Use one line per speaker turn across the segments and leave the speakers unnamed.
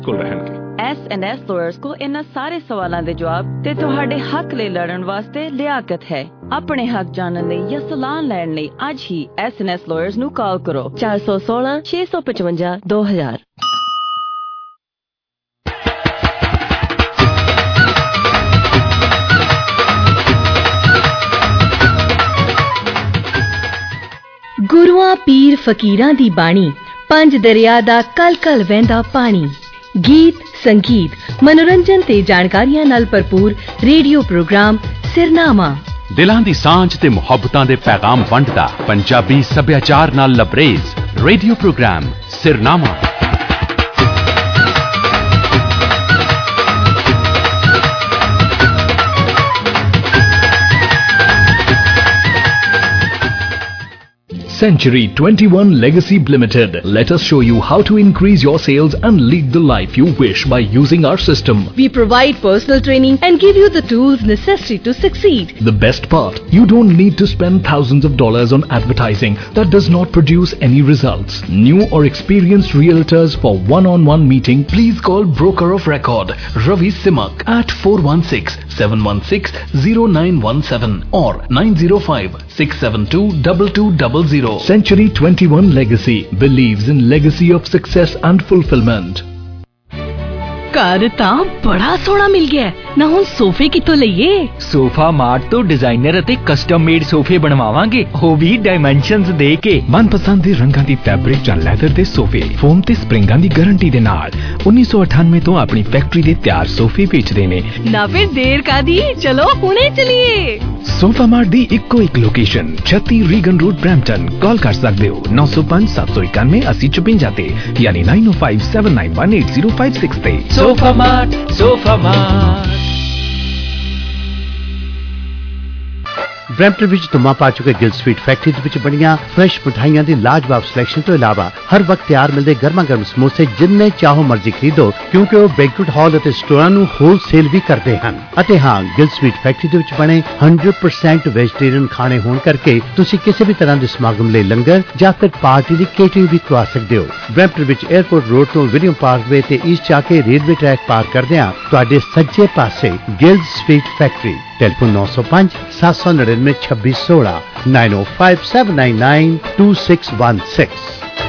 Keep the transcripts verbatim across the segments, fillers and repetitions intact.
ਕੋਲ ਰਹਿਣਗੇ।
S and S lawyers ਕੋ ਇਹਨਾਂ ਸਾਰੇ ਸਵਾਲਾਂ ਦੇ ਜਵਾਬ ਤੇ ਤੁਹਾਡੇ ਹੱਕ ਲਈ ਲੜਨ ਵਾਸਤੇ ਲਿਆਕਤ ਹੈ। ਆਪਣੇ ਹੱਕ ਜਾਣਨ ਲਈ ਜਾਂ ਸਲਾਹ ਲੈਣ ਲਈ ਅੱਜ ਹੀ ਐਸ ਐਂਡ ਐਸ ਲਾਇਰਸ ਨੂੰ ਕਾਲ ਕਰੋ ਚਾਰ ਸੌ ਸੋਲਾਂ ਛੇ ਸੌ ਪਚਵੰਜਾ ਦੋ ਹਜ਼ਾਰ।
ਗੁਰੂਆਂ ਪੀਰ ਫਕੀਰਾਂ ਦੀ ਬਾਣੀ, ਪੰਜ ਦਰਿਆ ਦਾ ਕਲ ਕਲ ਵਹਿੰਦਾ ਪਾਣੀ। ਗੀਤ, ਸੰਗੀਤ, ਮਨੋਰੰਜਨ ਤੇ ਜਾਣਕਾਰੀਆਂ ਨਾਲ ਭਰਪੂਰ ਰੇਡੀਓ ਪ੍ਰੋਗਰਾਮ ਸਿਰਨਾਮਾ।
ਦਿਲਾਂ ਦੀ ਸਾਂਝ ਤੇ ਮੁਹੱਬਤਾਂ ਦੇ ਪੈਗਾਮ ਵੰਡਦਾ ਪੰਜਾਬੀ ਸੱਭਿਆਚਾਰ ਨਾਲ ਲਬਰੇਜ਼ ਰੇਡੀਓ ਪ੍ਰੋਗਰਾਮ ਸਿਰਨਾਮਾ।
Century twenty-one Legacy Limited. Let us show you how to increase your sales and lead the life you wish by using our system.
We provide personal training and give you the tools necessary to succeed.
The best part, you don't need to spend thousands of dollars on advertising that does not produce any results. New or experienced realtors for one-on-one meeting, please call Broker of Record Ravi Simak at four one six, seven one six, zero nine one seven or nine zero five, six seven two, two two zero zero. Century twenty-one Legacy believes in legacy of success and fulfillment.
ਘਰ ਤਾਂ ਬੜਾ ਸੋਹਣਾ ਮਿਲ ਗਿਆ ਨਾ, ਹੁਣ ਸੋਫੇ ਕਿੱਥੋਂ ਲਈਏ?
ਸੋਫਾ ਮਾਰਟ ਤੋਂ ਡਿਜ਼ਾਈਨਰ ਅਤੇ ਕਸਟਮ ਮੇਡ ਸੋਫੇ ਬਣਵਾਵਾਂਗੇ, ਉਹ ਵੀ ਡਾਈਮੈਂਸ਼ਨਸ ਦੇ ਕੇ।
ਮਨਪਸੰਦ ਦੇ ਰੰਗਾਂ ਦੀ ਫੈਬਰਿਕ ਜਾਂ ਲੈਦਰ ਦੇ ਸੋਫੇ ਫੋਮ ਤੇ ਸਪਰਿੰਗਾਂ ਦੀ ਗਾਰੰਟੀ ਦੇ ਨਾਲ ਉੱਨੀ ਸੌ ਅਠਾਨਵੇਂ ਤੋਂ ਆਪਣੀ ਫੈਕਟਰੀ ਦੇ ਤਿਆਰ ਸੋਫੇ ਵੇਚਦੇ ਨੇ।
ਨਾ ਫਿਰ ਦੇਰ ਕਾਦੀ, ਚਲੋ ਹੁਣੇ ਚਲੀਏ।
ਸੋਫਾ ਮਾਰਟ ਦੀ ਇੱਕੋ ਇੱਕ ਲੋਕੇਸ਼ਨ ਛੱਤੀ ਰੀਗਨ ਰੋਡ ਬ੍ਰੈਂਪਟਨ। ਕਾਲ ਕਰ ਸਕਦੇ ਹੋ ਨੌ ਸੌ ਪੰਜ ਸੱਤ ਸੌ ਇਕਾਨਵੇਂ ਅੱਸੀ ਚੁਪੰਜਾ ਤੇ ਯਾਨੀ ਨੌ ਨੌ ਪੰਜ ਸੱਤ ਨੌ ਇੱਕ ਅੱਠ ਜ਼ੀਰੋ ਪੰਜ ਛੇ ਤੇ।
Sofa mart, sofa mart.
Brampton ਵਿੱਚ ਧੁੰਮਾਂ ਪਾ ਚੁੱਕੇ ਗਿਲ ਸਵੀਟ ਫੈਕਟਰੀ ਦੇ ਵਿੱਚ ਬਣੀਆਂ ਫਰੈਸ਼ ਮਿਠਾਈਆਂ ਦੀ ਲਾਜਵਾਬ ਸਿਲੈਕਸ਼ਨ ਤੋਂ ਇਲਾਵਾ ਹਰ ਵਕਤ ਤਿਆਰ ਮਿਲਦੇ ਗਰਮਾ ਗਰਮ ਸਮੋਸੇ ਜਿੰਨੇ ਚਾਹੋ ਮਰਜ਼ੀ ਖਰੀਦੋ, ਕਿਉਂਕਿ ਉਹ ਬੈਂਕੁਏਟ ਹਾਲ ਅਤੇ ਸਟੋਰਾਂ ਨੂੰ ਹੋਲਸੇਲ ਵੀ ਕਰਦੇ ਹਨ। ਅਤੇ ਹਾਂ, ਗਿਲ ਸਵੀਟ ਫੈਕਟਰੀ ਦੇ ਵਿੱਚ ਬਣੇ ਸੌ ਪਰਸੈਂਟ ਵੈਜੀਟੇਰੀਅਨ ਖਾਣੇ ਹੋਣ ਕਰਕੇ ਤੁਸੀਂ ਕਿਸੇ ਵੀ ਤਰ੍ਹਾਂ ਦੇ ਸਮਾਗਮ ਲਈ ਲੰਗਰ ਜਾਂ ਫਿਰ ਪਾਰਟੀ ਦੀ ਕੇਟਰਿੰਗ ਵੀ ਕਰਵਾ ਸਕਦੇ ਹੋ। ਬਰੈਂਪਟਨ ਵਿੱਚ 에ਅਰਪੋਰਟ ਰੋਡ ਤੋਂ ਵਿਲੀਅਮ ਪਾਰਕਵੇ ਤੇ ਈਸਟ ਜਾ ਕੇ ਰੇਲਵੇ ਟਰੈਕ ਪਾਰ ਕਰਦਿਆਂ ਤੁਹਾਡੇ ਸੱਜੇ ਪਾਸੇ ਗਿਲ ਸਵੀਟ ਫੈਕਟਰੀ। ਟੈਲੀਫੋਨ ਨੌ ਸੌ ਪੰਜ ਸੱਤ ਸੌ ਨੜਿਨਵੇਂ ਛੱਬੀ ਸੋਲਾਂ nine zero five seven nine nine two six one six।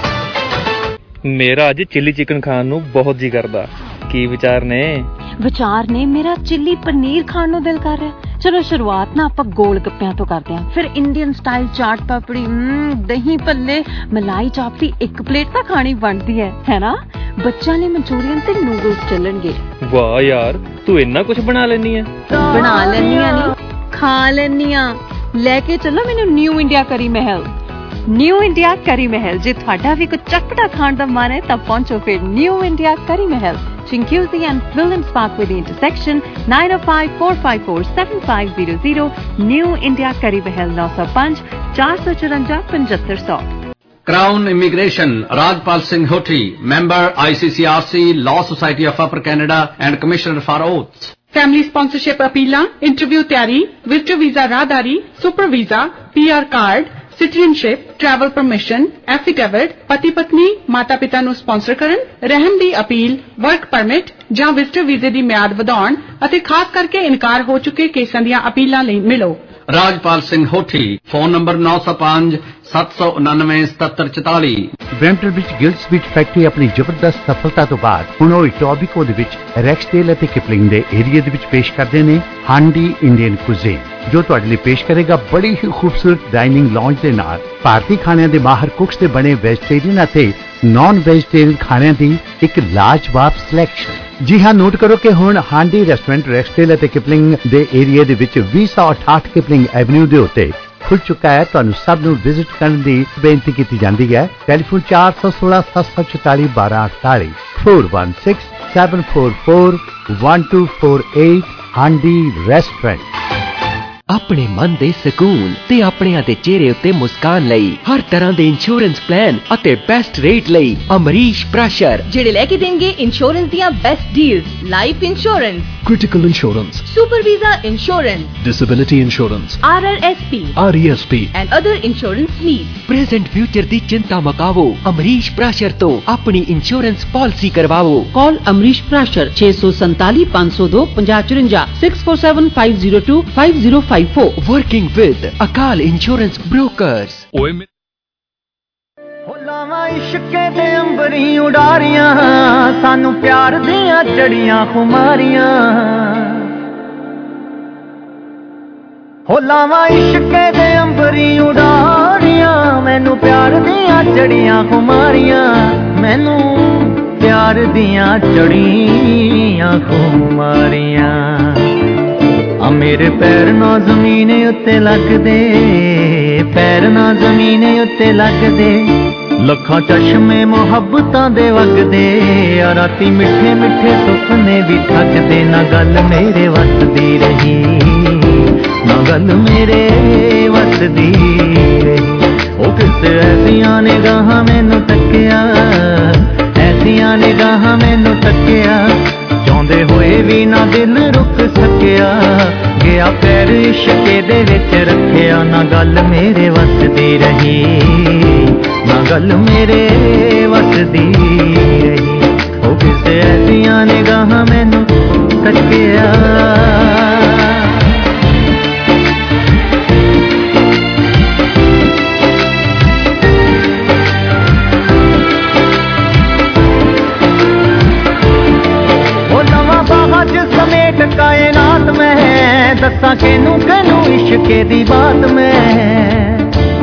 ਮੇਰਾ ਅੱਜ ਚਿੱਲੀ ਚਿਕਨ ਖਾਣ ਨੂੰ ਬਹੁਤ ਜੀ ਕਰਦਾ। ਕੀ ਵਿਚਾਰ ਨੇ?
ਵਿਚਾਰ ਨੇ ਮੇਰਾ ਚਿੱਲੀ ਪਨੀਰ ਖਾਣ ਨੂੰ ਦਿਲ ਕਰ ਰਿਹਾ। ਚਲੋ ਸ਼ੁਰੂਆਤ ਨਾ ਆਪਾਂ ਗੋਲ ਗੱਪਿਆਂ ਤੋਂ ਕਰਦੇ ਹਾਂ, ਫਿਰ ਇੰਡੀਅਨ ਸਟਾਈਲ ਚਾਟ ਪਾਪੜੀ, ਦਹੀਂ ਭੱਲੇ, ਮਲਾਈ ਚਾਪ ਦੀ ਇੱਕ ਪਲੇਟ ਤਾਂ ਖਾਣੀ ਬਣਦੀ ਹੈ, ਹੈ ਨਾ? ਬੱਚਿਆਂ ਲਈ ਮਨਚੂਰੀਅਨ ਤੇ ਨੂਡਲਸ ਚੱਲਣਗੇ।
ਵਾਹ ਯਾਰ, ਤੂੰ ਇੰਨਾ ਕੁਝ ਬਣਾ ਲੈਣੀ ਹੈ।
ਬਣਾ ਲੈਣੀ ਆ ਨਹੀਂ, ਖਾ ਲੈਣੀ ਆ। ਲੈ ਕੇ ਚੱਲੋ ਮੈਨੂੰ ਨਿਊ ਇੰਡੀਆ ਕਰੀ ਮਹਿਲ। ਨਿਊ ਇੰਡੀਆ ਕਰੀ ਮਹਿਲ, ਜੇ ਤੁਹਾਡਾ ਵੀ ਕੁਝ ਚਟਪਟਾ ਖਾਣ ਦਾ ਮਨ ਹੈ ਤਾਂ ਪਹੁੰਚੋ ਫਿਰ ਨਿਊ ਇੰਡੀਆ ਕਰੀ ਮਹਿਲ, Chinguizi and Williams Parkway the intersection, nine oh five, four five four, seven five zero zero, New India Curry Mahal nine oh five, four four four, seven five zero zero.
Crown Immigration, Rajpal Singh Hoti, Member I C C R C, Law Society of Upper Canada and Commissioner for Oaths.
Family sponsorship appeal, interview ਤਿਆਰੀ, visitor visa ਰਾਹਦਾਰੀ, super visa, P R card, citizenship, travel permission, affidavit, ਪਤੀ ਪਤਨੀ ਮਾਤਾ ਪਿਤਾ ਨੂੰ sponsor ਕਰਨ, ਰਹਿਣ ਦੀ appeal, work permit ਜਾਂ ਵਿਜ਼ਟਰ ਵੀਜ਼ੇ ਦੀ ਮਿਆਦ ਵਧਾਉਣ ਅਤੇ ਖਾਸ ਕਰਕੇ ਇਨਕਾਰ ਹੋ ਚੁੱਕੇ ਕੇਸਾਂ ਦੀਆਂ ਅਪੀਲਾਂ ਲਈ ਮਿਲੋ।
ਰਾਜਪਾਲ ਸਿੰਘ ਹੋਠੀ, ਫੋਨ ਨੰਬਰ ਨੌ ਸੌ ਪੰਜ ਸੱਤ ਸੌ ਉਨਾਨਵੇਂ ਸਤੱਤਰ ਚੁਤਾਲੀ।
ਬਰੈਂਪਟਨ ਵਿੱਚ ਗਿਲ ਸਵੀਟ ਫੈਕਟਰੀ ਆਪਣੀ ਜ਼ਬਰਦਸਤ ਸਫਲਤਾ ਤੋਂ ਬਾਅਦ ਹੁਣ ਉਹ ਟੋਬੀਕੋ ਦੇ ਵਿੱਚ ਰੈਕਸਡੇਲ ਅਤੇ ਕਿਪਲਿੰਗ ਦੇ ਏਰੀਆ ਦੇ ਵਿੱਚ ਪੇਸ਼ ਕਰਦੇ ਨੇ ਹਾਂਡੀ ਇੰਡੀਅਨ ਕੁਜ਼ੀਨ, ਜੋ ਤੁਹਾਡੇ ਲਈ ਪੇਸ਼ ਕਰੇਗਾ ਬੜੀ ਹੀ ਖੂਬਸੂਰਤ ਡਾਈਨਿੰਗ ਲੌਂਜ ਦੇ ਨਾਲ ਭਾਰਤੀ ਖਾਣਿਆਂ ਦੇ ਮਾਹਰ ਕੁਕਸ ਦੇ ਬਣੇ ਵੈਜੀਟੇਰੀਅਨ ਅਤੇ ਨਾਨ ਵੈਜੀਟੇਰੀਅਨ ਖਾਣਿਆਂ ਦੀ ਇੱਕ ਲਾਜਵਾਬ ਸਿਲੈਕਸ਼ਨ। ਜੀ ਹਾਂ, ਨੋਟ ਕਰੋ ਕਿ ਹੁਣ ਹਾਂਡੀ ਰੈਸਟੋਰੈਂਟ ਰੈਕਸਡੇਲ ਅਤੇ ਕਿਪਲਿੰਗ ਦੇ ਏਰੀਆ ਦੇ ਵਿੱਚ ਵੀਹ ਸੌ ਅਠਾਹਠ ਕਿਪਲਿੰਗ ਐਵਨਿਊ ਦੇ ਉੱਤੇ ਖੁੱਲ ਚੁੱਕਾ ਹੈ। ਤੁਹਾਨੂੰ ਸਭ ਨੂੰ ਵਿਜ਼ਿਟ ਕਰਨ ਦੀ ਬੇਨਤੀ ਕੀਤੀ ਜਾਂਦੀ ਹੈ। ਟੈਲੀਫੋਨ ਚਾਰ ਸੌ ਸੋਲਾਂ ਸੱਤ ਸੌ ਚੁਤਾਲੀ ਬਾਰਾਂ ਅਠਤਾਲੀ four one six seven four four one two four eight Handi restaurant.
ਆਪਣੇ ਮਨ ਦੇ ਸਕੂਨ ਤੇ ਆਪਣਿਆਂ ਦੇ ਚਿਹਰੇ ਉੱਤੇ ਮੁਸਕਾਨ ਲਈ ਹਰ ਤਰ੍ਹਾਂ ਦੇ ਇੰਸ਼ੋਰੈਂਸ ਪਲਾਨ ਅਤੇ ਬੈਸਟ ਰੇਟ ਲਈ ਅਮਰੀਸ਼ ਪ੍ਰਾਸ਼ਰ,
ਜਿਹੜੇ ਲੈ ਕੇ ਦੇਣਗੇ ਇੰਸ਼ੋਰੈਂਸ ਦੀਆਂ best deals, life insurance,
critical insurance,
super visa insurance,
disability insurance,
R R S P,
R E S P
and other insurance needs.
Present future ਦੀ ਚਿੰਤਾ ਮੁਕਾਵੋ, ਅਮਰੀਸ਼ ਪ੍ਰਾਸ਼ਰ ਤੋਂ ਆਪਣੀ ਇੰਸ਼ੋਰੈਂਸ ਪਾਲਿਸੀ ਕਰਵਾਓ।
Call Amrish Prashar ਛੇ ਸੌ ਸੰਤਾਲੀ ਪੰਜ ਸੌ ਦੋ ਪੰਜਾਹ ਚੁਰੰਜਾ six four seven five zero two five zero five four.
Working with Akal insurance brokers. ਓਏ
ਲਾਵਾਂ ਇਸ਼ਕੇ ਦੇ ਅੰਬਰੀ ਉਡਾਰੀਆਂ, ਸਾਨੂੰ ਪਿਆਰ ਦੀਆਂ ਜੜੀਆਂ ਖੁਮਾਰੀਆਂ। ਹੋ ਲਾਵਾਂ ਇਸ਼ਕੇ ਦੇ ਅੰਬਰੀ ਉਡਾਰੀਆਂ, ਮੈਨੂੰ ਪਿਆਰ ਦੀਆਂ ਜੜੀਆਂ ਖੁਮਾਰੀਆਂ, ਮੈਨੂੰ ਪਿਆਰ ਦੀਆਂ ਜੜੀਆਂ ਖੁਮਾਰੀਆਂ। ਆ ਮੇਰੇ ਪੈਰ ਨਾ ਜ਼ਮੀਨ ਉੱਤੇ ਲੱਗਦੇ, ਪੈਰ ਨਾ ਜ਼ਮੀਨ ਉੱਤੇ ਲੱਗਦੇ, ਲੱਖਾਂ ਚਸ਼ਮੇ ਮੁਹੱਬਤਾਂ ਦੇ ਵਗਦੇ, ਆ ਰਾਤੀ ਮਿੱਠੇ ਮਿੱਠੇ ਸੁਪਨੇ ਵੀ ਠੱਗਦੇ। ਨਾ ਗੱਲ ਮੇਰੇ ਵੱਸਦੀ ਰਹੀ, ਨਾ ਗੱਲ ਮੇਰੇ ਵੱਸਦੀ ਰਹੀ। ਉਹ ਕਿਸੇ ਐਸੀਆਂ ਨਿਗਾਹਾਂ ਮੈਨੂੰ ਤੱਕਿਆ, ਐਸੀਆਂ ਨਿਗਾਹਾਂ ਮੈਨੂੰ ਤੱਕਿਆ, ਚਾਹੁੰਦੇ ਹੋਏ ਵੀ ਨਾ ਦਿਲ ਰੁਕ ਸਕਿਆ। ਗਿਆ ਪੈਰ ਇਸ਼ਕੇ ਦੇ ਵਿੱਚ ਰੱਖਿਆ, ਨਾ ਗੱਲ ਮੇਰੇ ਵੱਸਦੀ ਰਹੀ, ਨਾ ਗੱਲ ਮੇਰੇ ਵੱਸਦੀ ਰਹੀ। ਉਹ ਕਿਸੇ ਐਸੀਆਂ ਨਿਗਾਹਾਂ ਮੈਨੂੰ ਤੱਕਿਆ। ਸਮੇਟ ਕਾਇਨਾਤ ਮੈਂ ਦੱਸਾਂ ਕਿਨੂੰ ਕਿਨੂੰ ਇਸ਼ਕੇ ਦੀ ਬਾਤ ਮੈਂ।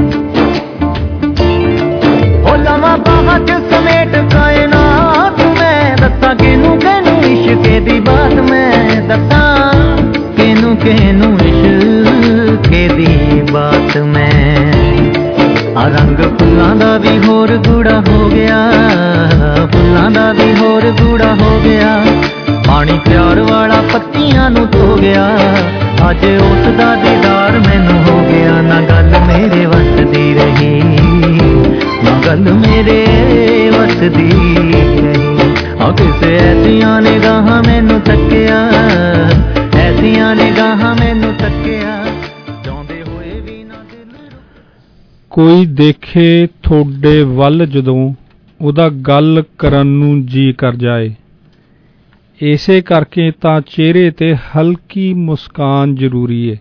ਹੋ ਲਵਾਂ ਬਾਹਾਂ ਚ ਸਮੇਟ ਕਾਇਨਾਤ ਮੈਂ ਦੱਸਾਂ ਕਿਨੂੰ ਕਿਨੂੰ ਇਸ਼ਕੇ ਦੀ ਬਾਤ ਮੈਂ। ਦੱਸਾਂ ਕਿਨੂੰ ਕਿਨੂੰ ਇਸ਼ਕੇ ਦੀ ਬਾਤ ਮੈਂ। ਆ ਰੰਗ ਫੁੱਲਾਂ ਦਾ ਵੀ ਹੋਰ ਗੂੜਾ ਹੋ ਗਿਆ, ਫੁੱਲਾਂ ਦਾ ਵੀ ਹੋਰ ਗੂੜਾ ਹੋ ਗਿਆ। ਪਾਣੀ ਪਿਆਰ ਵਾਲਾ ਪੱਤੀਆਂ ਨੂੰ ਧੋ ਗਿਆ, ਅੱਜ ਉਸ ਦਾ ਦੀਦਾਰ ਮੈਨੂੰ ਹੋ ਗਿਆ। ਨਾ ਗੱਲ ਮੇਰੇ ਵੱਸਦੀ ਰਹੀ, ਨਾ ਗੱਲ ਮੇਰੇ ਵੱਸਦੀ ਰਹੀ। ਆ ਕਿਸੇ ਐਸੀਆਂ ਨਿਗਾਹਾਂ ਮੈਨੂੰ ਤੱਕਿਆ, ਐਸੀਆਂ ਨਿਗਾਹਾਂ ਮੈਨੂੰ ਤੱਕਿਆ, ਚਾਹੁੰਦੇ ਹੋਏ ਵੀ ਨਾ ਦਿਲ।
ਕੋਈ ਦੇਖੇ ਤੁਹਾਡੇ ਵੱਲ ਜਦੋਂ ਉਹਦਾ ਗੱਲ ਕਰਨ ਨੂੰ ਜੀ ਕਰ ਜਾਏ, ਇਸੇ ਕਰਕੇ ਤਾਂ ਚਿਹਰੇ ਤੇ ਹਲਕੀ ਮੁਸਕਾਨ ਜ਼ਰੂਰੀ ਹੈ।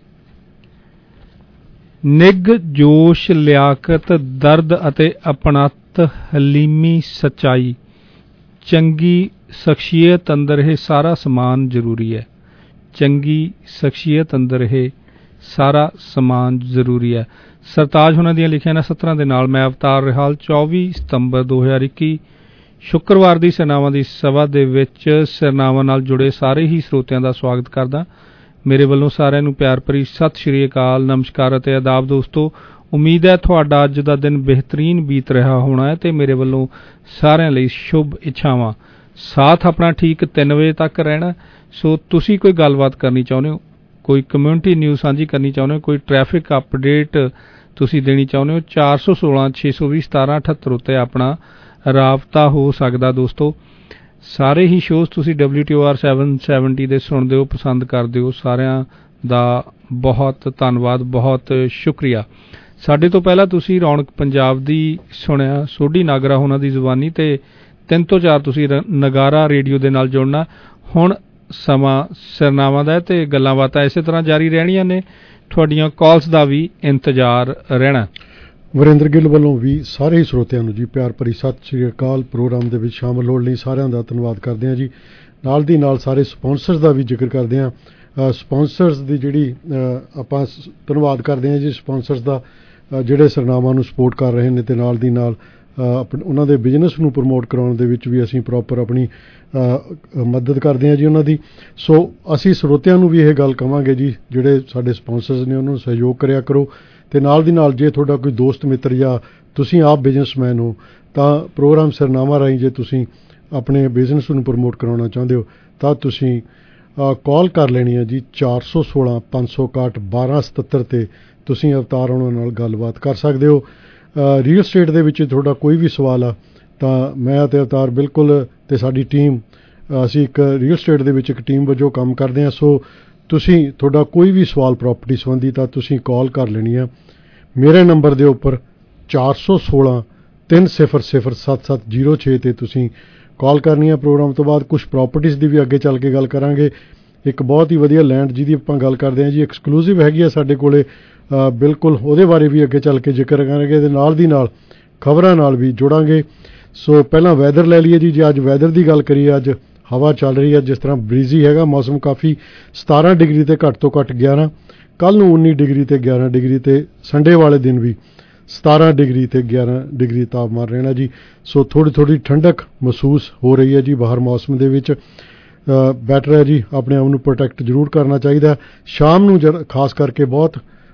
ਨਿੱਘ ਜੋਸ਼, ਲਿਆਕਤ, ਦਰਦ ਅਤੇ ਅਪਣੱਤ, ਹਲੀਮੀ, ਸੱਚਾਈ, ਚੰਗੀ ਸ਼ਖਸੀਅਤ ਅੰਦਰ ਇਹ ਸਾਰਾ ਸਮਾਨ ਜ਼ਰੂਰੀ ਹੈ। ਚੰਗੀ ਸ਼ਖਸੀਅਤ ਅੰਦਰ ਇਹ ਸਾਰਾ ਸਮਾਨ ਜ਼ਰੂਰੀ ਹੈ। ਸਰਤਾਜ ਉਹਨਾਂ ਦੀਆਂ ਲਿਖੀਆਂ ਨੇ ਸਤਰਾਂ ਦੇ ਨਾਲ ਮੈਂ ਅਵਤਾਰ ਰਿਹਾਲ ਚੌਵੀ ਸਤੰਬਰ ਦੋ ਹਜ਼ਾਰ ਇੱਕੀ ਸ਼ੁੱਕਰਵਾਰ ਦੀ ਸਿਰਨਾਵਾਂ ਦੀ ਸਭਾ ਦੇ ਵਿੱਚ ਸਿਰਨਾਵਾਂ ਨਾਲ ਜੁੜੇ ਸਾਰੇ ਹੀ ਸਰੋਤਿਆਂ ਦਾ ਸਵਾਗਤ ਕਰਦਾ। ਮੇਰੇ ਵੱਲੋਂ ਸਾਰਿਆਂ ਨੂੰ ਪਿਆਰ ਭਰੀ ਸਤਿ ਸ਼੍ਰੀ ਅਕਾਲ, ਨਮਸਕਾਰ ਅਤੇ ਆਦਾਬ। ਦੋਸਤੋ, ਉਮੀਦ ਹੈ ਤੁਹਾਡਾ ਅੱਜ ਦਾ ਦਿਨ ਬਿਹਤਰੀਨ ਬੀਤ ਰਿਹਾ ਹੋਣਾ ਹੈ ਤੇ ਮੇਰੇ ਵੱਲੋਂ ਸਾਰਿਆਂ ਲਈ ਸ਼ੁਭ ਇੱਛਾਵਾਂ। ਸਾਥ ਆਪਣਾ ਠੀਕ ਤਿੰਨ ਵਜੇ ਤੱਕ ਰਹਿਣਾ। ਸੋ ਤੁਸੀਂ ਕੋਈ ਗੱਲਬਾਤ ਕਰਨੀ ਚਾਹੁੰਦੇ ਹੋ, ਕੋਈ ਕਮਿਊਨਿਟੀ ਨਿਊਜ਼ ਸਾਂਝੀ ਕਰਨੀ ਚਾਹੁੰਦੇ ਹੋ, ਕੋਈ ਟ੍ਰੈਫਿਕ ਅਪਡੇਟ ਤੁਸੀਂ ਦੇਣੀ ਚਾਹੁੰਦੇ ਹੋ, ਚਾਰ ਸੌ ਸੋਲਾਂ ਛੇ ਸੌ ਵੀਹ ਸਤਾਰਾਂ ਅਠੱਤਰ ਉੱਤੇ ਆਪਣਾ ਰਾਬਤਾ ਹੋ ਸਕਦਾ। ਦੋਸਤੋ, ਸਾਰੇ ਹੀ ਸ਼ੋਜ਼ ਤੁਸੀਂ W T O R seven seventy ਦੇ ਸੁਣਦੇ ਹੋ, ਪਸੰਦ ਕਰਦੇ ਹੋ। ਸਾਰਿਆਂ ਦਾ ਬਹੁਤ ਧੰਨਵਾਦ, ਬਹੁਤ ਸ਼ੁਕਰੀਆ। ਸਾਡੇ ਤੋਂ ਪਹਿਲਾਂ ਤੁਸੀਂ ਰੌਣਕ ਪੰਜਾਬ ਦੀ ਸੁਣਿਆ, ਸੋਢੀ ਨਾਗਰਾ ਉਹਨਾਂ ਦੀ ਜ਼ੁਬਾਨੀ, ਤੇ ਤਿੰਨ ਤੋਂ ਚਾਰ ਤੁਸੀਂ ਨਗਾਰਾ ਰੇਡੀਓ ਦੇ ਨਾਲ ਜੁੜਨਾ। ਹੁਣ ਸਮਾਂ ਸਿਰਨਾਵਾਂ ਦਾ ਤੇ ਗੱਲਾਂ ਬਾਤਾਂ ਇਸੇ ਤਰ੍ਹਾਂ ਜਾਰੀ ਰਹਿਣੀਆਂ ਨੇ। ਤੁਹਾਡੀਆਂ ਕਾਲਸ ਦਾ ਵੀ ਇੰਤਜ਼ਾਰ ਰਹਿਣਾ।
ਵਰਿੰਦਰ ਗਿੱਲ ਵੱਲੋਂ ਵੀ ਸਾਰੇ ਹੀ ਸਰੋਤਿਆਂ ਨੂੰ ਜੀ ਪਿਆਰ ਭਰੀ ਸਤਿ ਸ਼੍ਰੀ ਅਕਾਲ। ਪ੍ਰੋਗਰਾਮ ਦੇ ਵਿੱਚ ਸ਼ਾਮਲ ਹੋਣ ਲਈ ਸਾਰਿਆਂ ਦਾ ਧੰਨਵਾਦ ਕਰਦੇ ਹਾਂ ਜੀ। ਨਾਲ ਦੀ ਨਾਲ ਸਾਰੇ ਸਪਾਂਸਰਸ ਦਾ ਵੀ ਜ਼ਿਕਰ ਕਰਦੇ ਹਾਂ। ਸਪਾਂਸਰਸ ਦੀ ਜਿਹੜੀ ਆਪਾਂ ਧੰਨਵਾਦ ਕਰਦੇ ਹਾਂ ਜੀ, ਸਪਾਂਸਰਸ ਦਾ ਜਿਹੜੇ ਸਰਨਾਵਾਂ ਨੂੰ ਸਪੋਰਟ ਕਰ ਰਹੇ ਨੇ ਤੇ ਨਾਲ ਦੀ ਨਾਲ ਉਹਨਾਂ ਦੇ ਬਿਜ਼ਨਸ ਨੂੰ ਪ੍ਰਮੋਟ ਕਰਾਉਣ ਦੇ ਵਿੱਚ ਵੀ ਅਸੀਂ ਪ੍ਰੋਪਰ ਆਪਣੀ ਮਦਦ ਕਰਦੇ ਹਾਂ ਜੀ ਉਹਨਾਂ ਦੀ। ਸੋ ਅਸੀਂ ਸਰੋਤਿਆਂ ਨੂੰ ਵੀ ਇਹ ਗੱਲ ਕਹਾਂਗੇ ਜੀ, ਜਿਹੜੇ ਸਾਡੇ ਸਪਾਂਸਰਸ ਨੇ ਉਹਨਾਂ ਨੂੰ ਸਹਿਯੋਗ ਕਰਿਆ ਕਰੋ। ਤੇ ਨਾਲ ਦੀ ਨਾਲ ਜੇ ਤੁਹਾਡਾ ਕੋਈ ਦੋਸਤ ਮਿੱਤਰ ਜਾਂ ਤੁਸੀਂ ਆਪ ਬਿਜ਼ਨਸਮੈਨ ਹੋ ਤਾਂ ਪ੍ਰੋਗਰਾਮ ਸਿਰਨਾਵਾਂ ਰਾਹੀਂ ਜੇ ਤੁਸੀਂ ਆਪਣੇ ਬਿਜ਼ਨਸ ਨੂੰ ਪ੍ਰਮੋਟ ਕਰਾਉਣਾ ਚਾਹੁੰਦੇ ਹੋ ਤਾਂ ਤੁਸੀਂ ਕਾਲ ਕਰ ਲੈਣੀ ਹੈ ਜੀ ਚਾਰ ਸੌ ਸੋਲਾਂ ਪੰਜ ਸੌ ਇਕਾਹਠ ਬਾਰਾਂ ਸਤੱਤਰ 'ਤੇ ਤੁਸੀਂ ਅਵਤਾਰ ਉਹਨਾਂ ਨਾਲ ਗੱਲਬਾਤ ਕਰ ਸਕਦੇ ਹੋ। ਰੀਅਲ ਸਟੇਟ ਦੇ ਵਿੱਚ ਤੁਹਾਡਾ ਕੋਈ ਵੀ ਸਵਾਲ ਆ ਤਾਂ ਮੈਂ ਅਤੇ ਅਵਤਾਰ ਬਿਲਕੁਲ ਅਤੇ ਸਾਡੀ ਟੀਮ ਅਸੀਂ ਇੱਕ ਰੀਅਲ ਸਟੇਟ ਦੇ ਵਿੱਚ ਇੱਕ ਟੀਮ ਵਜੋਂ ਕੰਮ ਕਰਦੇ ਹਾਂ। ਸੋ ਤੁਸੀਂ ਤੁਹਾਡਾ ਕੋਈ ਵੀ ਸਵਾਲ ਪ੍ਰੋਪਰਟੀ ਸੰਬੰਧੀ ਤਾਂ ਤੁਸੀਂ ਕਾਲ ਕਰ ਲੈਣੀ ਆ ਮੇਰੇ ਨੰਬਰ ਦੇ ਉੱਪਰ ਚਾਰ ਸੌ ਸੋਲਾਂ ਤਿੰਨ ਸਿਫਰ ਸਿਫਰ ਸੱਤ ਸੱਤ ਜ਼ੀਰੋ ਛੇ 'ਤੇ ਤੁਸੀਂ ਕਾਲ ਕਰਨੀ ਆ। ਪ੍ਰੋਗਰਾਮ ਤੋਂ ਬਾਅਦ ਕੁਛ ਪ੍ਰੋਪਰਟੀਜ਼ ਦੀ ਵੀ ਅੱਗੇ ਚੱਲ ਕੇ ਗੱਲ ਕਰਾਂਗੇ। ਇੱਕ ਬਹੁਤ ਹੀ ਵਧੀਆ ਲੈਂਡ ਜਿਹਦੀ ਆਪਾਂ ਗੱਲ ਕਰਦੇ ਹਾਂ ਜੀ, ਐਕਸਕਲੂਸਿਵ ਹੈਗੀ ਆ ਸਾਡੇ ਕੋਲੇ, ਬਿਲਕੁਲ ਉਹਦੇ ਬਾਰੇ ਵੀ ਅੱਗੇ ਚੱਲ ਕੇ ਜ਼ਿਕਰ ਕਰਾਂਗੇ ਅਤੇ ਨਾਲ ਦੀ ਨਾਲ ਖਬਰਾਂ ਨਾਲ ਵੀ ਜੋੜਾਂਗੇ। ਸੋ ਪਹਿਲਾਂ ਵੈਦਰ ਲੈ ਲਈਏ ਜੀ। ਜੇ ਅੱਜ ਵੈਦਰ ਦੀ ਗੱਲ ਕਰੀਏ, ਅੱਜ ਹਵਾ ਚੱਲ ਰਹੀ ਹੈ, ਜਿਸ ਤਰ੍ਹਾਂ ਬਰੀਜ਼ੀ ਹੈਗਾ ਮੌਸਮ, ਕਾਫੀ ਸਤਾਰਾਂ ਡਿਗਰੀ ਤੇ ਘੱਟ ਤੋਂ ਘੱਟ ਗਿਆਰਾਂ, ਕੱਲ੍ਹ ਨੂੰ ਉੱਨੀ ਡਿਗਰੀ ਤੇ ਗਿਆਰਾਂ ਡਿਗਰੀ ਤੇ ਸੰਡੇ ਵਾਲੇ ਦਿਨ ਵੀ ਸਤਾਰਾਂ ਡਿਗਰੀ ਤੇ ਗਿਆਰਾਂ ਡਿਗਰੀ ਤਾਪਮਾਨ ਰਹਿਣਾ ਜੀ। ਸੋ ਥੋੜ੍ਹੀ ਥੋੜ੍ਹੀ ਠੰਡਕ ਮਹਿਸੂਸ ਹੋ ਰਹੀ ਹੈ ਜੀ ਬਾਹਰ ਮੌਸਮ ਦੇ ਵਿੱਚ। ਬੈਟਰ ਹੈ ਜੀ, ਆਪਣੇ ਆਪ ਨੂੰ ਪ੍ਰੋਟੈਕਟ ਜ਼ਰੂਰ ਕਰਨਾ ਚਾਹੀਦਾ। ਸ਼ਾਮ ਨੂੰ ਜਦ ਖਾਸ ਕਰਕੇ ਬਹੁਤ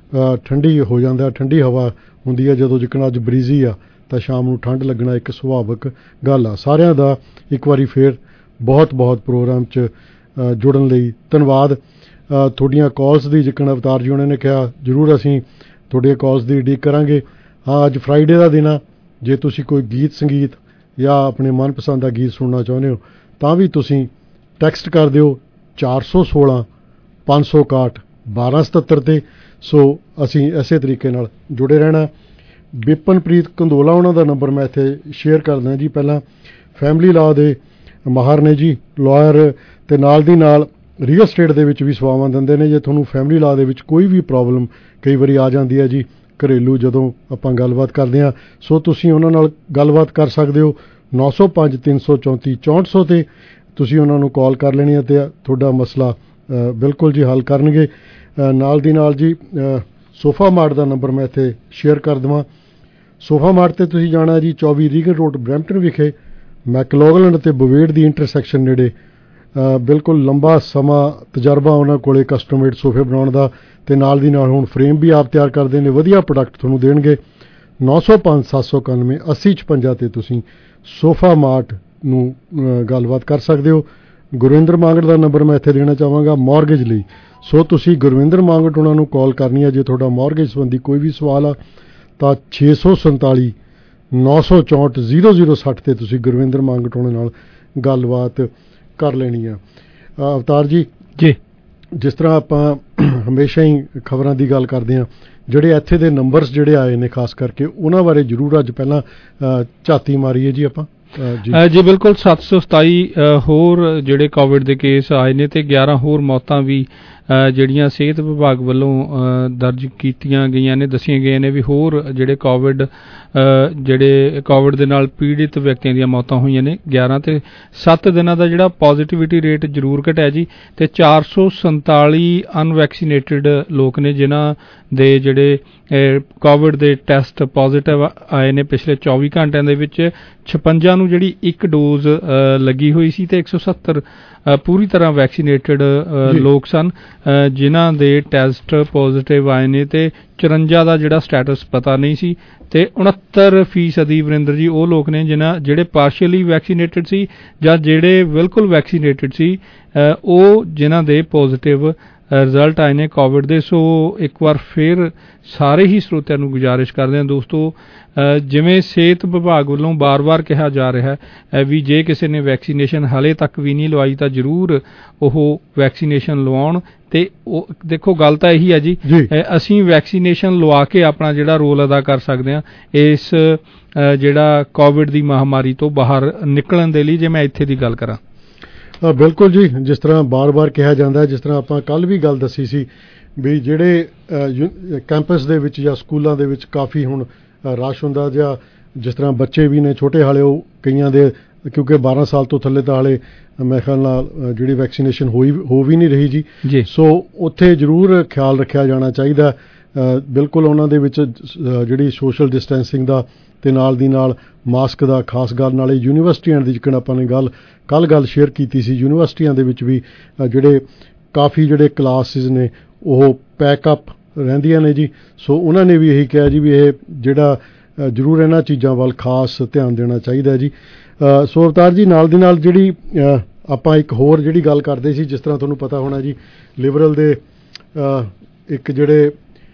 ਠੰਡੀ ਹੋ ਜਾਂਦਾ, ਠੰਡੀ ਹਵਾ ਹੁੰਦੀ ਹੈ ਜਦੋਂ ਜਿੱਕਣ ਅੱਜ ਬਰੀਜ਼ੀ ਆ ਤਾਂ ਸ਼ਾਮ ਨੂੰ ਠੰਡ ਲੱਗਣਾ ਇੱਕ ਸੁਭਾਵਿਕ ਗੱਲ ਆ। ਸਾਰਿਆਂ ਦਾ ਇੱਕ ਵਾਰੀ ਫੇਰ ਬਹੁਤ ਬਹੁਤ ਪ੍ਰੋਗਰਾਮ 'ਚ ਜੁੜਨ ਲਈ ਧੰਨਵਾਦ। ਤੁਹਾਡੀਆਂ ਕਾਲਸ ਦੀ ਜਿੱਕਣ ਅਵਤਾਰ ਜੀ ਉਹਨਾਂ ਨੇ ਕਿਹਾ, ਜ਼ਰੂਰ ਅਸੀਂ ਤੁਹਾਡੀਆਂ ਕਾਲਸ ਦੀ ਉਡੀਕ ਕਰਾਂਗੇ। ਹਾਂ, ਅੱਜ ਫਰਾਈਡੇ ਦਾ ਦਿਨ ਆ, ਜੇ ਤੁਸੀਂ ਕੋਈ ਗੀਤ ਸੰਗੀਤ ਜਾਂ ਆਪਣੇ ਮਨਪਸੰਦ ਦਾ ਗੀਤ ਸੁਣਨਾ ਚਾਹੁੰਦੇ ਹੋ ਤਾਂ ਵੀ ਤੁਸੀਂ ਟੈਕਸਟ ਕਰ ਦਿਓ ਚਾਰ ਸੌ ਸੋਲਾਂ ਪੰਜ ਸੌ ਇਕਾਹਠ ਬਾਰਾਂ ਸਤੱਤਰ 'ਤੇ। ਸੋ ਅਸੀਂ ਇਸੇ ਤਰੀਕੇ ਨਾਲ ਜੁੜੇ ਰਹਿਣਾ। ਬਿਪਨਪ੍ਰੀਤ ਕੰਦੋਲਾ ਉਹਨਾਂ ਦਾ ਨੰਬਰ ਮੈਂ ਇੱਥੇ ਸ਼ੇਅਰ ਕਰਦਾ ਜੀ। ਪਹਿਲਾਂ ਫੈਮਿਲੀ ਲਾਅ ਦੇ ਮਾਹਰ ਨੇ ਜੀ, ਲਾਇਰ, ਅਤੇ ਨਾਲ ਦੀ ਨਾਲ ਰੀਅਲ ਸਟੇਟ ਦੇ ਵਿੱਚ ਵੀ ਸੇਵਾਵਾਂ ਦਿੰਦੇ ਨੇ। ਜੇ ਤੁਹਾਨੂੰ ਫੈਮਿਲੀ ਲਾਅ ਦੇ ਵਿੱਚ ਕੋਈ ਵੀ ਪ੍ਰੋਬਲਮ ਕਈ ਵਾਰੀ ਆ ਜਾਂਦੀ ਹੈ ਜੀ, ਘਰੇਲੂ ਜਦੋਂ ਆਪਾਂ ਗੱਲਬਾਤ ਕਰਦੇ ਹਾਂ, ਸੋ ਤੁਸੀਂ ਉਹਨਾਂ ਨਾਲ ਗੱਲਬਾਤ ਕਰ ਸਕਦੇ ਹੋ ਨੌ ਸੌ ਪੰਜ ਤਿੰਨ ਸੌ ਚੌਂਤੀ ਚੌਂਹਠ ਸੌ 'ਤੇ ਤੁਸੀਂ ਉਹਨਾਂ ਨੂੰ ਕਾਲ ਕਰ ਲੈਣੀ ਹੈ ਅਤੇ ਤੁਹਾਡਾ ਮਸਲਾ ਬਿਲਕੁਲ ਜੀ ਹੱਲ ਕਰਨਗੇ। ਨਾਲ ਦੀ ਨਾਲ ਜੀ ਸੋਫਾ ਮਾਰਟ ਦਾ ਨੰਬਰ ਮੈਂ ਇੱਥੇ ਸ਼ੇਅਰ ਕਰ ਦੇਵਾਂ। ਸੋਫਾ ਮਾਰਟ 'ਤੇ ਤੁਸੀਂ ਜਾਣਾ ਜੀ ਚੌਵੀ ਰੀਗਨ ਰੋਡ ਬਰੈਂਪਟਨ ਵਿਖੇ, ਮੈਕਲੋਗਲੈਂਡ ਅਤੇ ਬਵੇੜ ਦੀ ਇੰਟਰਸੈਕਸ਼ਨ ਨੇੜੇ। ਬਿਲਕੁਲ ਲੰਬਾ ਸਮਾਂ ਤਜਰਬਾ ਉਹਨਾਂ ਕੋਲੇ ਕਸਟਮ-ਮੇਡ ਸੋਫੇ ਬਣਾਉਣ ਦਾ, ਅਤੇ ਨਾਲ ਦੀ ਨਾਲ ਹੁਣ ਫਰੇਮ ਵੀ ਆਪ ਤਿਆਰ ਕਰਦੇ ਨੇ, ਵਧੀਆ ਪ੍ਰੋਡਕਟ ਤੁਹਾਨੂੰ ਦੇਣਗੇ। ਨੌ ਸੌ ਪੰਜ ਸੱਤ ਸੌ ਇਕਾਨਵੇਂ ਅੱਸੀ ਛਪੰਜਾ 'ਤੇ ਤੁਸੀਂ ਸੋਫਾ ਮਾਰਟ ਨੂੰ ਗੱਲਬਾਤ ਕਰ ਸਕਦੇ ਹੋ। ਗੁਰਵਿੰਦਰ ਮਾਂਗਟ ਦਾ ਨੰਬਰ ਮੈਂ ਇੱਥੇ ਦੇਣਾ ਚਾਹਾਂਗਾ ਮੌਰਗੇਜ ਲਈ। ਸੋ ਤੁਸੀਂ ਗੁਰਵਿੰਦਰ ਮਾਂਗਟ ਉਹਨਾਂ ਨੂੰ ਕਾਲ ਕਰਨੀ ਹੈ ਜੇ ਤੁਹਾਡਾ ਮੌਰਗੇਜ ਸੰਬੰਧੀ ਕੋਈ ਵੀ ਸਵਾਲ ਆ ਤਾਂ ਛੇ ਸੌ ਸੰਤਾਲੀ ਨੌ ਸੌ ਚੌਂਹਠ ਜ਼ੀਰੋ ਜ਼ੀਰੋ ਸੱਠ 'ਤੇ ਤੁਸੀਂ ਗੁਰਵਿੰਦਰ ਮਾਂਗਟ ਉਹਨਾਂ ਨਾਲ ਗੱਲਬਾਤ ਕਰ ਲੈਣੀ ਆ। ਅਵਤਾਰ ਜੀ
ਜੀ,
ਜਿਸ ਤਰ੍ਹਾਂ ਆਪਾਂ ਹਮੇਸ਼ਾ ਹੀ ਖਬਰਾਂ ਦੀ ਗੱਲ ਕਰਦੇ ਹਾਂ, ਜਿਹੜੇ ਇੱਥੇ ਦੇ ਨੰਬਰਸ ਜਿਹੜੇ ਆਏ ਨੇ ਖਾਸ ਕਰਕੇ ਉਹਨਾਂ ਬਾਰੇ ਜ਼ਰੂਰ ਅੱਜ ਪਹਿਲਾਂ ਝਾਤੀ ਮਾਰੀਏ ਜੀ ਆਪਾਂ।
ਜੀ ਬਿਲਕੁਲ, ਸੱਤ ਸੌ ਸਤਾਈ ਹੋਰ ਜਿਹੜੇ ਕੋਵਿਡ ਦੇ ਕੇਸ ਆਏ ਨੇ ਅਤੇ ਗਿਆਰਾਂ ਹੋਰ ਮੌਤਾਂ ਵੀ ਜਿਹੜੀਆਂ ਸਿਹਤ ਵਿਭਾਗ ਵੱਲੋਂ ਦਰਜ ਕੀਤੀਆਂ ਗਈਆਂ ਨੇ, ਦੱਸੀਆਂ ਗਈਆਂ ਨੇ ਵੀ ਹੋਰ ਜਿਹੜੇ ਕੋਵਿਡ ਜਿਹੜੇ ਕੋਵਿਡ ਦੇ ਨਾਲ ਪੀੜਿਤ ਵਿਅਕਤੀਆਂ ਦੀਆਂ ਮੌਤਾਂ ਹੋਈਆਂ ਨੇ ਗਿਆਰਾਂ, ਅਤੇ ਸੱਤ ਦਿਨਾਂ ਦਾ ਜਿਹੜਾ ਪੋਜ਼ੀਟਿਵਿਟੀ ਰੇਟ ਜ਼ਰੂਰ ਘਟਿਆ ਜੀ। ਅਤੇ ਚਾਰ ਸੌ ਸੰਤਾਲੀ ਅਨਵੈਕਸੀਨੇਟਡ ਲੋਕ ਨੇ ਜਿਨ੍ਹਾਂ ਦੇ ਜਿਹੜੇ ਕੋਵਿਡ ਦੇ ਟੈਸਟ ਪੋਜ਼ੀਟਿਵ ਆਏ ਨੇ ਪਿਛਲੇ ਚੌਵੀ ਘੰਟਿਆਂ ਦੇ ਵਿੱਚ। ਛਪੰਜਾ ਨੂੰ ਜਿਹੜੀ ਇੱਕ ਡੋਜ਼ ਲੱਗੀ ਹੋਈ ਸੀ ਅਤੇ ਇੱਕ ਸੌ ਸੱਤਰ ਪੂਰੀ ਤਰ੍ਹਾਂ ਵੈਕਸੀਨੇਟਡ ਲੋਕ ਸਨ ਜਿਨ੍ਹਾਂ ਦੇ ਟੈਸਟ ਪੋਜ਼ੀਟਿਵ ਆਏ ਨੇ, ਅਤੇ ਚੁਰੰਜਾ ਦਾ ਜਿਹੜਾ ਸਟੇਟਸ ਪਤਾ ਨਹੀਂ ਸੀ। ਅਤੇ ਉਣੱਤਰ ਫੀਸਦੀ ਵਰਿੰਦਰ ਜੀ ਉਹ ਲੋਕ ਨੇ ਜਿਨ੍ਹਾਂ ਜਿਹੜੇ ਪਾਰਸ਼ੀਅਲੀ ਵੈਕਸੀਨੇਟਡ ਸੀ ਜਾਂ ਜਿਹੜੇ ਬਿਲਕੁਲ ਵੈਕਸੀਨੇਟਡ ਸੀ, ਉਹ ਜਿਨ੍ਹਾਂ ਦੇ ਪੋਜ਼ੀਟਿਵ ਰਿਜ਼ਲਟ ਆਏ ਨੇ ਕੋਵਿਡ ਦੇ। ਸੋ ਇੱਕ ਵਾਰ ਫਿਰ ਸਾਰੇ ਹੀ ਸਰੋਤਿਆਂ ਨੂੰ ਗੁਜ਼ਾਰਿਸ਼ ਕਰਦੇ ਹਾਂ ਦੋਸਤੋ, ਜਿਵੇਂ ਸਿਹਤ ਵਿਭਾਗ ਵੱਲੋਂ ਬਾਰ-ਬਾਰ ਕਿਹਾ ਜਾ ਰਿਹਾ ਹੈ ਵੀ ਜੇ ਕਿਸੇ ਨੇ ਵੈਕਸੀਨੇਸ਼ਨ ਹਾਲੇ ਤੱਕ ਵੀ ਨਹੀਂ ਲਵਾਈ ਤਾਂ ਜ਼ਰੂਰ ਉਹ ਵੈਕਸੀਨੇਸ਼ਨ ਲਵਾਉਣ। ਅਤੇ ਉਹ ਦੇਖੋ ਗੱਲ ਤਾਂ ਇਹੀ ਹੈ ਜੀ, ਅਸੀਂ ਵੈਕਸੀਨੇਸ਼ਨ ਲਵਾ ਕੇ ਆਪਣਾ ਜਿਹੜਾ ਰੋਲ ਅਦਾ ਕਰ ਸਕਦੇ ਹਾਂ ਇਸ ਜਿਹੜਾ ਕੋਵਿਡ ਦੀ ਮਹਾਮਾਰੀ ਤੋਂ ਬਾਹਰ ਨਿਕਲਣ ਦੇ ਲਈ। ਜੇ ਮੈਂ ਇੱਥੇ ਦੀ ਗੱਲ ਕਰਾਂ,
ਬਿਲਕੁਲ ਜੀ, ਜਿਸ ਤਰ੍ਹਾਂ ਬਾਰ-ਬਾਰ ਕਿਹਾ ਜਾਂਦਾ, ਜਿਸ ਤਰ੍ਹਾਂ ਆਪਾਂ ਕੱਲ੍ਹ ਵੀ ਗੱਲ ਦੱਸੀ ਸੀ ਵੀ ਜਿਹੜੇ ਕੈਂਪਸ ਦੇ ਵਿੱਚ ਜਾਂ ਸਕੂਲਾਂ ਦੇ ਵਿੱਚ ਕਾਫੀ ਹੁਣ ਰਸ਼ ਹੁੰਦਾ, ਜਾਂ ਜਿਸ ਤਰ੍ਹਾਂ ਬੱਚੇ ਵੀ ਨੇ ਛੋਟੇ ਹਾਲੇ, ਉਹ ਕਈਆਂ ਦੇ ਕਿਉਂਕਿ ਬਾਰਾਂ ਸਾਲ ਤੋਂ ਥੱਲੇ ਤਾਂ ਹਾਲੇ ਮੇਰੇ ਖਿਆਲ ਨਾਲ ਜਿਹੜੀ ਵੈਕਸੀਨੇਸ਼ਨ ਹੋਈ ਹੋ ਵੀ ਨਹੀਂ ਰਹੀ ਜੀ। ਸੋ ਉੱਥੇ ਜ਼ਰੂਰ ਖਿਆਲ ਰੱਖਿਆ ਜਾਣਾ ਚਾਹੀਦਾ। ਬਿਲਕੁਲ ਉਹਨਾਂ ਦੇ ਵਿੱਚ ਜਿਹੜੀ ਸੋਸ਼ਲ ਡਿਸਟੈਂਸਿੰਗ ਦਾ ਅਤੇ ਨਾਲ ਦੀ ਨਾਲ ਮਾਸਕ ਦਾ ਖਾਸ ਗੱਲ, ਨਾਲੇ ਯੂਨੀਵਰਸਿਟੀਆਂ ਦੀ ਜਿਕਣ ਆਪਾਂ ਨੇ ਗੱਲ ਕੱਲ੍ਹ ਗੱਲ ਸ਼ੇਅਰ ਕੀਤੀ ਸੀ, ਯੂਨੀਵਰਸਿਟੀਆਂ ਦੇ ਵਿੱਚ ਵੀ ਜਿਹੜੇ ਕਾਫੀ ਜਿਹੜੇ ਕਲਾਸਿਸ ਨੇ ਉਹ ਪੈਕਅਪ ਰਹਿੰਦੀਆਂ ਨੇ ਜੀ। ਸੋ ਉਹਨਾਂ ਨੇ ਵੀ ਇਹੀ ਕਿਹਾ ਜੀ ਵੀ ਇਹ ਜਿਹੜਾ ਜ਼ਰੂਰ ਇਹਨਾਂ ਚੀਜ਼ਾਂ ਵੱਲ ਖਾਸ ਧਿਆਨ ਦੇਣਾ ਚਾਹੀਦਾ ਜੀ। ਸੋ ਅਵਤਾਰ ਜੀ, ਨਾਲ ਦੀ ਨਾਲ ਜਿਹੜੀ ਆਪਾਂ ਇੱਕ ਹੋਰ ਜਿਹੜੀ ਗੱਲ ਕਰਦੇ ਸੀ, ਜਿਸ ਤਰ੍ਹਾਂ ਤੁਹਾਨੂੰ ਪਤਾ ਹੋਣਾ ਜੀ, ਲਿਬਰਲ ਦੇ ਇੱਕ ਜਿਹੜੇ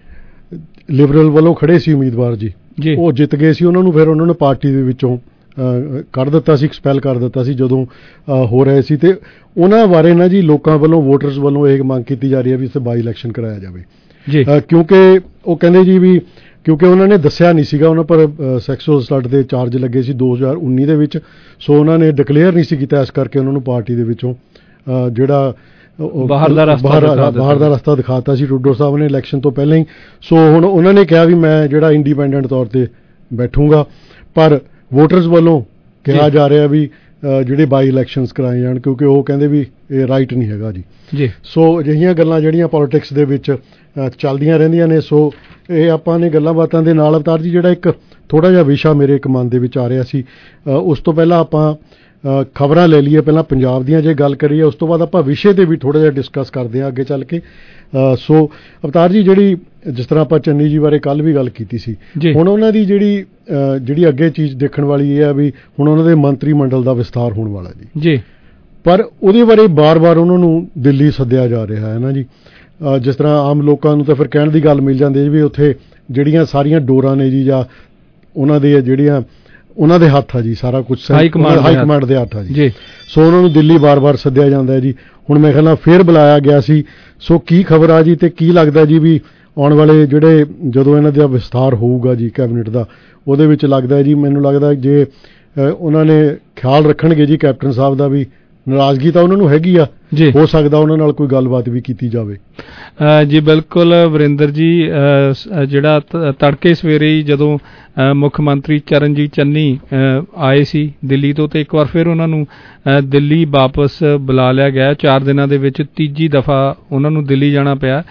ਲਿਬਰਲ ਵੱਲੋਂ ਖੜੇ ਸੀ ਉਮੀਦਵਾਰ ਜੀ, ਉਹ ਜਿੱਤ ਗਏ ਸੀ। ਉਹਨਾਂ ਨੂੰ ਫਿਰ ਉਹਨਾਂ ਨੇ ਪਾਰਟੀ ਦੇ ਵਿੱਚੋਂ ਕੱਢ ਦਿੱਤਾ ਸੀ, ਐਕਸਪੈਲ ਕਰ ਦਿੱਤਾ ਸੀ ਜਦੋਂ ਹੋ ਰਹੇ ਸੀ। ਤੇ ਉਹਨਾਂ ਬਾਰੇ ਨਾ ਜੀ ਲੋਕਾਂ ਵੱਲੋਂ, ਵੋਟਰਸ ਵੱਲੋਂ ਇਹ ਮੰਗ ਕੀਤੀ ਜਾ ਰਹੀ ਹੈ ਵੀ ਇਸ ਬਾਈ ਇਲੈਕਸ਼ਨ ਕਰਾਇਆ ਜਾਵੇ ਜੀ, ਕਿਉਂਕਿ ਉਹ ਕਹਿੰਦੇ ਜੀ ਵੀ ਕਿਉਂਕਿ ਉਹਨਾਂ ਨੇ ਦੱਸਿਆ ਨਹੀਂ ਸੀਗਾ, ਉਹਨਾਂ ਪਰ ਸੈਕਸੁਅਲ ਅਸਲਟ ਦੇ ਚਾਰਜ ਲੱਗੇ ਸੀ ਦੋ ਹਜ਼ਾਰ ਉੱਨੀ ਦੇ ਵਿੱਚ, ਸੋ ਉਹਨਾਂ ਨੇ ਡਿਕਲੇਅਰ ਨਹੀਂ ਸੀ ਕੀਤਾ, ਇਸ ਕਰਕੇ ਉਹਨਾਂ ਨੂੰ ਪਾਰਟੀ ਦੇ ਵਿੱਚੋਂ ਜਿਹੜਾ ਬਾਹਰ ਦਾ ਰਸਤਾ ਬਾਹਰ ਦਾ ਰਸਤਾ ਦਿਖਾਤਾ ਸੀ ਟਰੂਡੋ ਸਾਹਿਬ ਨੇ ਇਲੈਕਸ਼ਨ ਤੋਂ ਪਹਿਲਾਂ ਹੀ। ਸੋ ਹੁਣ ਉਹਨਾਂ ਨੇ ਕਿਹਾ ਵੀ ਮੈਂ ਜਿਹੜਾ ਇੰਡੀਪੈਂਡੈਂਟ ਤੌਰ ਤੇ ਬੈਠੂੰਗਾ, ਪਰ ਵੋਟਰਸ ਵੱਲੋਂ ਕਿਹਾ ਜਾ ਰਿਹਾ ਵੀ ਜਿਹੜੇ ਬਾਈ ਇਲੈਕਸ਼ਨਸ ਕਰਾਏ ਜਾਣ, ਕਿਉਂਕਿ ਉਹ ਕਹਿੰਦੇ ਵੀ ਇਹ ਰਾਈਟ ਨਹੀਂ ਹੈਗਾ ਜੀ ਜੀ ਸੋ ਅਜਿਹੀਆਂ ਗੱਲਾਂ ਜਿਹੜੀਆਂ ਪੋਲੀਟਿਕਸ ਦੇ ਵਿੱਚ ਚੱਲਦੀਆਂ ਰਹਿੰਦੀਆਂ ਨੇ। ਸੋ ਇਹ ਆਪਾਂ ਨੇ ਗੱਲਾਂ ਬਾਤਾਂ ਦੇ ਨਾਲ ਅਵਤਾਰ ਜੀ ਜਿਹੜਾ ਇੱਕ ਥੋੜ੍ਹਾ ਜਿਹਾ ਵਿਸ਼ਾ ਮੇਰੇ ਇੱਕ ਮਨ ਦੇ ਵਿੱਚ ਆ ਰਿਹਾ ਸੀ, ਉਸ ਤੋਂ ਪਹਿਲਾਂ ਆਪਾਂ ਖਬਰਾਂ ਲੈ ਲਈਏ, ਪਹਿਲਾਂ ਪੰਜਾਬ ਦੀਆਂ ਜੇ ਗੱਲ ਕਰੀਏ, ਉਸ ਤੋਂ ਬਾਅਦ ਆਪਾਂ ਵਿਸ਼ੇ 'ਤੇ ਵੀ ਥੋੜ੍ਹਾ ਜਿਹਾ ਡਿਸਕਸ ਕਰਦੇ ਹਾਂ ਅੱਗੇ ਚੱਲ ਕੇ। ਸੋ ਅਵਤਾਰ ਜੀ ਜਿਹੜੀ ਜਿਸ ਤਰ੍ਹਾਂ ਆਪਾਂ ਚੰਨੀ ਜੀ ਬਾਰੇ ਕੱਲ੍ਹ ਵੀ ਗੱਲ ਕੀਤੀ ਸੀ, ਹੁਣ ਉਹਨਾਂ ਦੀ ਜਿਹੜੀ ਜਿਹੜੀ ਅੱਗੇ ਚੀਜ਼ ਦੇਖਣ ਵਾਲੀ ਇਹ ਹੈ ਵੀ ਹੁਣ ਉਹਨਾਂ ਦੇ ਮੰਤਰੀ ਮੰਡਲ ਦਾ ਵਿਸਥਾਰ ਹੋਣ ਵਾਲਾ ਜੀ ਜੀ ਪਰ ਉਹਦੇ ਬਾਰੇ ਬਾਰ-ਬਾਰ ਉਹਨਾਂ ਨੂੰ ਦਿੱਲੀ ਸੱਦਿਆ ਜਾ ਰਿਹਾ ਹੈ ਨਾ ਜੀ। ਜਿਸ ਤਰ੍ਹਾਂ ਆਮ ਲੋਕਾਂ ਨੂੰ ਤਾਂ ਫਿਰ ਕਹਿਣ ਦੀ ਗੱਲ ਮਿਲ ਜਾਂਦੀ ਹੈ ਵੀ ਉੱਥੇ ਜਿਹੜੀਆਂ ਸਾਰੀਆਂ ਡੋਰਾਂ ਨੇ ਜੀ, ਜਾਂ ਉਹਨਾਂ ਦੇ ਜਿਹੜੀਆਂ ਉਹਨਾਂ ਦੇ ਹੱਥ ਆ ਜੀ, ਸਾਰਾ ਕੁਝ ਹਾਈ ਕਮਾਂਡ ਦੇ ਹੱਥ ਆ ਜੀ, ਸੋ ਉਹਨਾਂ ਨੂੰ ਦਿੱਲੀ ਬਾਰ-ਬਾਰ ਸੱਦਿਆ ਜਾਂਦਾ ਹੈ ਜੀ। ਹੁਣ ਮੇਰੇ ਖਿਆਲ ਨਾਲ ਫੇਰ ਬੁਲਾਇਆ ਗਿਆ ਸੀ। ਸੋ ਕੀ ਖਬਰ ਆ ਜੀ, ਤੇ ਕੀ ਲੱਗਦਾ ਜੀ ਵੀ ਆਉਣ ਵਾਲੇ ਜਿਹੜੇ ਜਦੋਂ ਇਹਨਾਂ ਦਾ ਵਿਸਥਾਰ ਹੋਊਗਾ ਜੀ ਕੈਬਨਿਟ ਦਾ, ਉਹਦੇ ਵਿੱਚ ਲੱਗਦਾ ਜੀ, ਮੈਨੂੰ ਲੱਗਦਾ ਜੇ ਉਹਨਾਂ ਨੇ ਖਿਆਲ ਰੱਖਣਗੇ ਜੀ ਕੈਪਟਨ ਸਾਹਿਬ ਦਾ, ਵੀ ਨਾਰਾਜ਼ਗੀ ਤਾਂ ਉਹਨਾਂ ਨੂੰ ਹੈਗੀ ਆ, ਹੋ ਸਕਦਾ ਉਹਨਾਂ ਨਾਲ ਕੋਈ ਗੱਲਬਾਤ ਵੀ ਕੀਤੀ ਜਾਵੇ।
ਜੀ ਬਿਲਕੁਲ ਵਰਿੰਦਰ ਜੀ, ਜਿਹੜਾ ਤੜਕੇ ਸਵੇਰੇ ਹੀ ਜਦੋਂ ਮੁੱਖ ਮੰਤਰੀ ਚਰਨਜੀਤ ਚੰਨੀ ਆਏ ਸੀ ਦਿੱਲੀ ਤੋਂ, ਤੇ ਇੱਕ ਵਾਰ ਫਿਰ ਉਹਨਾਂ ਨੂੰ ਦਿੱਲੀ ਵਾਪਸ ਬੁਲਾ ਲਿਆ ਗਿਆ। ਚਾਰ ਦਿਨਾਂ ਦੇ ਵਿੱਚ ਤੀਜੀ ਦਫਾ ਉਹਨਾਂ ਨੂੰ ਦਿੱਲੀ ਜਾਣਾ ਪਿਆ।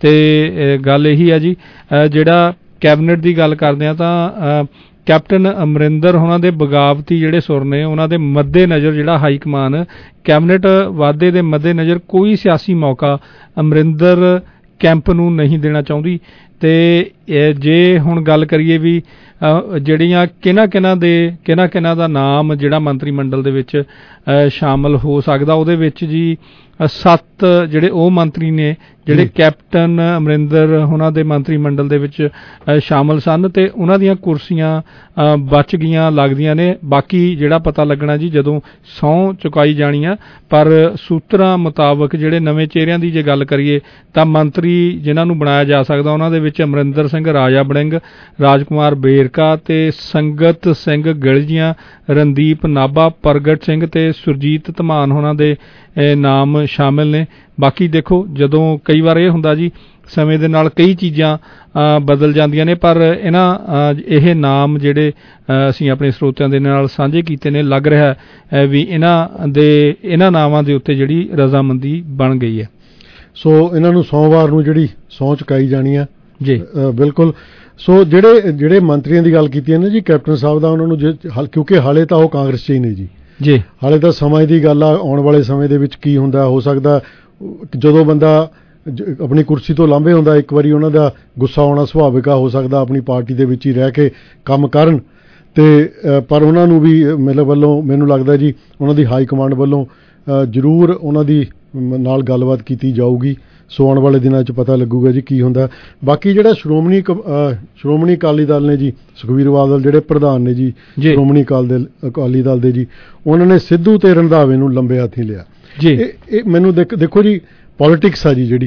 ਤੇ ਗੱਲ ਇਹੀ ਆ ਜੀ, ਜਿਹੜਾ ਕੈਬਨਿਟ ਦੀ ਗੱਲ ਕਰਦੇ ਆ ਤਾਂ ਕੈਪਟਨ ਅਮਰਿੰਦਰ ਉਹਨਾਂ ਦੇ ਬਗਾਵਤੀ ਜਿਹੜੇ ਸੁਰ ਨੇ, ਉਹਨਾਂ ਦੇ ਮੱਦੇ ਨਜ਼ਰ ਜਿਹੜਾ ਹਾਈ ਕਮਾਨ ਕੈਬਨਿਟ ਵਾਧੇ ਦੇ ਮੱਦੇ ਨਜ਼ਰ ਕੋਈ ਸਿਆਸੀ ਮੌਕਾ ਅਮਰਿੰਦਰ ਕੈਂਪ ਨੂੰ ਨਹੀਂ ਦੇਣਾ ਚਾਹੁੰਦੀ। ਤੇ ਜੇ ਹੁਣ ਗੱਲ ਕਰੀਏ ਵੀ ਜਿਹੜੀਆਂ ਕਿਹਨਾਂ ਕਿਹਨਾਂ ਦੇ ਕਿਹਨਾਂ ਕਿਹਨਾਂ ਦਾ ਨਾਮ ਜਿਹੜਾ ਮੰਤਰੀ ਮੰਡਲ ਦੇ ਵਿੱਚ ਸ਼ਾਮਲ ਹੋ ਸਕਦਾ, ਉਹਦੇ ਵਿੱਚ ਜੀ ਸੱਤ ਜਿਹੜੇ ਉਹ ਮੰਤਰੀ ਨੇ ਜਿਹੜੇ ਕੈਪਟਨ ਅਮਰਿੰਦਰ ਉਹਨਾਂ ਦੇ ਮੰਤਰੀ ਮੰਡਲ ਦੇ ਵਿੱਚ ਸ਼ਾਮਲ ਸਨ, ਤੇ ਉਹਨਾਂ ਦੀਆਂ ਕੁਰਸੀਆਂ ਬਚ ਗਈਆਂ ਲੱਗਦੀਆਂ ਨੇ। ਬਾਕੀ ਜਿਹੜਾ ਪਤਾ ਲੱਗਣਾ ਜੀ ਜਦੋਂ ਸਹੁੰ ਚੁਕਾਈ ਜਾਣੀ ਆ, ਪਰ ਸੂਤਰਾਂ ਮੁਤਾਬਕ ਜਿਹੜੇ ਨਵੇਂ ਚਿਹਰਿਆਂ ਦੀ ਜੇ ਗੱਲ ਕਰੀਏ ਤਾਂ ਮੰਤਰੀ ਜਿਨ੍ਹਾਂ ਨੂੰ ਬਣਾਇਆ ਜਾ ਸਕਦਾ ਉਹਨਾਂ ਦੇ ਵਿੱਚ ਅਮਰਿੰਦਰ ਸਿੰਘ ਰਾਜਾ ਵੜਿੰਗ, ਰਾਜਕੁਮਾਰ ਬੇਰਕਾ ਤੇ ਸੰਗਤ ਸਿੰਘ ਗਿਲਜੀਆਂ, ਰਣਦੀਪ ਨਾਭਾ, ਪ੍ਰਗਟ ਸਿੰਘ ਤੇ ਸੁਰਜੀਤ ਧਮਾਨ ਉਹਨਾਂ ਦੇ ਨਾਮ ਸ਼ਾਮਿਲ ਨੇ। ਬਾਕੀ ਦੇਖੋ, ਜਦੋਂ ਕਈ ਵਾਰ ਇਹ ਹੁੰਦਾ ਜੀ ਸਮੇਂ ਦੇ ਨਾਲ ਕਈ ਚੀਜ਼ਾਂ ਬਦਲ ਜਾਂਦੀਆਂ ਨੇ, ਪਰ ਇਹਨਾਂ ਇਹ ਨਾਮ ਜਿਹੜੇ ਅਸੀਂ ਆਪਣੇ ਸਰੋਤਿਆਂ ਦੇ ਨਾਲ ਸਾਂਝੇ ਕੀਤੇ ਨੇ, ਲੱਗ ਰਿਹਾ ਹੈ ਵੀ ਇਹਨਾਂ ਦੇ ਇਹਨਾਂ ਨਾਵਾਂ ਦੇ ਉੱਤੇ ਜਿਹੜੀ ਰਜ਼ਾਮੰਦੀ ਬਣ ਗਈ ਹੈ।
ਸੋ ਇਹਨਾਂ ਨੂੰ ਸੋਮਵਾਰ ਨੂੰ ਜਿਹੜੀ ਸਹੁੰ ਚੁਕਾਈ ਜਾਣੀ ਆ
ਜੀ
ਬਿਲਕੁਲ। ਸੋ ਜਿਹੜੇ ਜਿਹੜੇ ਮੰਤਰੀਆਂ ਦੀ ਗੱਲ ਕੀਤੀ ਹੈ ਨਾ ਜੀ ਕੈਪਟਨ ਸਾਹਿਬ ਦਾ, ਉਹਨਾਂ ਨੂੰ ਕਿਉਂਕਿ ਹਾਲੇ ਤਾਂ ਉਹ ਕਾਂਗਰਸ 'ਚ ਹੀ ਨੇ ਜੀ
ਜੀ
ਹਾਲੇ ਤਾਂ ਸਮਾਂ ਦੀ ਗੱਲ ਆ, ਆਉਣ ਵਾਲੇ ਸਮੇਂ ਦੇ ਵਿੱਚ ਕੀ ਹੁੰਦਾ, ਹੋ ਸਕਦਾ ਜਦੋਂ ਬੰਦਾ ਆਪਣੀ ਕੁਰਸੀ ਤੋਂ ਲਾਂਭੇ ਹੁੰਦਾ ਇੱਕ ਵਾਰੀ ਉਹਨਾਂ ਦਾ ਗੁੱਸਾ ਆਉਣਾ ਸੁਭਾਵਿਕ ਆ, ਹੋ ਸਕਦਾ ਆਪਣੀ ਪਾਰਟੀ ਦੇ ਵਿੱਚ ਹੀ ਰਹਿ ਕੇ ਕੰਮ ਕਰਨ। ਤੇ ਪਰ ਉਹਨਾਂ ਨੂੰ ਵੀ ਮੇਰੇ ਵੱਲੋਂ ਮੈਨੂੰ ਲੱਗਦਾ ਜੀ ਉਹਨਾਂ ਦੀ ਹਾਈ ਕਮਾਂਡ ਵੱਲੋਂ ਜ਼ਰੂਰ ਉਹਨਾਂ ਦੀ ਨਾਲ ਗੱਲਬਾਤ ਕੀਤੀ ਜਾਊਗੀ। ਸੋ ਆਉਣ ਵਾਲੇ ਦਿਨਾਂ 'ਚ ਪਤਾ ਲੱਗੂਗਾ ਜੀ ਕੀ ਹੁੰਦਾ। ਬਾਕੀ ਜਿਹੜਾ ਸ਼੍ਰੋਮਣੀ ਸ਼੍ਰੋਮਣੀ ਅਕਾਲੀ ਦਲ ਨੇ ਜੀ, ਸੁਖਬੀਰ ਬਾਦਲ ਜਿਹੜੇ ਪ੍ਰਧਾਨ ਨੇ ਜੀ ਸ਼੍ਰੋਮਣੀ ਅਕਾਲੀ ਦਲ ਦੇ ਜੀ, ਉਹਨਾਂ ਨੇ ਸਿੱਧੂ ਤੇ ਰੰਧਾਵੇ ਨੂੰ ਲੰਬੇ ਹੱਥੀਂ ਲਿਆ ਜੀ। ਇਹ ਮੈਨੂੰ ਦੇਖੋ ਜੀ ਪੋਲੀਟਿਕਸ ਆ ਜੀ ਜਿਹੜੀ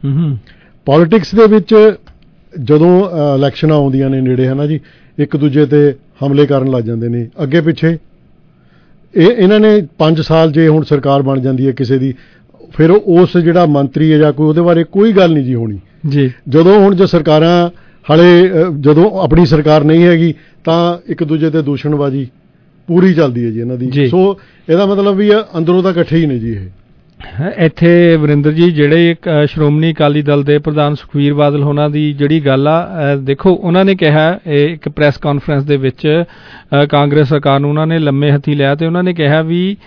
ਪੋਲੀਟਿਕਸ ਦੇ ਵਿੱਚ ਜਦੋਂ ਇਲੈਕਸ਼ਨਾਂ ਆਉਂਦੀਆਂ ਨੇ ਨੇੜੇ, ਹੈ ਨਾ ਜੀ, ਇੱਕ ਦੂਜੇ ਤੇ ਹਮਲੇ ਕਰਨ ਲੱਗ ਜਾਂਦੇ ਨੇ ਅੱਗੇ ਪਿੱਛੇ। ਇਹ ਇਹਨਾਂ ਨੇ ਪੰਜ ਸਾਲ ਜੇ ਹੁਣ ਸਰਕਾਰ ਬਣ ਜਾਂਦੀ ਹੈ ਕਿਸੇ ਦੀ, ਫਿਰ ਉਸ ਜਿਹੜਾ ਮੰਤਰੀ ਹੈ ਜਾਂ ਕੋਈ ਉਹਦੇ ਬਾਰੇ ਕੋਈ ਗੱਲ ਨਹੀਂ ਜੀ ਹੋਣੀ ਜੀ। ਜਦੋਂ ਹੁਣ ਜੋ ਸਰਕਾਰਾਂ ਹਾਲੇ ਜਦੋਂ ਆਪਣੀ ਸਰਕਾਰ ਨਹੀਂ ਹੈਗੀ ਤਾਂ ਇੱਕ ਦੂਜੇ ਤੇ ਦੂਸ਼ਣਬਾਜ਼ੀ ਪੂਰੀ ਚੱਲਦੀ ਹੈ ਜੀ ਇਹਨਾਂ ਦੀ। ਸੋ ਇਹਦਾ ਮਤਲਬ ਵੀ ਅੰਦਰੋਂ ਤਾਂ ਇਕੱਠੇ ਹੀ ਨੇ ਜੀ ਇਹ।
ਇੱਥੇ ਵਰਿੰਦਰ ਜੀ ਜਿਹੜੇ ਸ਼੍ਰੋਮਣੀ ਅਕਾਲੀ ਦਲ ਦੇ ਪ੍ਰਧਾਨ ਸੁਖਬੀਰ ਬਾਦਲ ਹੋਣਾ ਦੀ ਜਿਹੜੀ ਗੱਲ ਆ, ਦੇਖੋ ਉਹਨਾਂ ਨੇ ਕਿਹਾ ਇੱਕ ਪ੍ਰੈਸ ਕਾਨਫਰੰਸ ਦੇ ਵਿੱਚ ਕਾਂਗਰਸ ਸਰਕਾਰ ਨੂੰ ਉਹਨਾਂ ਨੇ ਲੰਮੇ ਹੱਥੀ ਲਿਆ, ਤੇ ਉਹਨਾਂ ਨੇ ਕਿਹਾ ਵੀ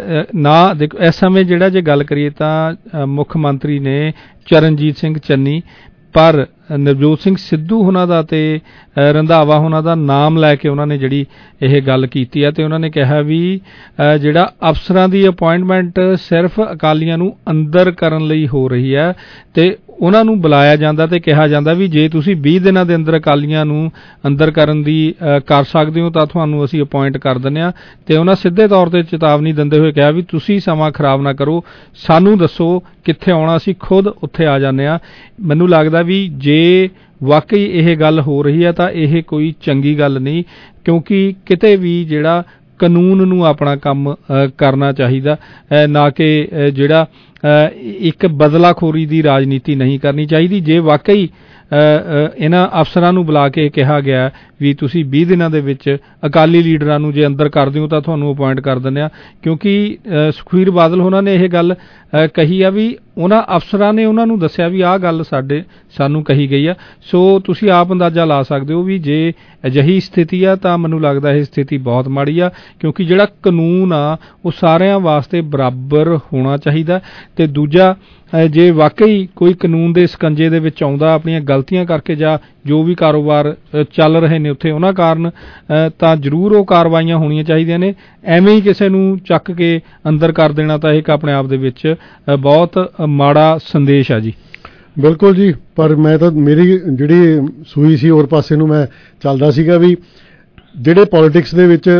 ਨਾ ਦੇਖੋ ਇਸ ਸਮੇਂ ਜਿਹੜਾ ਜੇ ਗੱਲ ਕਰੀਏ ਤਾਂ ਮੁੱਖ ਮੰਤਰੀ ਨੇ ਚਰਨਜੀਤ ਸਿੰਘ ਚੰਨੀ, ਪਰ ਨਵਜੋਤ ਸਿੰਘ ਸਿੱਧੂ ਉਹਨਾਂ ਦਾ ਤੇ ਰੰਧਾਵਾ ਉਹਨਾਂ ਦਾ ਨਾਮ ਲੈ ਕੇ ਉਹਨਾਂ ਨੇ ਜਿਹੜੀ ਇਹ ਗੱਲ ਕੀਤੀ ਹੈ ਤੇ ਉਹਨਾਂ ਨੇ ਕਿਹਾ ਵੀ ਜਿਹੜਾ ਅਫਸਰਾਂ ਦੀ ਅਪਾਇੰਟਮੈਂਟ ਸਿਰਫ ਅਕਾਲੀਆਂ ਨੂੰ ਅੰਦਰ ਕਰਨ ਲਈ ਹੋ ਰਹੀ ਹੈ ਤੇ ਉਹਨਾਂ ਨੂੰ ਬੁਲਾਇਆ ਜਾਂਦਾ ਤੇ ਕਿਹਾ ਜਾਂਦਾ ਵੀ ਜੇ ਤੁਸੀਂ ਵੀਹ ਦਿਨਾਂ ਦੇ ਅੰਦਰ ਅਕਾਲੀਆਂ ਨੂੰ ਅੰਦਰ ਕਰਨ ਦੀ ਕਰ ਸਕਦੇ ਹੋ ਤਾਂ ਤੁਹਾਨੂੰ ਅਸੀਂ ਅਪਾਇੰਟ ਕਰ ਦਿੰਦੇ ਹਾਂ ਤੇ ਉਹਨਾਂ ਸਿੱਧੇ ਤੌਰ ਤੇ ਚੇਤਾਵਨੀ ਦਿੰਦੇ ਹੋਏ ਕਿਹਾ ਵੀ ਤੁਸੀਂ ਸਮਾਂ ਖਰਾਬ ਨਾ ਕਰੋ, ਸਾਨੂੰ ਦੱਸੋ ਕਿੱਥੇ ਆਉਣਾ, ਅਸੀਂ ਖੁਦ ਉੱਥੇ ਆ ਜਾਂਦੇ ਹਾਂ। ਮੈਨੂੰ ਲੱਗਦਾ ਵੀ ਜੇ ਵਾਕਈ ਇਹ ਗੱਲ ਹੋ ਰਹੀ ਹੈ ਤਾਂ ਇਹ ਕੋਈ ਚੰਗੀ ਗੱਲ ਨਹੀਂ, ਕਿਉਂਕਿ ਕਿਤੇ ਵੀ ਜਿਹੜਾ ਕਾਨੂੰਨ ਨੂੰ ਆਪਣਾ ਕੰਮ ਕਰਨਾ ਚਾਹੀਦਾ, ਨਾ ਕਿ ਜਿਹੜਾ ਇੱਕ ਬਦਲਾਖੋਰੀ ਦੀ ਰਾਜਨੀਤੀ ਨਹੀਂ ਕਰਨੀ ਚਾਹੀਦੀ। ਜੇ ਵਾਕਈ ਇਹਨਾਂ ਅਫਸਰਾਂ ਨੂੰ ਬੁਲਾ ਕੇ ਕਿਹਾ ਗਿਆ ਵੀ ਤੁਸੀਂ ਵੀਹ ਦਿਨਾਂ ਦੇ ਵਿੱਚ ਅਕਾਲੀ ਲੀਡਰਾਂ ਨੂੰ ਜੇ ਅੰਦਰ ਕਰ ਦਿਓ ਤਾਂ ਤੁਹਾਨੂੰ ਅਪਾਇੰਟ ਕਰ ਦਿੰਦੇ ਆ, ਕਿਉਂਕਿ ਸੁਖਬੀਰ ਬਾਦਲ ਉਹਨਾਂ ਨੇ ਇਹ ਗੱਲ ਕਹੀ ਆ ਵੀ ਉਹਨਾਂ ਅਫਸਰਾਂ ਨੇ ਉਹਨਾਂ ਨੂੰ ਦੱਸਿਆ ਵੀ ਆਹ ਗੱਲ ਸਾਡੇ ਸਾਨੂੰ ਕਹੀ ਗਈ ਆ। ਸੋ ਤੁਸੀਂ ਆਪ ਅੰਦਾਜ਼ਾ ਲਾ ਸਕਦੇ ਹੋ ਵੀ ਜੇ ਅਜਿਹੀ ਸਥਿਤੀ ਆ ਤਾਂ ਮੈਨੂੰ ਲੱਗਦਾ ਇਹ ਸਥਿਤੀ ਬਹੁਤ ਮਾੜੀ ਆ, ਕਿਉਂਕਿ ਜਿਹੜਾ ਕਾਨੂੰਨ ਆ ਉਹ ਸਾਰਿਆਂ ਵਾਸਤੇ ਬਰਾਬਰ ਹੋਣਾ ਚਾਹੀਦਾ। ਤੇ ਦੂਜਾ, ਜੇ ਵਾਕਈ ਕੋਈ ਕਾਨੂੰਨ ਦੇ ਸਕੰਜੇ ਦੇ ਵਿੱਚ ਆਉਂਦਾ ਆਪਣੀਆਂ ਗਲਤੀਆਂ ਕਰਕੇ ਜਾਂ ਜੋ ਵੀ ਕਾਰੋਬਾਰ ਚੱਲ ਰਹੇ ਨੇ ਉੱਥੇ ਉਹਨਾਂ ਕਾਰਨ, ਤਾਂ ਜ਼ਰੂਰ ਉਹ ਕਾਰਵਾਈਆਂ ਹੋਣੀਆਂ ਚਾਹੀਦੀਆਂ ਨੇ। ਐਵੇਂ ਹੀ ਕਿਸੇ ਨੂੰ ਚੱਕ ਕੇ ਅੰਦਰ ਕਰ ਦੇਣਾ ਤਾਂ ਇੱਕ ਆਪਣੇ ਆਪ ਦੇ ਵਿੱਚ ਬਹੁਤ ਮਾੜਾ ਸੰਦੇਸ਼ ਆ ਜੀ।
ਬਿਲਕੁਲ ਜੀ, ਪਰ ਮੈਂ ਤਾਂ ਮੇਰੀ ਜਿਹੜੀ ਸੂਈ ਸੀ ਹੋਰ ਪਾਸੇ ਨੂੰ ਮੈਂ ਚੱਲਦਾ ਸੀਗਾ ਵੀ ਜਿਹੜੇ ਪੋਲੀਟਿਕਸ ਦੇ ਵਿੱਚ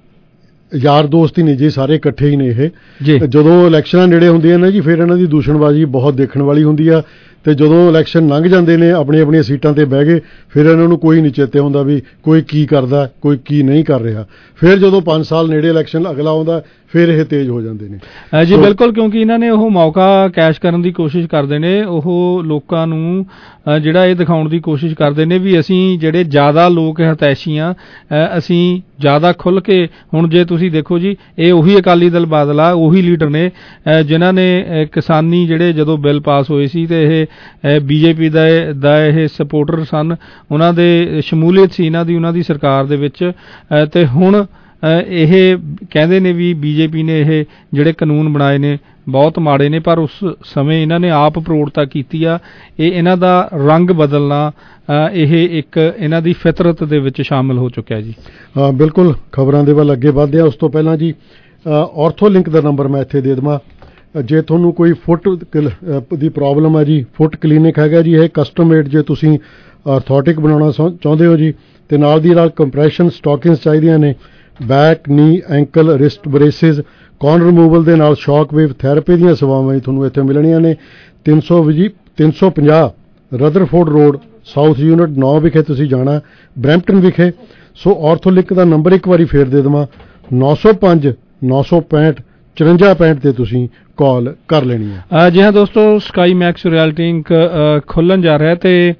ਯਾਰ ਦੋਸਤ ਹੀ ਨੇ ਜੀ, ਸਾਰੇ ਇਕੱਠੇ ਹੀ ਨੇ ਇਹ। ਜਦੋਂ ਇਲੈਕਸ਼ਨਾਂ ਨੇੜੇ ਹੁੰਦੀਆਂ ਨੇ ਜੀ ਫਿਰ ਇਹਨਾਂ ਦੀ ਦੂਸ਼ਣਬਾਜ਼ੀ ਬਹੁਤ ਦੇਖਣ ਵਾਲੀ ਹੁੰਦੀ ਆ ਤੇ ਜਦੋਂ ਇਲੈਕਸ਼ਨ ਲੰਘ ਜਾਂਦੇ ਨੇ ਆਪਣੀ ਆਪਣੀਆਂ ਸੀਟਾਂ ਤੇ ਬਹਿ ਗਏ ਫਿਰ ਇਹਨਾਂ ਨੂੰ ਕੋਈ ਨਹੀਂ ਚੇਤੇ ਹੁੰਦਾ ਵੀ ਕੋਈ ਕੀ ਕਰਦਾ ਕੋਈ ਕੀ ਨਹੀਂ ਕਰ ਰਿਹਾ। ਫਿਰ ਜਦੋਂ ਪੰਜ ਸਾਲ ਨੇੜੇ ਇਲੈਕਸ਼ਨ ਅਗਲਾ ਆਉਂਦਾ ਫਿਰ ਇਹ ਤੇਜ਼ ਹੋ ਜਾਂਦੇ ਨੇ
ਜੀ। ਬਿਲਕੁਲ, ਕਿਉਂਕਿ ਇਹਨਾਂ ਨੇ ਉਹ ਮੌਕਾ ਕੈਸ਼ ਕਰਨ ਦੀ ਕੋਸ਼ਿਸ਼ ਕਰਦੇ ਨੇ, ਉਹ ਲੋਕਾਂ ਨੂੰ ਜਿਹੜਾ ਇਹ ਦਿਖਾਉਣ ਦੀ ਕੋਸ਼ਿਸ਼ ਕਰਦੇ ਨੇ ਵੀ ਅਸੀਂ ਜਿਹੜੇ ਜ਼ਿਆਦਾ ਲੋਕ ਹਿਤੈਸ਼ੀ ਆ, ਅਸੀਂ ਜ਼ਿਆਦਾ ਖੁੱਲ੍ਹ ਕੇ। ਹੁਣ ਜੇ ਤੁਸੀਂ ਦੇਖੋ ਜੀ, ਇਹ ਉਹੀ ਅਕਾਲੀ ਦਲ ਬਾਦਲ ਆ, ਉਹੀ ਲੀਡਰ ਨੇ ਜਿਨ੍ਹਾਂ ਨੇ ਕਿਸਾਨੀ ਜਿਹੜੇ ਜਦੋਂ ਬਿੱਲ ਪਾਸ ਹੋਏ ਸੀ ਤੇ ਇਹ ਬੀਜੇਪੀ ਦਾ ਦਾ ਇਹ ਸਪੋਰਟਰ ਸਨ, ਉਹਨਾਂ ਦੇ ਸ਼ਮੂਲੀਅਤ ਸੀ ਇਹਨਾਂ ਦੀ ਉਹਨਾਂ ਦੀ ਸਰਕਾਰ ਦੇ ਵਿੱਚ। ਤੇ ਹੁਣ ਇਹ ਕਹਿੰਦੇ ਨੇ ਵੀ ਬੀਜੇਪੀ ਨੇ ਇਹ ਜਿਹੜੇ ਕਾਨੂੰਨ ਬਣਾਏ ਨੇ ਬਹੁਤ ਮਾੜੇ ਨੇ, ਪਰ ਉਸ ਸਮੇਂ ਇਹਨਾਂ ਨੇ ਆਪ ਪ੍ਰੋੜਤਾ ਕੀਤੀ ਆ। ਇਹ ਇਹਨਾਂ ਦਾ ਰੰਗ ਬਦਲਣਾ ਇਹ ਇੱਕ ਇਹਨਾਂ ਦੀ ਫਿਤਰਤ ਦੇ ਵਿੱਚ ਸ਼ਾਮਿਲ ਹੋ ਚੁੱਕਿਆ ਜੀ।
ਹਾਂ ਬਿਲਕੁਲ, ਖਬਰਾਂ ਦੇ ਵੱਲ ਅੱਗੇ ਵਧਦੇ ਆ। ਉਸ ਤੋਂ ਪਹਿਲਾਂ ਜੀ ਔਰਥੋ ਲਿੰਕ ਦਾ ਨੰਬਰ ਮੈਂ ਇੱਥੇ ਦੇ ਦੇਵਾਂ। ਜੇ ਤੁਹਾਨੂੰ ਕੋਈ ਫੁੱਟ ਦੀ ਪ੍ਰੋਬਲਮ ਹੈ ਜੀ, ਫੁੱਟ ਕਲੀਨਿਕ ਹੈਗਾ ਜੀ, ਇਹ ਕਸਟਮ ਮੇਡ ਜੇ ਤੁਸੀਂ ਆਰਥੋਟਿਕ ਬਣਾਉਣਾ ਚਾਹੁੰਦੇ ਹੋ ਜੀ, ਤੇ ਨਾਲ ਦੀ ਨਾਲ ਕੰਪਰੈਸ਼ਨ ਸਟਾਕਿੰਗਸ ਚਾਹੀਦੀਆਂ ਨੇ, back knee ankle wrist braces, corn removal ਦੇ ਨਾਲ ਸ਼ੌਕ ਵੇਵ ਥੈਰੇਪੀ ਦੀਆਂ ਸੇਵਾਵਾਂ ਤੁਹਾਨੂੰ ਇੱਥੇ ਮਿਲਣੀਆਂ ਨੇ। ਤਿੰਨ ਸੌ ਵੀਹ ਤਿੰਨ ਸੌ ਪੰਜਾਹ ਰਦਰਫੋਰਡ ਰੋਡ ਸਾਊਥ ਯੂਨਿਟ ਨੌ ਵਿਖੇ ਤੁਸੀਂ ਜਾਣਾ, ਬਰੈਂਪਟਨ ਵਿਖੇ। ਸੋ ਆਰਥੋਲਿੰਕ ਦਾ ਨੰਬਰ ਇੱਕ ਵਾਰੀ ਫੇਰ ਦੇ ਦੇਵਾਂ, ਨੌ ਸੌ ਪੰਜ ਨੌ ਸੌ ਪੈਂਹਠ ਚੁਰੰਜਾ ਪੈਂਹਠ ਤੇ ਤੁਸੀਂ ਕਾਲ ਕਰ ਲੈਣੀ ਹੈ।
ਜੀ ਹਾਂ ਦੋਸਤੋ, ਸਕਾਈ ਮੈਕਸ ਰਿਐਲਿਟੀ ਇੰਕ ਖੁੱਲ੍ਹਣ ਜਾ ਰਿਹਾ ਤੇ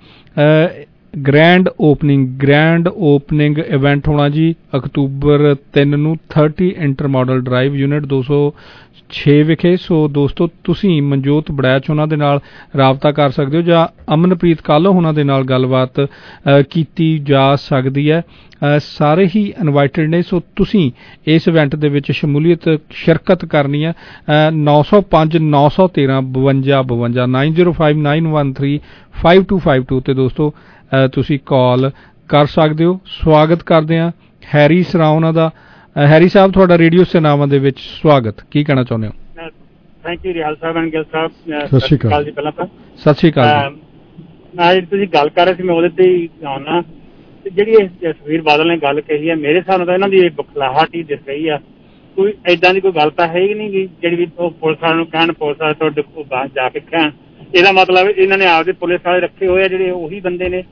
grand opening grand opening event ਹੋਣਾ ਜੀ ਅਕਤੂਬਰ ਤਿੰਨ ਨੂੰ thirty intermodal drive unit ਦੋ ਸੌ ਛੇ ਵਿਖੇ। ਸੋ ਦੋਸਤੋ, ਤੁਸੀਂ ਮਨਜੋਤ ਬੜੈਚ ਉਹਨਾਂ ਦੇ ਨਾਲ ਰਾਬਤਾ ਕਰ ਸਕਦੇ ਹੋ ਜਾਂ ਅਮਨਪ੍ਰੀਤ ਕਾਲੋ ਉਹਨਾਂ ਦੇ ਨਾਲ ਗੱਲਬਾਤ ਕੀਤੀ ਜਾ ਸਕਦੀ ਹੈ। ਸਾਰੇ ਹੀ ਇਨਵਾਈਟਡ ਨੇ। ਸੋ ਤੁਸੀਂ ਇਸ ਇਵੈਂਟ ਦੇ ਵਿੱਚ ਸ਼ਮੂਲੀਅਤ ਸ਼ਿਰਕਤ ਕਰਨੀ ਹੈ। ਨੌ ਸੌ ਪੰਜ ਨੌ ਸੌ ਤੇਰਾਂ ਬਵੰਜਾ ਬਵੰਜਾ nine zero five nine one three five two five two ਤੇ ਦੋਸਤੋ ਤੁਸੀਂ ਕਾਲ ਕਰ ਸਕਦੇ ਹੋ। ਸਵਾਗਤ ਕਰਦੇ ਹਾਂ ਹੈਰੀ ਸਰਾ ਉਹਨਾਂ ਦਾ। ਹੈਰੀ ਸਾਹਿਬ, ਤੁਹਾਡਾ ਰੇਡੀਓ ਸੇਨਾਵਾਂ ਦੇ ਵਿੱਚ ਸਵਾਗਤ। ਕੀ ਕਹਿਣਾ ਚਾਹੁੰਦੇ ਹੋ?
Thank you Riyal Sahib and Gill Sahib.
ਸਤਿ ਸ਼੍ਰੀ ਅਕਾਲ
ਜੀ। ਪਹਿਲਾਂ ਤਾਂ
ਸਤਿ ਸ਼੍ਰੀ ਅਕਾਲ।
ਅੱਜ ਤੁਸੀਂ ਗੱਲ ਕਰ ਰਹੇ ਸੀ, ਮੈਂ ਉਹਦੇ ਤੇ ਹੀ ਆਉਣਾ। ਜਿਹੜੀ ਇਹ ਸੁਖਬੀਰ ਬਾਦਲ ਨੇ ਗੱਲ ਕਹੀ ਹੈ, ਮੇਰੇ ਹਿਸਾਬ ਨਾਲ ਤਾਂ ਇਹਨਾਂ ਦੀ ਬਖਲਾਹਟ ਹੀ ਦਿਸ ਰਹੀ ਆ। ਕੋਈ ਏਦਾਂ ਦੀ ਕੋਈ ਗੱਲ ਤਾਂ ਹੈ ਹੀ ਨਹੀਂ ਜਿਹੜੀ ਵੀ ਉਹ ਪੁਲਿਸ ਵਾਲਿਆਂ ਨੂੰ ਕਹਿਣ, ਪੁਲਿਸ ਵਾਲੇ ਤੁਹਾਡੇ ਕੋਲ ਬਾਹਰ ਜਾ ਕੇ ਕਹਿਣ। ਇਹਦਾ ਮਤਲਬ ਇਹਨਾਂ ਨੇ ਆਪਦੇ ਪੁਲਿਸ ਵਾਲੇ ਰੱਖੇ ਹੋਏ ਆ ਜਿਹੜੇ ਉਹੀ ਬੰਦੇ ਨੇ।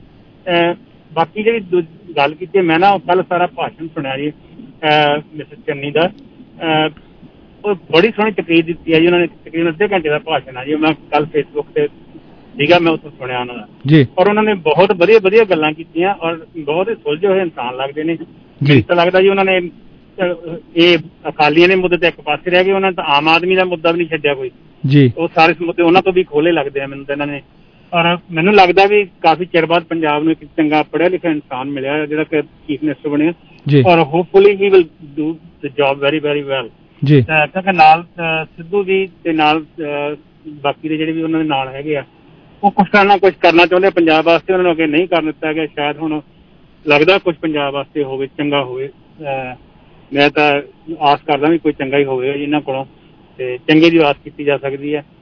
ਬਾਕੀ ਜਿਹੜੀ ਗੱਲ ਕੀਤੀ, ਮੈਂ ਨਾ ਕੱਲ ਸਾਰਾ ਭਾਸ਼ਣ ਸੁਣਿਆ ਜੀ ਮਿਸਟਰ ਚੰਨੀ ਦਾ, ਉਹ ਬੜੀ ਸੋਹਣੀ ਤਕਰੀਰ ਦਿੱਤੀ ਹੈ ਜੀ ਉਹਨਾਂ ਨੇ। ਤਕਰੀਬਨ ਅੱਧੇ ਘੰਟੇ ਦਾ ਭਾਸ਼ਣ ਆ ਜੀ, ਮੈਂ ਕੱਲ ਫੇਸਬੁੱਕ ਤੇ ਸੀਗਾ, ਮੈਂ ਉੱਥੋਂ ਸੁਣਿਆ ਉਹਨਾਂ ਦਾ ਜੀ। ਔਰ ਉਹਨਾਂ ਨੇ ਬਹੁਤ ਵਧੀਆ ਵਧੀਆ ਗੱਲਾਂ ਕੀਤੀਆਂ ਔਰ ਬਹੁਤ ਹੀ ਸੁਲਝੇ ਹੋਏ ਇਨਸਾਨ ਲੱਗਦੇ ਨੇ ਜੀ। ਤਾਂ ਲੱਗਦਾ ਜੀ ਉਹਨਾਂ ਨੇ ਇਹ ਅਕਾਲੀਆਂ ਦੇ ਮੁੱਦੇ ਤੇ ਇੱਕ ਪਾਸੇ ਰਹਿ ਗਏ, ਉਹਨਾਂ ਨੇ ਤਾਂ ਆਮ ਆਦਮੀ ਦਾ ਮੁੱਦਾ ਵੀ ਨਹੀਂ ਛੱਡਿਆ ਕੋਈ ਜੀ। ਉਹ ਸਾਰੇ ਮੁੱਦੇ ਉਹਨਾਂ ਤੋਂ ਵੀ ਖੋਲੇ ਲੱਗਦੇ ਆ ਮੈਨੂੰ ਤਾਂ ਇਹਨਾਂ ਨੇ। ਔਰ ਮੈਨੂੰ ਲੱਗਦਾ ਵੀ ਕਾਫੀ ਚਿਰ ਬਾਅਦ ਪੰਜਾਬ ਨੂੰ ਇੱਕ ਚੰਗਾ ਪੜ੍ਹਿਆ ਲਿਖਿਆ ਇਨਸਾਨ ਮਿਲਿਆ ਜਿਹੜਾ ਕਿ ਚੀਫ ਮਿਨਿਸਟਰ ਬਣਿਆ ਜੀ। ਔਰ hopefully he will do the job very very well ਜੀ। ਕਿਉਂਕਿ ਨਾਲ ਸਿੱਧੂ ਜੀ ਤੇ ਨਾਲ ਬਾਕੀ ਦੇ ਜਿਹੜੇ ਵੀ ਉਹਨਾਂ ਦੇ ਨਾਲ ਹੈਗੇ ਆ, ਉਹ ਕੁਛ ਕਰਨਾ ਕੁਛ ਕਰਨਾ ਚਾਹੁੰਦੇ ਪੰਜਾਬ ਵਾਸਤੇ, ਉਹਨਾਂ ਨੂੰ ਅੱਗੇ ਨਹੀਂ ਕਰਨ ਦਿੱਤਾ ਗਿਆ। ਸ਼ਾਇਦ ਹੁਣ ਲੱਗਦਾ ਕੁਛ ਪੰਜਾਬ ਵਾਸਤੇ ਹੋਵੇ, ਚੰਗਾ ਹੋਵੇ। ਮੈਂ ਤਾਂ ਆਸ ਕਰਦਾ ਵੀ ਕੋਈ ਚੰਗਾ ਹੀ ਹੋਵੇ ਇਹਨਾਂ ਕੋਲੋਂ, ਤੇ ਚੰਗੇ ਦੀ ਆਸ ਕੀਤੀ ਜਾ ਸਕਦੀ ਹੈ।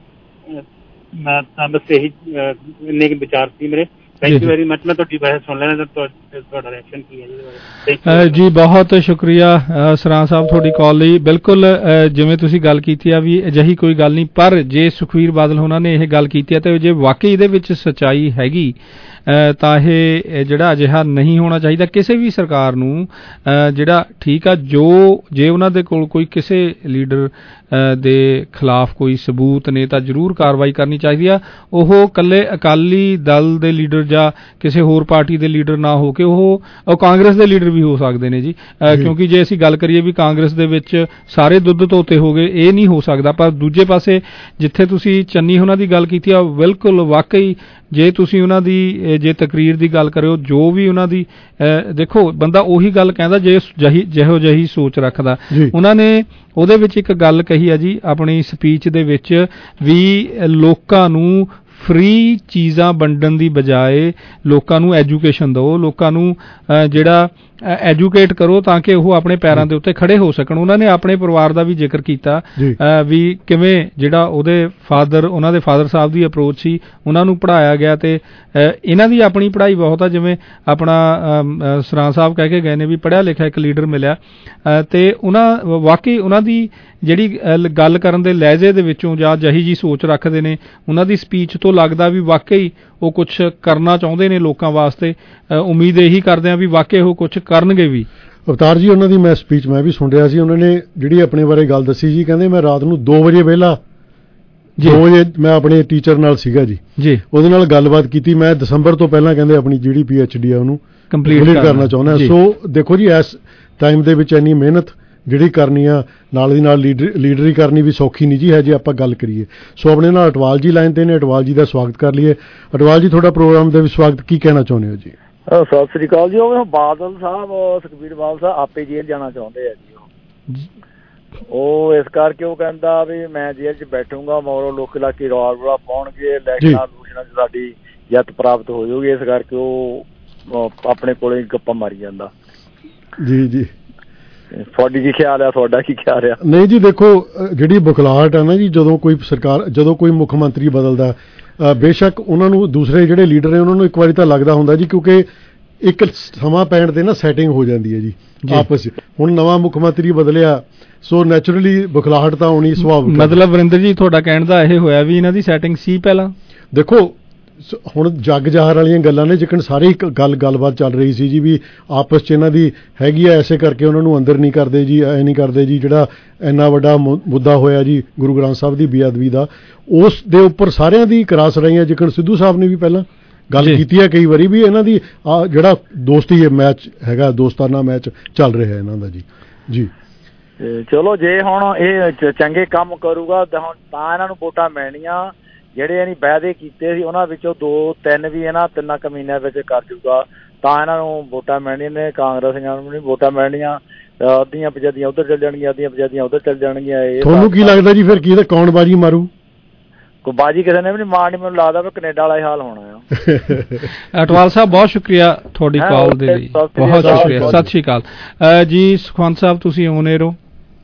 ਮੈਂ ਤਾਂ ਬਸ ਇਹੀ ਇੰਨੇ ਕੁ ਵਿਚਾਰ ਸੀ ਮੇਰੇ। Thank you very much. ਮੈਂ ਤੁਹਾਡੀ ਬਹਿਸ ਸੁਣ ਲੈਣਾ, ਤੁਹਾਡਾ ਰਿਐਕਸ਼ਨ ਕੀ ਹੈ
ਜੀ? ਬਹੁਤ ਸ਼ੁਕਰੀਆ ਸਰਾਂ ਸਾਹਿਬ ਤੁਹਾਡੀ ਕਾਲ ਲਈ। ਬਿਲਕੁਲ ਜਿਵੇਂ ਤੁਸੀਂ ਗੱਲ ਕੀਤੀ ਆ ਵੀ ਅਜਿਹੀ ਕੋਈ ਗੱਲ ਨਹੀਂ, ਪਰ ਜੇ ਸੁਖਬੀਰ ਬਾਦਲ ਹੋਣਾ ਨੇ ਇਹ ਗੱਲ ਕੀਤੀ ਹੈ ਤੇ ਜੇ ਵਾਕਈ ਇਹਦੇ ਵਿੱਚ ਸੱਚਾਈ ਹੈਗੀ ਤਾਂ ਇਹ ਜਿਹੜਾ ਅਜਿਹਾ ਨਹੀਂ ਹੋਣਾ ਚਾਹੀਦਾ ਕਿਸੇ ਵੀ ਸਰਕਾਰ ਨੂੰ। ਜਿਹੜਾ ਠੀਕ ਆ, ਜੋ ਜੇ ਉਹਨਾਂ ਦੇ ਕੋਲ ਕੋਈ ਕਿਸੇ ਲੀਡਰ ਦੇ ਖਿਲਾਫ ਕੋਈ ਸਬੂਤ ਨੇ ਤਾਂ ਜ਼ਰੂਰ ਕਾਰਵਾਈ ਕਰਨੀ ਚਾਹੀਦੀ ਆ। ਉਹ ਇਕੱਲੇ ਅਕਾਲੀ ਦਲ ਦੇ ਲੀਡਰ ਜਾਂ ਕਿਸੇ ਹੋਰ ਪਾਰਟੀ ਦੇ ਲੀਡਰ ਨਾ ਹੋ ਕੇ ਉਹ ਉਹ ਕਾਂਗਰਸ ਦੇ ਲੀਡਰ ਵੀ ਹੋ ਸਕਦੇ ਨੇ ਜੀ, ਕਿਉਂਕਿ ਜੇ ਅਸੀਂ ਗੱਲ ਕਰੀਏ ਵੀ ਕਾਂਗਰਸ ਦੇ ਵਿੱਚ ਸਾਰੇ ਦੁੱਧ ਧੋਤੇ ਹੋ ਗਏ, ਇਹ ਨਹੀਂ ਹੋ ਸਕਦਾ। ਪਰ ਦੂਜੇ ਪਾਸੇ ਜਿੱਥੇ ਤੁਸੀਂ ਚੰਨੀ ਉਹਨਾਂ ਦੀ ਗੱਲ ਕੀਤੀ ਆ, ਬਿਲਕੁਲ ਵਾਕਈ ਜੇ ਤੁਸੀਂ ਉਹਨਾਂ ਦੀ ਜੇ ਤਕਰੀਰ ਦੀ ਗੱਲ ਕਰਿਓ, ਜੋ ਵੀ ਉਹਨਾਂ ਦੀ ਦੇਖੋ ਬੰਦਾ ਉਹੀ ਗੱਲ ਕਹਿੰਦਾ ਜੇ ਜਹੀ ਜਿਹੋ ਜਿਹੀ ਸੋਚ ਰੱਖਦਾ। ਉਹਨਾਂ ਨੇ ਉਹਦੇ ਵਿੱਚ ਇੱਕ ਗੱਲ ਕਹੀ ਆ ਜੀ ਆਪਣੀ ਸਪੀਚ ਦੇ ਵਿੱਚ ਵੀ ਲੋਕਾਂ ਨੂੰ ਫ੍ਰੀ ਚੀਜ਼ਾਂ ਵੰਡਣ ਦੀ ਬਜਾਏ ਲੋਕਾਂ ਨੂੰ ਐਜੂਕੇਸ਼ਨ ਦਿਓ, ਲੋਕਾਂ ਨੂੰ ਜਿਹੜਾ ਐਜੂਕੇਟ ਕਰੋ ਤਾਂ ਕਿ ਉਹ ਆਪਣੇ ਪੈਰਾਂ ਦੇ ਉੱਤੇ ਖੜੇ ਹੋ ਸਕਣ। ਉਹਨਾਂ ਨੇ ਆਪਣੇ ਪਰਿਵਾਰ ਦਾ ਵੀ ਜ਼ਿਕਰ ਕੀਤਾ ਵੀ ਕਿਵੇਂ ਜਿਹੜਾ ਉਹਦੇ ਫਾਦਰ ਉਹਨਾਂ ਦੇ ਫਾਦਰ ਸਾਹਿਬ ਦੀ ਅਪਰੋਚ ਸੀ, ਉਹਨਾਂ ਨੂੰ ਪੜ੍ਹਾਇਆ ਗਿਆ ਤੇ ਇਹਨਾਂ ਦੀ ਆਪਣੀ ਪੜ੍ਹਾਈ ਬਹੁਤ ਆ। ਜਿਵੇਂ ਆਪਣਾ ਸਰਾਂ ਸਾਹਿਬ ਕਹਿ ਕੇ ਗਏ ਨੇ ਵੀ ਪੜ੍ਹਿਆ ਲਿਖਿਆ ਇੱਕ ਲੀਡਰ ਮਿਲਿਆ ਤੇ ਉਹਨਾਂ ਵਾਕਈ ਉਹਨਾਂ ਦੀ ਜਿਹੜੀ ਗੱਲ ਕਰਨ ਦੇ ਲਹਿਜੇ ਦੇ ਵਿੱਚੋਂ ਜਾਂ ਜਿਹੀ ਜੀ ਸੋਚ ਰੱਖਦੇ ਨੇ, ਉਹਨਾਂ ਦੀ ਸਪੀਚ ਤੋਂ ਲੱਗਦਾ ਵੀ ਵਾਕਈ ਉਹ ਕੁਛ ਕਰਨਾ ਚਾਹੁੰਦੇ ਨੇ ਲੋਕਾਂ ਵਾਸਤੇ। ਉਮੀਦ ਇਹੀ ਕਰਦੇ ਆ ਵੀ ਵਾਕਈ ਉਹ ਕੁਛ ਕਰਨਗੇ ਵੀ।
ਅਵਤਾਰ ਜੀ ਉਹਨਾਂ ਦੀ ਮੈਂ ਸਪੀਚ ਮੈਂ ਵੀ ਸੁਣ ਰਿਹਾ ਸੀ, ਉਹਨਾਂ ਨੇ ਜਿਹੜੀ ਆਪਣੇ ਬਾਰੇ ਗੱਲ ਦੱਸੀ ਜੀ, ਕਹਿੰਦੇ ਮੈਂ ਰਾਤ ਨੂੰ ਦੋ ਵਜੇ ਵਿਹਲਾ ਦੋ ਵਜੇ ਮੈਂ ਆਪਣੇ ਟੀਚਰ ਨਾਲ ਸੀਗਾ ਜੀ ਜੀ ਉਹਦੇ ਨਾਲ ਗੱਲਬਾਤ ਕੀਤੀ। ਮੈਂ ਦਸੰਬਰ ਤੋਂ ਪਹਿਲਾਂ ਕਹਿੰਦੇ ਆਪਣੀ ਜਿਹੜੀ ਪੀ ਐਚ ਡੀ ਆ ਉਹਨੂੰ ਕੰਪਲੀਟ ਕਰਨਾ ਚਾਹੁੰਦਾ। ਸੋ ਦੇਖੋ ਜੀ ਇਸ ਟਾਈਮ ਦੇ ਵਿੱਚ ਇੰਨੀ ਮਿਹਨਤ ਜਿਹੜੀ ਕਰਨੀ ਆ, ਨਾਲ ਦੀ ਨਾਲ ਲੀਡਰ ਲੀਡਰੀ ਕਰਨੀ ਵੀ ਸੌਖੀ ਨਹੀਂ ਜੀ ਹੈ ਜੇ ਆਪਾਂ ਗੱਲ ਕਰੀਏ। ਸੋ ਆਪਣੇ ਨਾਲ ਅਟਵਾਲ ਜੀ ਲਾਈਨ ਤੇ ਨੇ, ਅਟਵਾਲ ਜੀ ਦਾ ਸਵਾਗਤ ਕਰ ਲਈਏ। ਅਟਵਾਲ ਜੀ ਤੁਹਾਡਾ ਪ੍ਰੋਗਰਾਮ ਦੇ ਵਿੱਚ ਸਵਾਗਤ, ਕੀ ਕਹਿਣਾ ਚਾਹੁੰਦੇ ਹੋ ਜੀ?
ਸਤਿ ਸ੍ਰੀ ਅਕਾਲ ਜੀ। ਉਹ ਬਾਦਲ ਸਾਹਿਬ ਸੁਖਬੀਰ ਬਾਦਲ ਸਾਹਿਬ ਆਪੇ ਜੇਲ੍ਹ ਜਾਣਾ ਚਾਹੁੰਦੇ ਆ ਜੀ। ਉਹ ਉਹ ਇਸ ਕਰਕੇ ਉਹ ਕਹਿੰਦਾ ਵੀ ਮੈਂ ਜੇਲ੍ਹ 'ਚ ਬੈਠੂੰਗਾ, ਮਗਰੋਂ ਲੋਕ ਇਲਾਕੇ ਰੌਲਾ ਰੌਲਾ ਪਾਉਣਗੇ, ਇਲੈਕਸ਼ਨਾਂ ਲੂਸ਼ਨਾਂ 'ਚ ਸਾਡੀ ਜਿੱਤ ਪ੍ਰਾਪਤ ਹੋ ਜਾਊਗੀ, ਇਸ ਕਰਕੇ ਉਹ ਆਪਣੇ ਕੋਲੇ ਗੱਪਾਂ ਮਾਰੀ ਜਾਂਦਾ
ਜੀ ਜੀ।
ਤੁਹਾਡੀ ਕੀ ਖਿਆਲ ਆ, ਤੁਹਾਡਾ ਕੀ ਖਿਆਲ ਆ?
ਨਹੀਂ ਜੀ ਦੇਖੋ ਜਿਹੜੀ ਬੁਖਲਾਹਟ ਹੈ ਨਾ ਜੀ, ਜਦੋਂ ਕੋਈ ਸਰਕਾਰ ਜਦੋਂ ਕੋਈ ਮੁੱਖ ਮੰਤਰੀ ਬਦਲਦਾ, ਬੇਸ਼ੱਕ ਉਹਨਾਂ ਨੂੰ ਦੂਸਰੇ ਜਿਹੜੇ ਲੀਡਰ ਨੇ ਉਹਨਾਂ ਨੂੰ ਇੱਕ ਵਾਰੀ ਤਾਂ ਲੱਗਦਾ ਹੁੰਦਾ ਜੀ, ਕਿਉਂਕਿ ਇੱਕ ਸਮਾਂ ਪੈਣ ਤੇ ਨਾ ਸੈਟਿੰਗ ਹੋ ਜਾਂਦੀ ਹੈ ਜੀ ਆਪਸ। ਹੁਣ ਨਵਾਂ ਮੁੱਖ ਮੰਤਰੀ ਬਦਲਿਆ, ਸੋ ਨੈਚੁਰਲੀ ਬੁਖਲਾਹਟ ਤਾਂ ਆਉਣੀ ਸੁਭਾਵਿਕ।
ਮਤਲਬ ਵਰਿੰਦਰ ਜੀ ਤੁਹਾਡਾ ਕਹਿਣ ਦਾ ਇਹ ਹੋਇਆ ਵੀ ਇਹਨਾਂ ਦੀ ਸੈਟਿੰਗ ਸੀ ਪਹਿਲਾਂ?
ਦੇਖੋ ਹੁਣ ਜੱਗ ਜ਼ਾਹਰ ਵਾਲੀਆਂ ਗੱਲਾਂ ਨੇ, ਜਿਕਣ ਸਾਰੇ ਇੱਕ ਗੱਲ ਗੱਲਬਾਤ ਚੱਲ ਰਹੀ ਸੀ ਜੀ ਵੀ ਆਪਸ 'ਚ ਇਹਨਾਂ ਦੀ ਹੈਗੀ ਆ, ਐਸੇ ਕਰਕੇ ਉਹਨਾਂ ਨੂੰ ਅੰਦਰ ਨਹੀਂ ਕਰਦੇ ਜੀ, ਐ ਨਹੀਂ ਕਰਦੇ ਜੀ। ਜਿਹੜਾ ਇੰਨਾ ਵੱਡਾ ਮੁੱਦਾ ਹੋਇਆ ਜੀ ਗੁਰੂ ਗ੍ਰੰਥ ਸਾਹਿਬ ਦੀ ਬੇਅਦਬੀ ਦਾ, ਉਸ ਦੇ ਉੱਪਰ ਸਾਰਿਆਂ ਦੀ ਕਰਾਸ ਰਹੀਆਂ। ਜਿਕਣ ਸਿੱਧੂ ਸਾਹਿਬ ਨੇ ਵੀ ਪਹਿਲਾਂ ਗੱਲ ਕੀਤੀ ਹੈ ਕਈ ਵਾਰੀ ਵੀ ਇਹਨਾਂ ਦੀ ਜਿਹੜਾ ਦੋਸਤੀ ਮੈਚ ਹੈਗਾ, ਦੋਸਤਾਨਾ ਮੈਚ ਚੱਲ ਰਿਹਾ ਇਹਨਾਂ ਦਾ ਜੀ ਜੀ।
ਚਲੋ ਜੇ ਹੁਣ ਇਹ ਚੰਗੇ ਕੰਮ ਕਰੂਗਾ ਤਾਂ ਇਹਨਾਂ ਨੂੰ ਵੋਟਾਂ ਮਿਲਣੀਆਂ। ਜਿਹੜੇ ਇਹਨੇ ਵਾਅਦੇ ਕੀਤੇ ਸੀ ਉਹਨਾਂ ਵਿੱਚੋਂ ਦੋ ਤਿੰਨ ਵੀ ਇਹਨਾਂ ਤਿੰਨਾਂ ਕੁ ਮਹੀਨਿਆਂ ਵਿੱਚ ਕਰ ਜੂਗਾ ਤਾਂ ਇਹਨਾਂ ਨੂੰ ਵੋਟਾਂ ਮਿਲਣੀਆਂ ਨੇ। ਕਾਂਗਰਸੀਆਂ ਨੂੰ ਨਹੀਂ ਵੋਟਾਂ ਮਿਲਣੀਆਂ, ਅੱਧੀਆਂ ਪੰਜਾਦੀਆਂ ਉੱਧਰ ਚੱਲ ਜਾਣਗੀਆਂ, ਅੱਧੀਆਂ ਪੰਜਾਦੀਆਂ ਉੱਧਰ ਚੱਲ ਜਾਣਗੀਆਂ।
ਤੁਹਾਨੂੰ ਕੀ ਲੱਗਦਾ ਜੀ ਫਿਰ ਕੀ ਕੌਣ ਬਾਜੀ ਮਾਰੂ?
ਕੋਈ ਬਾਜੀ ਕਿਸੇ ਨੇ ਵੀ ਨਹੀਂ ਮਾਰਨੀ, ਮੈਨੂੰ ਲੱਗਦਾ ਵੀ ਕੈਨੇਡਾ ਵਾਲਾ ਹੀ ਹਾਲ ਹੋਣਾ ਆ।
ਅਟਵਾਲ ਸਾਹਿਬ ਬਹੁਤ ਸ਼ੁਕਰੀਆ ਤੁਹਾਡੀ ਕਾਲ ਦੇ ਲਈ, ਬਹੁਤ ਸ਼ੁਕਰੀਆ। ਸਤਿ ਸ਼੍ਰੀ ਅਕਾਲ ਜੀ। ਸੁਖਵੰਤ ਸਾਹਿਬ ਤੁਸੀਂ ਆਉਣੇ ਰਹੋ।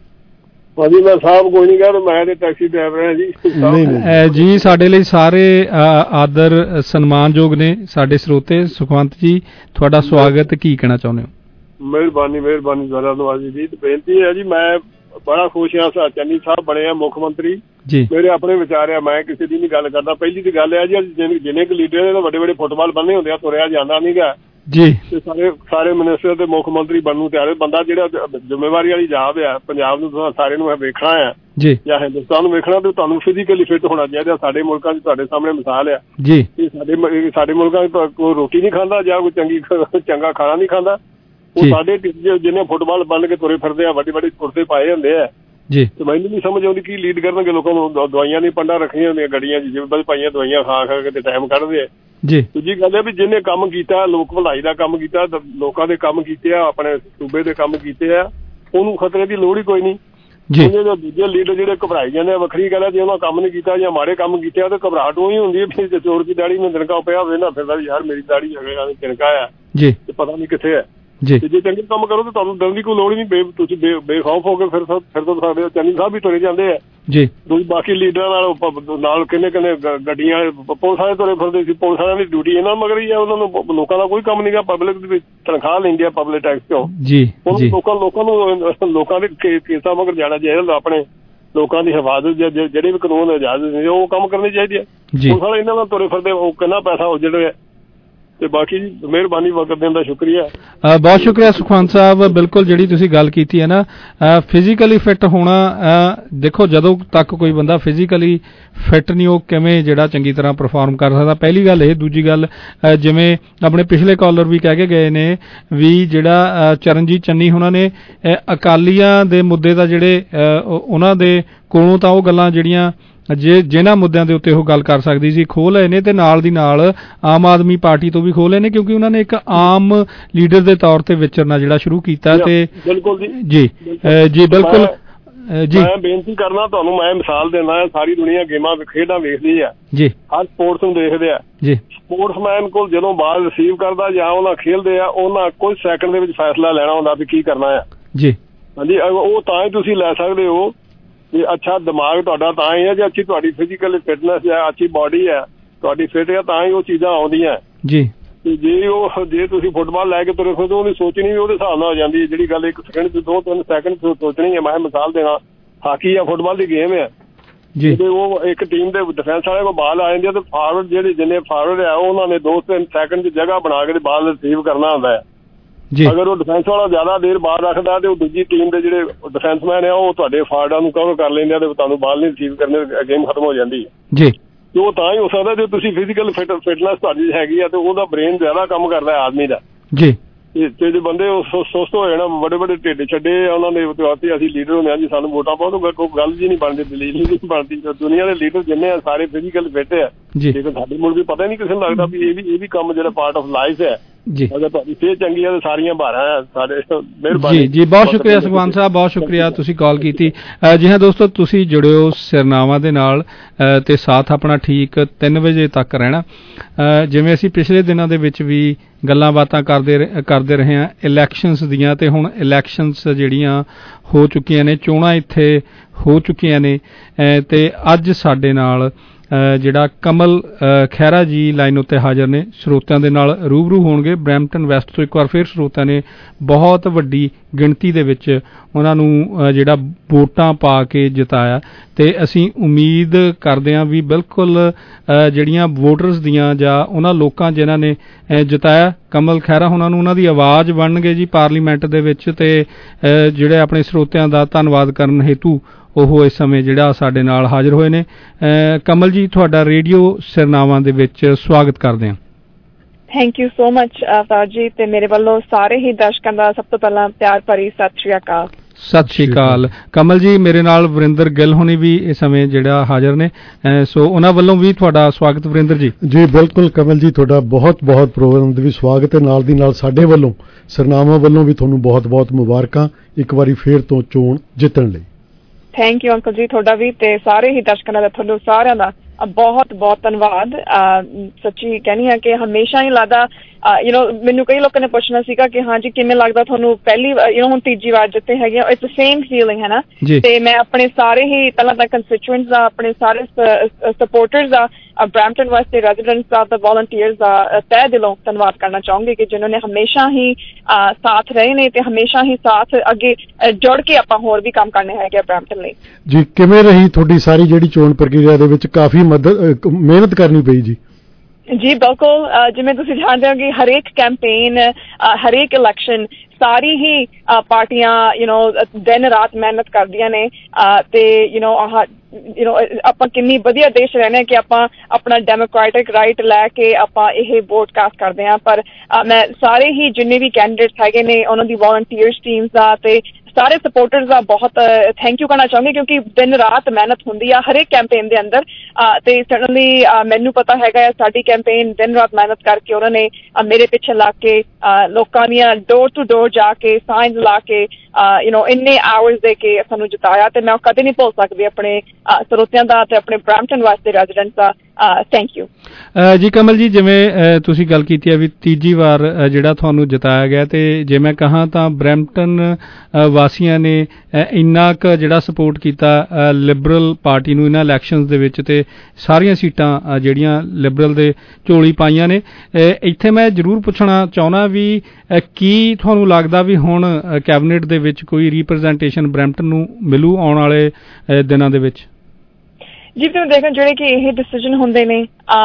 ਹਾਂਜੀ ਮੈਂ ਸਾਹਿਬ ਕੋਈ ਨਹੀਂ ਕਹਿ, ਮੈਂ ਤੇ ਟੈਕਸੀ ਡਰਾਈਵਰ ਹਾਂ ਜੀ।
ਜੀ ਸਾਡੇ ਲਈ ਸਾਰੇ ਆਦਰ ਸਨਮਾਨਯੋਗ ਨੇ ਸਾਡੇ ਸਰੋਤੇ। ਸੁਖਵੰਤ ਜੀ ਤੁਹਾਡਾ ਸਵਾਗਤ, ਕੀ ਕਹਿਣਾ ਚਾਹੁੰਦੇ ਹੋ?
ਮਿਹਰਬਾਨੀ ਮਿਹਰਬਾਨੀ ਧੰਨਵਾਦ ਜੀ। ਬੇਨਤੀ ਹੈ ਜੀ, ਮੈਂ ਬੜਾ ਖੁਸ਼ ਹਾਂ ਚੰਨੀ ਸਾਹਿਬ ਬਣੇ ਆ ਮੁੱਖ ਮੰਤਰੀ ਜੀ। ਮੇਰੇ ਆਪਣੇ ਵਿਚਾਰ ਆ, ਮੈਂ ਕਿਸੇ ਦੀ ਨਹੀਂ ਗੱਲ ਕਰਦਾ। ਪਹਿਲੀ ਦੀ ਗੱਲ ਹੈ ਜੀ, ਜਿੰਨੇ ਕੁ ਲੀਡਰ ਨੇ ਵੱਡੇ ਵੱਡੇ ਫੁੱਟਬਾਲ ਬੰਨੇ ਹੁੰਦੇ ਆ, ਤੁਰਿਆ ਜਾਂਦਾ ਨੀ ਗਾ
ਜੀ।
ਤੇ ਸਾਰੇ ਸਾਰੇ ਮਿਨਿਸਟਰ ਤੇ ਮੁੱਖ ਮੰਤਰੀ ਬਣਨ ਨੂੰ ਤਿਆਰ। ਬੰਦਾ ਜਿਹੜਾ ਜ਼ਿੰਮੇਵਾਰੀ ਵਾਲੀ ਜਾਬ ਆ, ਪੰਜਾਬ ਨੂੰ ਸਾਰੇ ਨੂੰ ਵੇਖਣਾ ਆ ਜੀ ਜਾਂ ਹਿੰਦੁਸਤਾਨ ਨੂੰ ਵੇਖਣਾ, ਤੇ ਤੁਹਾਨੂੰ ਫਿਜ਼ੀਕਲੀ ਫਿੱਟ ਹੋਣਾ ਚਾਹੀਦਾ। ਸਾਡੇ ਮੁਲਕਾਂ 'ਚ ਤੁਹਾਡੇ ਸਾਹਮਣੇ ਮਿਸਾਲ ਆ ਜੀ। ਸਾਡੇ ਸਾਡੇ ਮੁਲਕਾਂ 'ਚ ਕੋਈ ਰੋਟੀ ਨਹੀਂ ਖਾਂਦਾ ਜਾਂ ਕੋਈ ਚੰਗੀ ਚੰਗਾ ਖਾਣਾ ਨਹੀਂ ਖਾਂਦਾ। ਉਹ ਸਾਡੇ ਜਿੰਨੇ ਫੁੱਟਬਾਲ ਬਣ ਕੇ ਤੁਰੇ ਫਿਰਦੇ ਆ, ਵੱਡੇ ਵੱਡੇ ਕੁਰਤੇ ਪਾਏ ਹੁੰਦੇ ਆ ਜੀ। ਤੇ ਮੈਨੂੰ ਨਹੀਂ ਸਮਝ ਆਉਂਦੀ ਕੀ ਲੀਡ ਕਰਨਗੇ ਲੋਕਾਂ ਨੂੰ। ਦਵਾਈਆਂ ਦੀ ਪੰਡਾ ਰੱਖੀਆਂ ਹੁੰਦੀਆਂ ਗੱਡੀਆਂ 'ਚ, ਜਿਵੇਂ ਪਾਈਆਂ ਦਵਾਈਆਂ ਖਾ ਖਾ ਕੇ ਤੇ ਟਾਈਮ ਕੱਢਦੇ ਆ ਜੀ। ਦੂਜੀ ਗੱਲ ਹੈ ਵੀ ਜਿਹਨੇ ਕੰਮ ਕੀਤਾ, ਲੋਕ ਭਲਾਈ ਦਾ ਕੰਮ ਕੀਤਾ, ਲੋਕਾਂ ਦੇ ਕੰਮ ਕੀਤੇ ਆ, ਆਪਣੇ ਸੂਬੇ ਦੇ ਕੰਮ ਕੀਤੇ ਆ, ਉਹਨੂੰ ਖਤਰੇ ਦੀ ਲੋੜ ਹੀ ਕੋਈ ਨਹੀਂ। ਜਿਹੜੇ ਦੂਜੇ ਲੀਡਰ ਜਿਹੜੇ ਘਬਰਾਈ ਜਾਂਦੇ ਆ, ਵੱਖਰੀ ਗੱਲ ਹੈ ਜੇ ਉਹਨਾਂ ਕੰਮ ਨਹੀਂ ਕੀਤਾ ਜਾਂ ਮਾੜੇ ਕੰਮ ਕੀਤੇ ਆ ਤਾਂ ਘਬਰਾਹਟ ਉਹੀ ਹੁੰਦੀ ਹੈ ਵੀ ਜੇ ਚੋਰ ਦੀ ਦਾੜੀ ਨੂੰ ਤਿਣਕਾ ਪਿਆ ਹੋਵੇ ਨਾ ਫਿਰਦਾ ਯਾਰ ਮੇਰੀ ਦਾੜੀ ਤਿਣਕਾ ਆ
ਜੀ ਤੇ
ਪਤਾ ਨਹੀਂ ਕਿੱਥੇ ਹੈ
ਜੀ।
ਜੇ ਚੰਗੇ ਕੰਮ ਕਰੋ ਤਾਂ ਤੁਹਾਨੂੰ ਡਰਨ ਦੀ ਕੋਈ ਲੋੜ ਨਹੀਂ, ਤੁਸੀਂ ਬੇਖੌਫ ਹੋ ਕੇ ਫਿਰ ਫਿਰ ਤੋਂ ਸਕਦੇ ਹੋ। ਚੰਨੀ ਸਾਹਿਬ ਵੀ ਤੁਰੇ ਜਾਂਦੇ ਆ ਜੀ, ਦੂਜੀ ਬਾਕੀ ਲੀਡਰਾਂ ਨਾਲ ਨਾਲ ਕਿੰਨੇ ਕਿੰਨੇ ਗੱਡੀਆਂ ਪੁਲਿਸ ਵਾਲੇ ਤੁਰੇ ਫਿਰਦੇ ਸੀ। ਪੁਲਿਸ ਵਾਲਿਆਂ ਦੀ ਡਿਊਟੀ ਇਹਨਾਂ ਮਗਰ ਹੀ ਆ, ਉਹਨਾਂ ਨੂੰ ਲੋਕਾਂ ਦਾ ਕੋਈ ਕੰਮ ਨਹੀਂ ਗਾ। ਪਬਲਿਕ ਦੀ ਤਨਖਾਹ ਲੈਂਦੀ ਆ ਪਬਲਿਕ ਟੈਕਸ ਤੋਂ ਜੀ। ਉਹਨੂੰ ਲੋਕਾਂ ਲੋਕਾਂ ਨੂੰ ਲੋਕਾਂ ਦੇ ਕੇਸਾਂ ਮਗਰ ਜਾਣਾ ਚਾਹੀਦਾ, ਆਪਣੇ ਲੋਕਾਂ ਦੀ ਹਿਫਾਜ਼ਤ ਜਿਹੜੇ ਵੀ ਕਾਨੂੰਨ ਇਜਾਜ਼ਤ ਦਿੰਦੇ ਉਹ ਕੰਮ ਕਰਨੀ ਚਾਹੀਦੀ ਹੈ। ਪੁਲਿਸ ਵਾਲੇ ਇਹਨਾਂ ਨਾਲ ਤੁਰੇ ਫਿਰਦੇ ਉਹ ਕਿੰਨਾ ਪੈਸਾ ਉੱਜੜ ਰਿਹਾ। ਤੇ ਬਾਕੀ ਜੀ ਮਿਹਰਬਾਨੀ ਵਕਤ ਦੇਣ ਦਾ ਸ਼ੁਕਰੀਆ,
ਬਹੁਤ ਸ਼ੁਕਰੀਆ ਸੁਖਵੰਤ ਸਾਹਿਬ। ਬਿਲਕੁਲ ਜਿਹੜੀ ਤੁਸੀਂ ਗੱਲ ਕੀਤੀ ਹੈ ਨਾ, ਫਿਜ਼ੀਕਲੀ ਫਿੱਟ ਹੋਣਾ, ਦੇਖੋ ਜਦੋਂ ਤੱਕ ਕੋਈ ਬੰਦਾ ਫਿਜ਼ੀਕਲੀ ਫਿੱਟ ਨਹੀਂ ਉਹ ਕਿਵੇਂ ਜਿਹੜਾ ਚੰਗੀ ਤਰ੍ਹਾਂ ਪਰਫਾਰਮ ਕਰ ਸਕਦਾ, ਪਹਿਲੀ ਗੱਲ ਇਹ। ਦੂਜੀ ਗੱਲ ਜਿਵੇਂ ਆਪਣੇ ਪਿਛਲੇ ਕਾਲਰ ਵੀ ਕਹਿ ਕੇ ਗਏ ਨੇ ਵੀ ਜਿਹੜਾ ਚਰਨਜੀਤ ਚੰਨੀ ਉਹਨਾਂ ਨੇ ਅਕਾਲੀਆਂ ਦੇ ਮੁੱਦੇ ਦਾ ਜਿਹੜੇ ਉਹਨਾਂ ਦੇ ਕੋਲੋਂ ਤਾਂ ਉਹ ਗੱਲਾਂ ਜਿਹੜੀਆਂ ਜੇ ਜਿਨ੍ਹਾਂ ਮੁੱਦਿਆਂ ਦੇ ਉੱਤੇ ਉਹ ਗੱਲ ਕਰ ਸਕਦੀ ਸੀ ਖੋਹ ਲਏ ਨੇ, ਤੇ ਨਾਲ ਦੀ ਨਾਲ ਆਮ ਆਦਮੀ ਪਾਰਟੀ ਤੋਂ ਵੀ ਖੋਹ ਲਏ ਨੇ, ਕਿਉਂਕਿ ਉਹਨਾਂ ਨੇ ਇੱਕ ਆਮ ਲੀਡਰ ਦੇ ਤੌਰ ਤੇ ਵਿਚਰਨਾ ਜਿਹੜਾ ਸ਼ੁਰੂ ਕੀਤਾ। ਤੇ
ਬਿਲਕੁਲ ਜੀ
ਜੀ ਜੀ ਬਿਲਕੁਲ ਜੀ।
ਮੈਂ ਬੇਨਤੀ ਕਰਨਾ ਤੁਹਾਨੂੰ, ਮੈਂ ਮਿਸਾਲ ਦੇਣਾ ਹੈ, ਸਾਰੀ ਦੁਨੀਆ ਗੇਮਾਂ ਖੇਡਾਂ ਵੇਖਦੀ ਆ ਜੀ, ਹਰ ਸਪੋਰਟਸ ਨੂੰ ਦੇਖਦੇ ਆ ਜੀ। ਸਪੋਰਟਸਮੈਨ ਕੋਲ ਜਦੋਂ ਬਾਲ ਰਿਸੀਵ ਕਰਦਾ ਜਾਂ ਉਹਨਾਂ ਖੇਲਦੇ ਆ, ਉਹਨਾਂ ਕੁਝ ਸੈਕਿੰਡ ਦੇ ਵਿੱਚ ਫੈਸਲਾ ਲੈਣਾ ਹੁੰਦਾ ਵੀ ਕੀ ਕਰਨਾ ਆ ਜੀ। ਹਾਂਜੀ, ਉਹ ਤਾਂ ਹੀ ਤੁਸੀਂ ਲੈ ਸਕਦੇ ਹੋ ਵੀ ਅੱਛਾ ਦਿਮਾਗ ਤੁਹਾਡਾ ਤਾਂ ਹੀ ਹੈ ਜੇ ਅੱਛੀ ਤੁਹਾਡੀ ਫਿਜ਼ੀਕਲ ਫਿਟਨੈਸ ਹੈ, ਅੱਛੀ ਬਾਡੀ ਹੈ ਤੁਹਾਡੀ ਫਿਟ ਹੈ, ਤਾਂ ਹੀ ਉਹ ਚੀਜ਼ਾਂ ਆਉਂਦੀਆਂ ਜੀ। ਤੇ ਜੇ ਉਹ ਜੇ ਤੁਸੀਂ ਫੁੱਟਬਾਲ ਲੈ ਕੇ ਤੁਰੇ ਫਿਰਦੇ ਉਹਦੀ ਸੋਚਣੀ ਵੀ ਉਹਦੇ ਹਿਸਾਬ ਨਾਲ ਹੋ ਜਾਂਦੀ ਹੈ। ਜਿਹੜੀ ਗੱਲ ਇੱਕ ਸੈਕਿੰਡ ਚ ਦੋ ਤਿੰਨ ਸੈਕਿੰਡ ਸੋਚਣੀ ਹੈ। ਮੈਂ ਮਿਸਾਲ ਦੇਣਾ, ਹਾਕੀ ਜਾਂ ਫੁੱਟਬਾਲ ਦੀ ਗੇਮ ਹੈ ਜੀ, ਉਹ ਇੱਕ ਟੀਮ ਦੇ ਡਿਫੈਂਸ ਵਾਲੇ ਕੋਲ ਬਾਲ ਆ ਜਾਂਦੀ ਹੈ ਤੇ ਫਾਰਵਰਡ ਜਿਹੜੇ ਜਿੰਨੇ ਫਾਰਵਰਡ ਆ ਉਹਨਾਂ ਨੇ ਦੋ ਤਿੰਨ ਸੈਕਿੰਡ ਚ ਜਗ੍ਹਾ ਬਣਾ ਕੇ ਬਾਲ ਰਿਸੀਵ ਕਰਨਾ ਹੁੰਦਾ ਹੈ। ਅਗਰ ਉਹ ਡਿਫੈਂਸ ਵਾਲਾ ਜ਼ਿਆਦਾ ਦੇਰ ਬਾਲ ਰੱਖਦਾ ਤੇ ਉਹ ਦੂਜੀ ਟੀਮ ਦੇ ਜਿਹੜੇ ਡਿਫੈਂਸਮੈਨ ਆ ਉਹ ਤੁਹਾਡੇ ਫਾਰਵਰਡਾਂ ਨੂੰ ਕਵਰ ਕਰ ਲੈਂਦੇ ਆ ਤੇ ਤੁਹਾਨੂੰ ਬਾਲ ਨਹੀਂ ਰਿਸੀਵ ਕਰਨੇ, ਗੇਮ ਖਤਮ ਹੋ ਜਾਂਦੀ ਹੈ ਜੀ। ਤੇ ਉਹ ਤਾਂ ਹੀ ਹੋ ਸਕਦਾ ਜੇ ਤੁਸੀਂ ਫਿਜ਼ੀਕਲ ਫਿਟ ਫਿਟਨੈਸ ਤੁਹਾਡੀ ਹੈਗੀ ਆ ਤੇ ਉਹਦਾ ਬ੍ਰੇਨ ਜ਼ਿਆਦਾ ਕੰਮ ਕਰਦਾ ਹੈ ਆਦਮੀ ਦਾ ਜੀ। ਤੇ ਜੇ ਬੰਦੇ ਸੁਸਤ ਹੋ ਜਾਣਾ, ਵੱਡੇ ਵੱਡੇ ਢਿੱਡ ਛੱਡੇ ਉਹਨਾਂ ਦੇ ਉੱਤੇ ਅਸੀਂ ਲੀਡਰ ਹੁੰਦੇ ਹਾਂ ਜੀ ਸਾਨੂੰ ਵੋਟਾਂ ਪਾਓ, ਕੋਈ ਗੱਲ ਜੀ ਨਹੀਂ ਬਣਦੀ, ਦਲੀਲ ਨਹੀਂ ਬਣਦੀ। ਦੁਨੀਆ ਦੇ ਲੀਡਰ ਜਿੰਨੇ ਆ ਸਾਰੇ ਫਿਜ਼ੀਕਲ ਫਿਟ ਆ, ਲੇਕਿਨ ਸਾਡੇ ਮੁਲਕ ਵੀ ਪਤਾ ਨਹੀਂ ਕਿਸੇ ਨੂੰ ਲੱਗਦਾ ਵੀ ਇਹ ਵੀ ਇਹ ਵੀ ਕੰਮ ਜਿਹੜਾ ਪਾਰਟ ਆਫ ਲਾਈਫ ਹੈ ਜੀ। ਅਗਰ ਤੁਹਾਡੀ ਸਿਹਤ ਚੰਗੀ ਹੈ ਤਾਂ ਸਾਰੀਆਂ ਬਾਰਾਂ ਆ ਸਾਡੇ। ਮਿਹਰਬਾਨੀ ਜੀ ਜੀ, ਬਹੁਤ ਸ਼ੁਕਰੀਆ ਸੁਖਵੰਤ ਸਾਹਿਬ, ਬਹੁਤ ਸ਼ੁਕਰੀਆ ਤੁਸੀਂ ਕਾਲ ਕੀਤੀ। ਜੀ ਹਾਂ ਦੋਸਤੋ, ਤੁਸੀਂ ਜੁੜਿਓ ਸਿਰਨਾਵਾਂ ਦੇ ਨਾਲ ਤੇ ਸਾਥ ਆਪਣਾ ਠੀਕ ਤਿੰਨ ਵਜੇ ਤੱਕ ਰਹਿਣਾ। ਜਿਵੇਂ ਅਸੀਂ ਪਿਛਲੇ ਦਿਨਾਂ ਦੇ ਵਿੱਚ ਵੀ ਗੱਲਾਂ ਬਾਤਾਂ ਕਰਦੇ ਕਰਦੇ ਰਹੇ ਹਾਂ ਇਲੈਕਸ਼ਨਸ ਦੀਆਂ, ਤੇ ਹੁਣ ਇਲੈਕਸ਼ਨਸ ਜਿਹੜੀਆਂ ਹੋ ਚੁੱਕੀਆਂ ਨੇ, ਚੋਣਾਂ ਇੱਥੇ ਹੋ ਚੁੱਕੀਆਂ ਨੇ, ਤੇ ਅੱਜ ਸਾਡੇ ਨਾਲ ਜਿਹੜਾ ਕਮਲ ਖਹਿਰਾ ਜੀ ਲਾਈਨ ਉੱਤੇ ਹਾਜ਼ਰ ਨੇ, ਸਰੋਤਿਆਂ ਦੇ ਨਾਲ ਰੂਬਰੂ ਹੋਣਗੇ। ਬਰੈਂਪਟਨ ਵੈਸਟ ਤੋਂ ਇੱਕ ਵਾਰ ਫਿਰ ਸਰੋਤਿਆਂ ਨੇ ਬਹੁਤ ਵੱਡੀ ਗਿਣਤੀ ਦੇ ਵਿੱਚ ਉਹਨਾਂ ਨੂੰ ਜਿਹੜਾ ਵੋਟਾਂ ਪਾ ਕੇ ਜਿਤਾਇਆ, ਤੇ ਅਸੀਂ ਉਮੀਦ ਕਰਦੇ ਹਾਂ ਵੀ ਬਿਲਕੁਲ ਜਿਹੜੀਆਂ ਵੋਟਰਸ ਦੀਆਂ ਜਾਂ ਉਹਨਾਂ ਲੋਕਾਂ ਜਿਨ੍ਹਾਂ ਨੇ ਜਿਤਾਇਆ ਕਮਲ ਖਹਿਰਾ ਉਹਨਾਂ ਨੂੰ ਉਹਨਾਂ ਦੀ ਆਵਾਜ਼ ਬਣਨਗੇ ਜੀ ਪਾਰਲੀਮੈਂਟ ਦੇ ਵਿੱਚ। ਤੇ ਜਿਹੜੇ ਆਪਣੇ ਸਰੋਤਿਆਂ ਦਾ ਧੰਨਵਾਦ ਕਰਨ ਹੈਤੂ ਉਹ ਇਸ ਸਮੇਂ ਜਿਹੜਾ ਸਾਡੇ ਨਾਲ ਹਾਜ਼ਰ ਹੋਏ ਨੇ। ਕਮਲ ਜੀ, ਤੁਹਾਡਾ ਰੇਡੀਓ ਸਿਰਨਾਵਾਂ ਦੇ ਵਿੱਚ ਸਵਾਗਤ ਕਰਦੇ ਹਾਂ।
ਥੈਂਕ ਯੂ ਸੋ ਮਚ ਫਾਜ ਜੀ, ਤੇ ਮੇਰੇ ਵੱਲੋਂ ਸਾਰੇ ਹੀ ਦਰਸ਼ਕਾਂ ਦਾ ਸਭ ਤੋਂ ਪਹਿਲਾਂ ਪਿਆਰ ਭਰੀ ਸਤਿ ਸ਼੍ਰੀ ਅਕਾਲ।
ਸਤਿ ਸ਼੍ਰੀ ਅਕਾਲ ਕਮਲ ਜੀ। ਮੇਰੇ ਨਾਲ ਵਰਿੰਦਰ ਗਿੱਲ ਹੋਣੀ ਵੀ ਇਸ ਸਮੇਂ ਜਿਹੜਾ ਹਾਜ਼ਰ ਨੇ, ਸੋ ਉਹਨਾਂ ਵੱਲੋਂ ਵੀ ਤੁਹਾਡਾ ਸਵਾਗਤ। ਵਰਿੰਦਰ ਜੀ
ਜੀ ਬਿਲਕੁਲ ਕਮਲ ਜੀ, ਤੁਹਾਡਾ ਬਹੁਤ ਬਹੁਤ ਪ੍ਰੋਗਰਾਮ ਦੇ ਵੀ ਸਵਾਗਤ ਹੈ। ਨਾਲ ਦੀ ਨਾਲ ਸਾਡੇ ਵੱਲੋਂ ਸਿਰਨਾਵਾਂ ਵੱਲੋਂ ਵੀ ਤੁਹਾਨੂੰ ਬਹੁਤ ਬਹੁਤ ਮੁਬਾਰਕਾਂ ਇੱਕ ਵਾਰੀ ਫੇਰ ਤੋਂ ਚੋਣ ਜਿੱਤਣ ਲਈ।
ਥੈਂਕ ਯੂ ਅੰਕਲ ਜੀ, ਤੁਹਾਡਾ ਵੀ ਤੇ ਸਾਰੇ ਹੀ ਦਰਸ਼ਕਾਂ ਦਾ ਤੁਹਾਨੂੰ ਸਾਰਿਆਂ ਦਾ ਬਹੁਤ ਬਹੁਤ ਧੰਨਵਾਦ। ਸੱਚੀ ਕਹਿੰਦੀ ਹਾਂ ਕਿ ਹਮੇਸ਼ਾ ਹੀ ਲੱਗਦਾ ਯੂ ਨੋ, ਮੈਨੂੰ ਕਈ ਲੋਕਾਂ ਨੇ ਪੁੱਛਣਾ ਸੀਗਾ ਕਿ ਹਾਂਜੀ ਕਿਵੇਂ ਲੱਗਦਾ ਤੁਹਾਨੂੰ ਪਹਿਲੀ ਯੂ ਨੋ ਹੁਣ ਤੀਜੀ ਵਾਰ ਜਿੱਤੇ ਹੈਗੇ, ਇਟਸ ਦ ਸੇਮ ਫੀਲਿੰਗ ਹੈ ਨਾ। ਤੇ ਮੈਂ ਆਪਣੇ ਸਾਰੇ ਹੀ ਪਹਿਲਾਂ ਤਾਂ ਕੰਸਟੀਚੁਐਂਟਸ ਦਾ, ਆਪਣੇ ਸਾਰੇ ਸਪੋਰਟਰਸ ਦਾ, ਬਰੈਂਪਟਨ ਵੈਸਟ ਦੇ ਰੈਜ਼ੀਡੈਂਟਸ ਦਾ, ਤੇ ਵੋਲੰਟੀਅਰਸ ਦਾ ਤਹਿ ਦਿਲੋਂ ਧੰਨਵਾਦ ਕਰਨਾ ਚਾਹੂੰਗੀ ਕਿ ਜਿਨ੍ਹਾਂ ਨੇ ਹਮੇਸ਼ਾ ਹੀ ਸਾਥ ਰਹੇ ਨੇ ਤੇ ਹਮੇਸ਼ਾ ਹੀ ਸਾਥ ਅੱਗੇ ਜੁੜ ਕੇ ਆਪਾਂ ਹੋਰ ਵੀ ਕੰਮ ਕਰਨੇ ਹੈਗੇ ਬਰੈਂਪਟਨ ਲਈ।
ਜੀ ਕਿਵੇਂ ਰਹੀ ਤੁਹਾਡੀ ਸਾਰੀ ਜਿਹੜੀ ਚੋਣ ਪ੍ਰਕਿਰਿਆ ਦੇ ਵਿੱਚ? ਕਾਫੀ ਮਦਦ ਮਿਹਨਤ ਕਰਨੀ ਪਈ ਜੀ।
ਜੀ ਬਿਲਕੁਲ, ਜਿਵੇਂ ਤੁਸੀਂ ਜਾਣਦੇ ਹੋ ਕਿ ਹਰੇਕ ਕੈਂਪੇਨ, ਹਰੇਕ ਇਲੈਕਸ਼ਨ ਸਾਰੀ ਹੀ ਪਾਰਟੀਆਂ ਯੂ ਨੋ ਦਿਨ ਰਾਤ ਮਿਹਨਤ ਕਰਦੀਆਂ ਨੇ, ਤੇ ਯੂ ਨੋ ਆਹ ਯੂ ਨੋ ਆਪਾਂ ਕਿੰਨੀ ਵਧੀਆ ਦੇਸ਼ ਰਹਿੰਦੇ ਕਿ ਆਪਾਂ ਆਪਣਾ ਡੈਮੋਕ੍ਰੈਟਿਕ ਰਾਈਟ ਲੈ ਕੇ ਆਪਾਂ ਇਹ ਵੋਟ ਕਾਸਟ ਕਰਦੇ ਹਾਂ। ਪਰ ਮੈਂ ਸਾਰੇ ਹੀ ਜਿੰਨੇ ਵੀ ਕੈਂਡੀਡੇਟਸ ਹੈਗੇ ਨੇ ਉਹਨਾਂ ਦੀ ਵੋਲੰਟੀਅਰਸ ਟੀਮਸ ਦਾ ਤੇ ਸਾਰੇ ਸਪੋਰਟਰਸ ਦਾ ਬਹੁਤ ਥੈਂਕ ਯੂ ਕਰਨਾ ਚਾਹੁੰਗੀ ਕਿਉਂਕਿ ਦਿਨ ਰਾਤ ਮਿਹਨਤ ਹੁੰਦੀ ਆ ਹਰੇਕ ਕੈਂਪੇਨ ਦੇ ਅੰਦਰ ਤੇ ਸਡਨਲੀ ਮੈਨੂੰ ਪਤਾ ਹੈਗਾ ਆ ਸਾਡੀ ਕੈਂਪੇਨ ਦਿਨ ਰਾਤ ਮਿਹਨਤ ਕਰਕੇ ਉਹਨਾਂ ਨੇ ਮੇਰੇ ਪਿੱਛੇ ਲੱਗ ਕੇ ਲੋਕਾਂ ਦੀਆਂ ਡੋਰ ਟੂ ਡੋਰ ਜਾ ਕੇ ਸਾਈਨਸ ਲਾ ਕੇ ਯੂ ਨੋ ਇੰਨੇ ਆਵਰਸ ਦੇ ਕੇ ਸਾਨੂੰ ਜਿਤਾਇਆ ਤੇ ਮੈਂ ਕਦੇ ਨਹੀਂ ਭੁੱਲ ਸਕਦੀ ਆਪਣੇ ਸਰੋਤਿਆਂ ਦਾ ਤੇ ਆਪਣੇ ਬਰੈਂਪਟਨ ਵਾਸਤੇ ਰੈਜ਼ੀਡੈਂਟਸ ਦਾ ਥੈਂਕ ਯੂ
ਜੀ ਕਮਲ ਜੀ ਜਿਵੇਂ ਤੁਸੀਂ ਗੱਲ ਕੀਤੀ ਹੈ ਵੀ ਤੀਜੀ ਵਾਰ ਜਿਹੜਾ ਤੁਹਾਨੂੰ ਜਿਤਾਇਆ ਗਿਆ ਤੇ ਜੇ ਮੈਂ ਕਹਾਂ ਤਾਂ ਬਰੈਂਪਟਨ ਵਾਸੀਆਂ ਨੇ ਇੰਨਾ ਕੁ ਜਿਹੜਾ ਸਪੋਰਟ ਕੀਤਾ ਲਿਬਰਲ ਪਾਰਟੀ ਨੂੰ ਇਹਨਾਂ ਇਲੈਕਸ਼ਨਸ ਦੇ ਵਿੱਚ ਤੇ ਸਾਰੀਆਂ ਸੀਟਾਂ ਜਿਹੜੀਆਂ ਲਿਬਰਲ ਦੇ ਝੋਲੀ ਪਾਈਆਂ ਨੇ ਇੱਥੇ ਮੈਂ ਜ਼ਰੂਰ ਪੁੱਛਣਾ ਚਾਹੁੰਦਾ ਵੀ ਕੀ ਤੁਹਾਨੂੰ ਲੱਗਦਾ ਵੀ ਹੁਣ ਕੈਬਨਿਟ ਦੇ ਵਿੱਚ ਕੋਈ ਰਿਪਰੈਜ਼ੈਂਟੇਸ਼ਨ ਬਰੈਂਪਟਨ ਨੂੰ ਮਿਲੂ ਆਉਣ ਵਾਲੇ ਦਿਨਾਂ ਦੇ ਵਿੱਚ
ਜੀ ਤੁਸੀਂ ਦੇਖੋ ਜਿਹੜੇ ਕਿ ਇਹ ਡਿਸੀਜਨ ਹੁੰਦੇ ਨੇ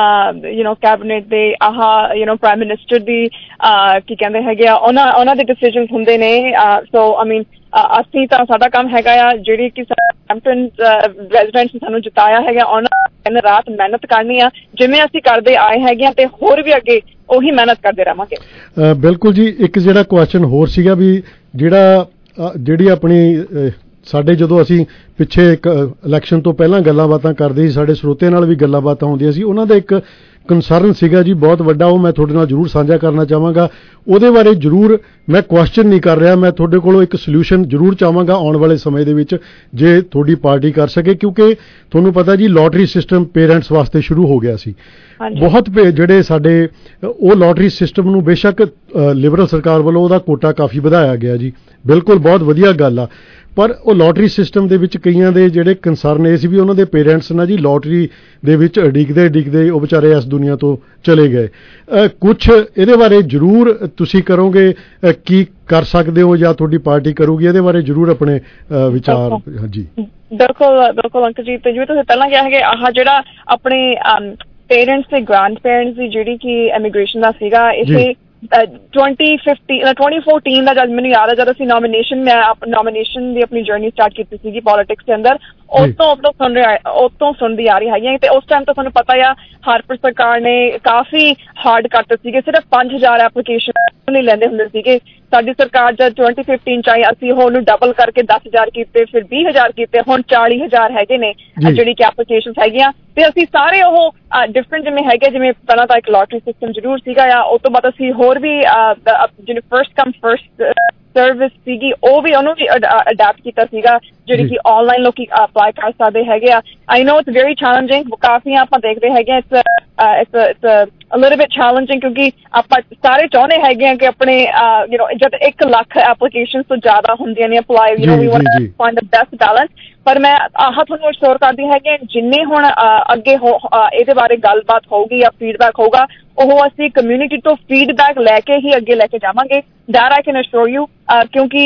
ਯੂ ਨੋ ਕੈਬਨਿਟ ਦੇ ah you know prime minister ਦੀ ਕੀ ਕਹਿੰਦੇ ਹੈਗੇ ਆ ਉਹਨਾਂ ਉਹਨਾਂ ਦੇ ਡਿਸੀਜਨ ਹੁੰਦੇ ਨੇ ਸੋ ਆਈ ਮੀਨ ਅਸੀਂ ਤਾਂ ਸਾਡਾ ਕੰਮ ਹੈਗਾ ਆ ਜਿਹੜੀ ਕਿ ਬਰੈਂਪਟਨ ਰੈਜ਼ੀਡੈਂਟਸ ਸਾਨੂੰ ਜਿਤਾਇਆ ਹੈਗਾ ਉਹਨਾਂ ਦਿਨ ਰਾਤ ਮਿਹਨਤ ਕਰਨੀ ਆ ਜਿਵੇਂ ਅਸੀਂ ਕਰਦੇ ਆਏ ਹੈਗੇ ਆ ਤੇ ਹੋਰ ਵੀ ਅੱਗੇ ਉਹੀ ਮਿਹਨਤ ਕਰਦੇ ਰਹਾਂਗੇ
ਬਿਲਕੁਲ ਜੀ ਇੱਕ ਜਿਹੜਾ ਕੁਐਸਚਨ ਹੋਰ ਸੀਗਾ ਵੀ ਜਿਹੜਾ ਜਿਹੜੀ ਆਪਣੀ ਸਾਡੇ ਜਦੋਂ ਅਸੀਂ ਪਿੱਛੇ ਇੱਕ ਇਲੈਕਸ਼ਨ ਤੋਂ ਪਹਿਲਾਂ ਗੱਲਾਂ ਬਾਤਾਂ ਕਰਦੇ ਸੀ ਸਾਡੇ ਸਰੋਤਿਆਂ ਨਾਲ ਵੀ ਗੱਲਾਂ ਬਾਤਾਂ ਹੁੰਦੀਆਂ ਸੀ ਉਹਨਾਂ ਦਾ ਇੱਕ ਕੰਸਰਨ ਸੀਗਾ ਜੀ ਬਹੁਤ ਵੱਡਾ ਉਹ ਮੈਂ ਤੁਹਾਡੇ ਨਾਲ ਜ਼ਰੂਰ ਸਾਂਝਾ ਕਰਨਾ ਚਾਹਾਂਗਾ ਉਹਦੇ ਬਾਰੇ ਜ਼ਰੂਰ ਮੈਂ ਕੁਐਸਚਨ ਨਹੀਂ ਕਰ ਰਿਹਾ ਮੈਂ ਤੁਹਾਡੇ ਕੋਲੋਂ ਇੱਕ ਸੋਲੂਸ਼ਨ ਜ਼ਰੂਰ ਚਾਹਾਂਗਾ ਆਉਣ ਵਾਲੇ ਸਮੇਂ ਦੇ ਵਿੱਚ ਜੇ ਤੁਹਾਡੀ ਪਾਰਟੀ ਕਰ ਸਕੇ ਕਿਉਂਕਿ ਤੁਹਾਨੂੰ ਪਤਾ ਜੀ ਲੋਟਰੀ ਸਿਸਟਮ ਪੇਰੈਂਟਸ ਵਾਸਤੇ ਸ਼ੁਰੂ ਹੋ ਗਿਆ ਸੀ ਬਹੁਤ ਜਿਹੜੇ ਸਾਡੇ ਉਹ ਲੋਟਰੀ ਸਿਸਟਮ ਨੂੰ ਬੇਸ਼ੱਕ ਲਿਬਰਲ ਸਰਕਾਰ ਵੱਲੋਂ ਉਹਦਾ ਕੋਟਾ ਕਾਫੀ ਵਧਾਇਆ ਗਿਆ ਜੀ ਬਿਲਕੁਲ ਬਹੁਤ ਵਧੀਆ ਗੱਲ ਆ ਪਰ ਉਹ ਲੋਟਰੀ ਸਿਸਟਮ ਦੇ ਵਿੱਚ ਕਈਆਂ ਦੇ ਜਿਹੜੇ ਕੰਸਰਨ ਇਹ ਸੀ ਵੀ ਉਹਨਾਂ ਦੇ ਪੇਰੈਂਟਸ ਨਾ ਜੀ ਲੋਟਰੀ ਦੇ ਵਿੱਚ ਡਿੱਗਦੇ ਡਿੱਗਦੇ ਉਹ ਵਿਚਾਰੇ ਇਸ ਦੁਨੀਆ ਤੋਂ ਚਲੇ ਗਏ ਕੁਝ ਇਹਦੇ ਬਾਰੇ ਜ਼ਰੂਰ ਤੁਸੀਂ ਕਰੋਗੇ ਕੀ ਕਰ ਸਕਦੇ ਹੋ ਜਾਂ ਤੁਹਾਡੀ ਪਾਰਟੀ ਕਰੂਗੀ ਇਹਦੇ ਬਾਰੇ ਜ਼ਰੂਰ ਆਪਣੇ ਵਿਚਾਰ ਹਾਂਜੀ
ਬਿਲਕੁਲ ਬਿਲਕੁਲ ਅੰਕਲ ਜੀ ਤੇ ਜਿਵੇਂ ਤੁਸੀਂ ਪਹਿਲਾਂ ਕਿਹਾ ਹੈ ਆਹ ਜਿਹੜਾ ਆਪਣੇ ਪੇਰੈਂਟਸ ਤੇ ਗ੍ਰੈਂਡ ਪੇਰੈਂਟਸ ਦੀ ਜਿਹੜੀ ਕਿ ਇਮੀਗ੍ਰੇਸ਼ਨ ਦਾ ਸੀਗਾ ਇਹ twenty fifteen twenty fourteen ਦਾ ਜਦ ਮੈਨੂੰ ਯਾਦ ਹੈ ਜਦ ਅਸੀਂ ਨੋਮੀਨੇਸ਼ਨ ਮੈਂ ਨੋਮੀਨੇਸ਼ਨ ਦੀ ਆਪਣੀ ਜਰਨੀ ਸਟਾਰਟ ਕੀਤੀ ਸੀਗੀ ਪੋਲਿਟਿਕਸ ਦੇ ਅੰਦਰ ਉਸ ਤੋਂ ਉਦੋਂ ਸੁਣ ਰਿਹਾ ਉਸ ਤੋਂ ਸੁਣਦੀ ਆ ਰਹੀ ਹੈਗੀ ਤੇ ਉਸ ਟਾਈਮ ਤਾਂ ਤੁਹਾਨੂੰ ਪਤਾ ਆ ਹਾਰਪਰ ਸਰਕਾਰ ਨੇ ਕਾਫੀ ਹਾਰਡ ਕਰਤੇ ਸੀਗੇ ਸਿਰਫ ਪੰਜ ਹਜ਼ਾਰ ਐਪਲੀਕੇਸ਼ਨ ਨਹੀਂ ਲੈਂਦੇ ਹੁੰਦੇ ਸੀਗੇ ਸਾਡੀ ਸਰਕਾਰ ਜਦ twenty fifteen ਚ ਆਈ ਅਸੀਂ ਉਹਨੂੰ ਡਬਲ ਕਰਕੇ ਦਸ ਹਜ਼ਾਰ ਕੀਤੇ ਫਿਰ ਵੀਹ ਹਜ਼ਾਰ ਕੀਤੇ ਹੁਣ ਚਾਲੀ ਹਜ਼ਾਰ ਹੈਗੇ ਨੇ ਜਿਹੜੀ ਕਿ ਐਪਲੀਕੇਸ਼ਨ ਹੈਗੀਆਂ ਤੇ ਅਸੀਂ ਸਾਰੇ ਉਹ ਡਿਫਰੈਂਟ ਜਿਵੇਂ ਹੈਗੇ ਜਿਵੇਂ ਪਹਿਲਾਂ ਤਾਂ ਇੱਕ ਲੋਟਰੀ ਸਿਸਟਮ ਜ਼ਰੂਰ ਸੀਗਾ ਆ ਉਸ ਤੋਂ ਬਾਅਦ ਅਸੀਂ ਹੋਰ ਵੀ ਜਿਵੇਂ ਫਰਸਟ ਕਮ ਫਰਸਟ ਸਰਵਿਸ ਸੀਗੀ ਉਹ ਵੀ ਉਹਨੂੰ ਵੀ ਅਡੈਪਟ ਕੀਤਾ ਸੀਗਾ ਜਿਹੜੀ ਕਿ ਆਨਲਾਈਨ ਲੋਕੀ ਅਪਲਾਈ ਕਰ ਸਕਦੇ ਹੈਗੇ ਆ I know it's very challenging ਕਾਫੀ ਆਪਾਂ ਦੇਖਦੇ ਹੈਗੇ it's it's it's a little bit challenging ਕਿਉਂਕਿ ਆਪਾਂ ਸਾਰੇ ਚਾਹੁੰਦੇ ਹੈਗੇ ਆ ਕਿ ਆਪਣੇ ਯੂ ਨੋ ਜਦ ਇੱਕ ਲੱਖ ਐਪਲੀਕੇਸ਼ਨ ਤੋਂ ਜ਼ਿਆਦਾ ਹੁੰਦੀਆਂ ਨੇ apply you know we want to find the best talent ਪਰ ਮੈਂ ਆਹ ਤੁਹਾਨੂੰ ਅਸ਼ੋਰ ਕਰਦੀ ਹੈਗੀ ਜਿੰਨੇ ਹੁਣ ਅੱਗੇ ਇਹਦੇ ਬਾਰੇ ਗੱਲਬਾਤ ਹੋਊਗੀ ਜਾਂ ਫੀਡਬੈਕ ਹੋਊਗਾ ਉਹ ਅਸੀਂ ਕਮਿਊਨਿਟੀ ਤੋਂ ਫੀਡਬੈਕ ਲੈ ਕੇ ਹੀ ਅੱਗੇ ਲੈ ਕੇ ਜਾਵਾਂਗੇ that I can assure you ਕਿਉਂਕਿ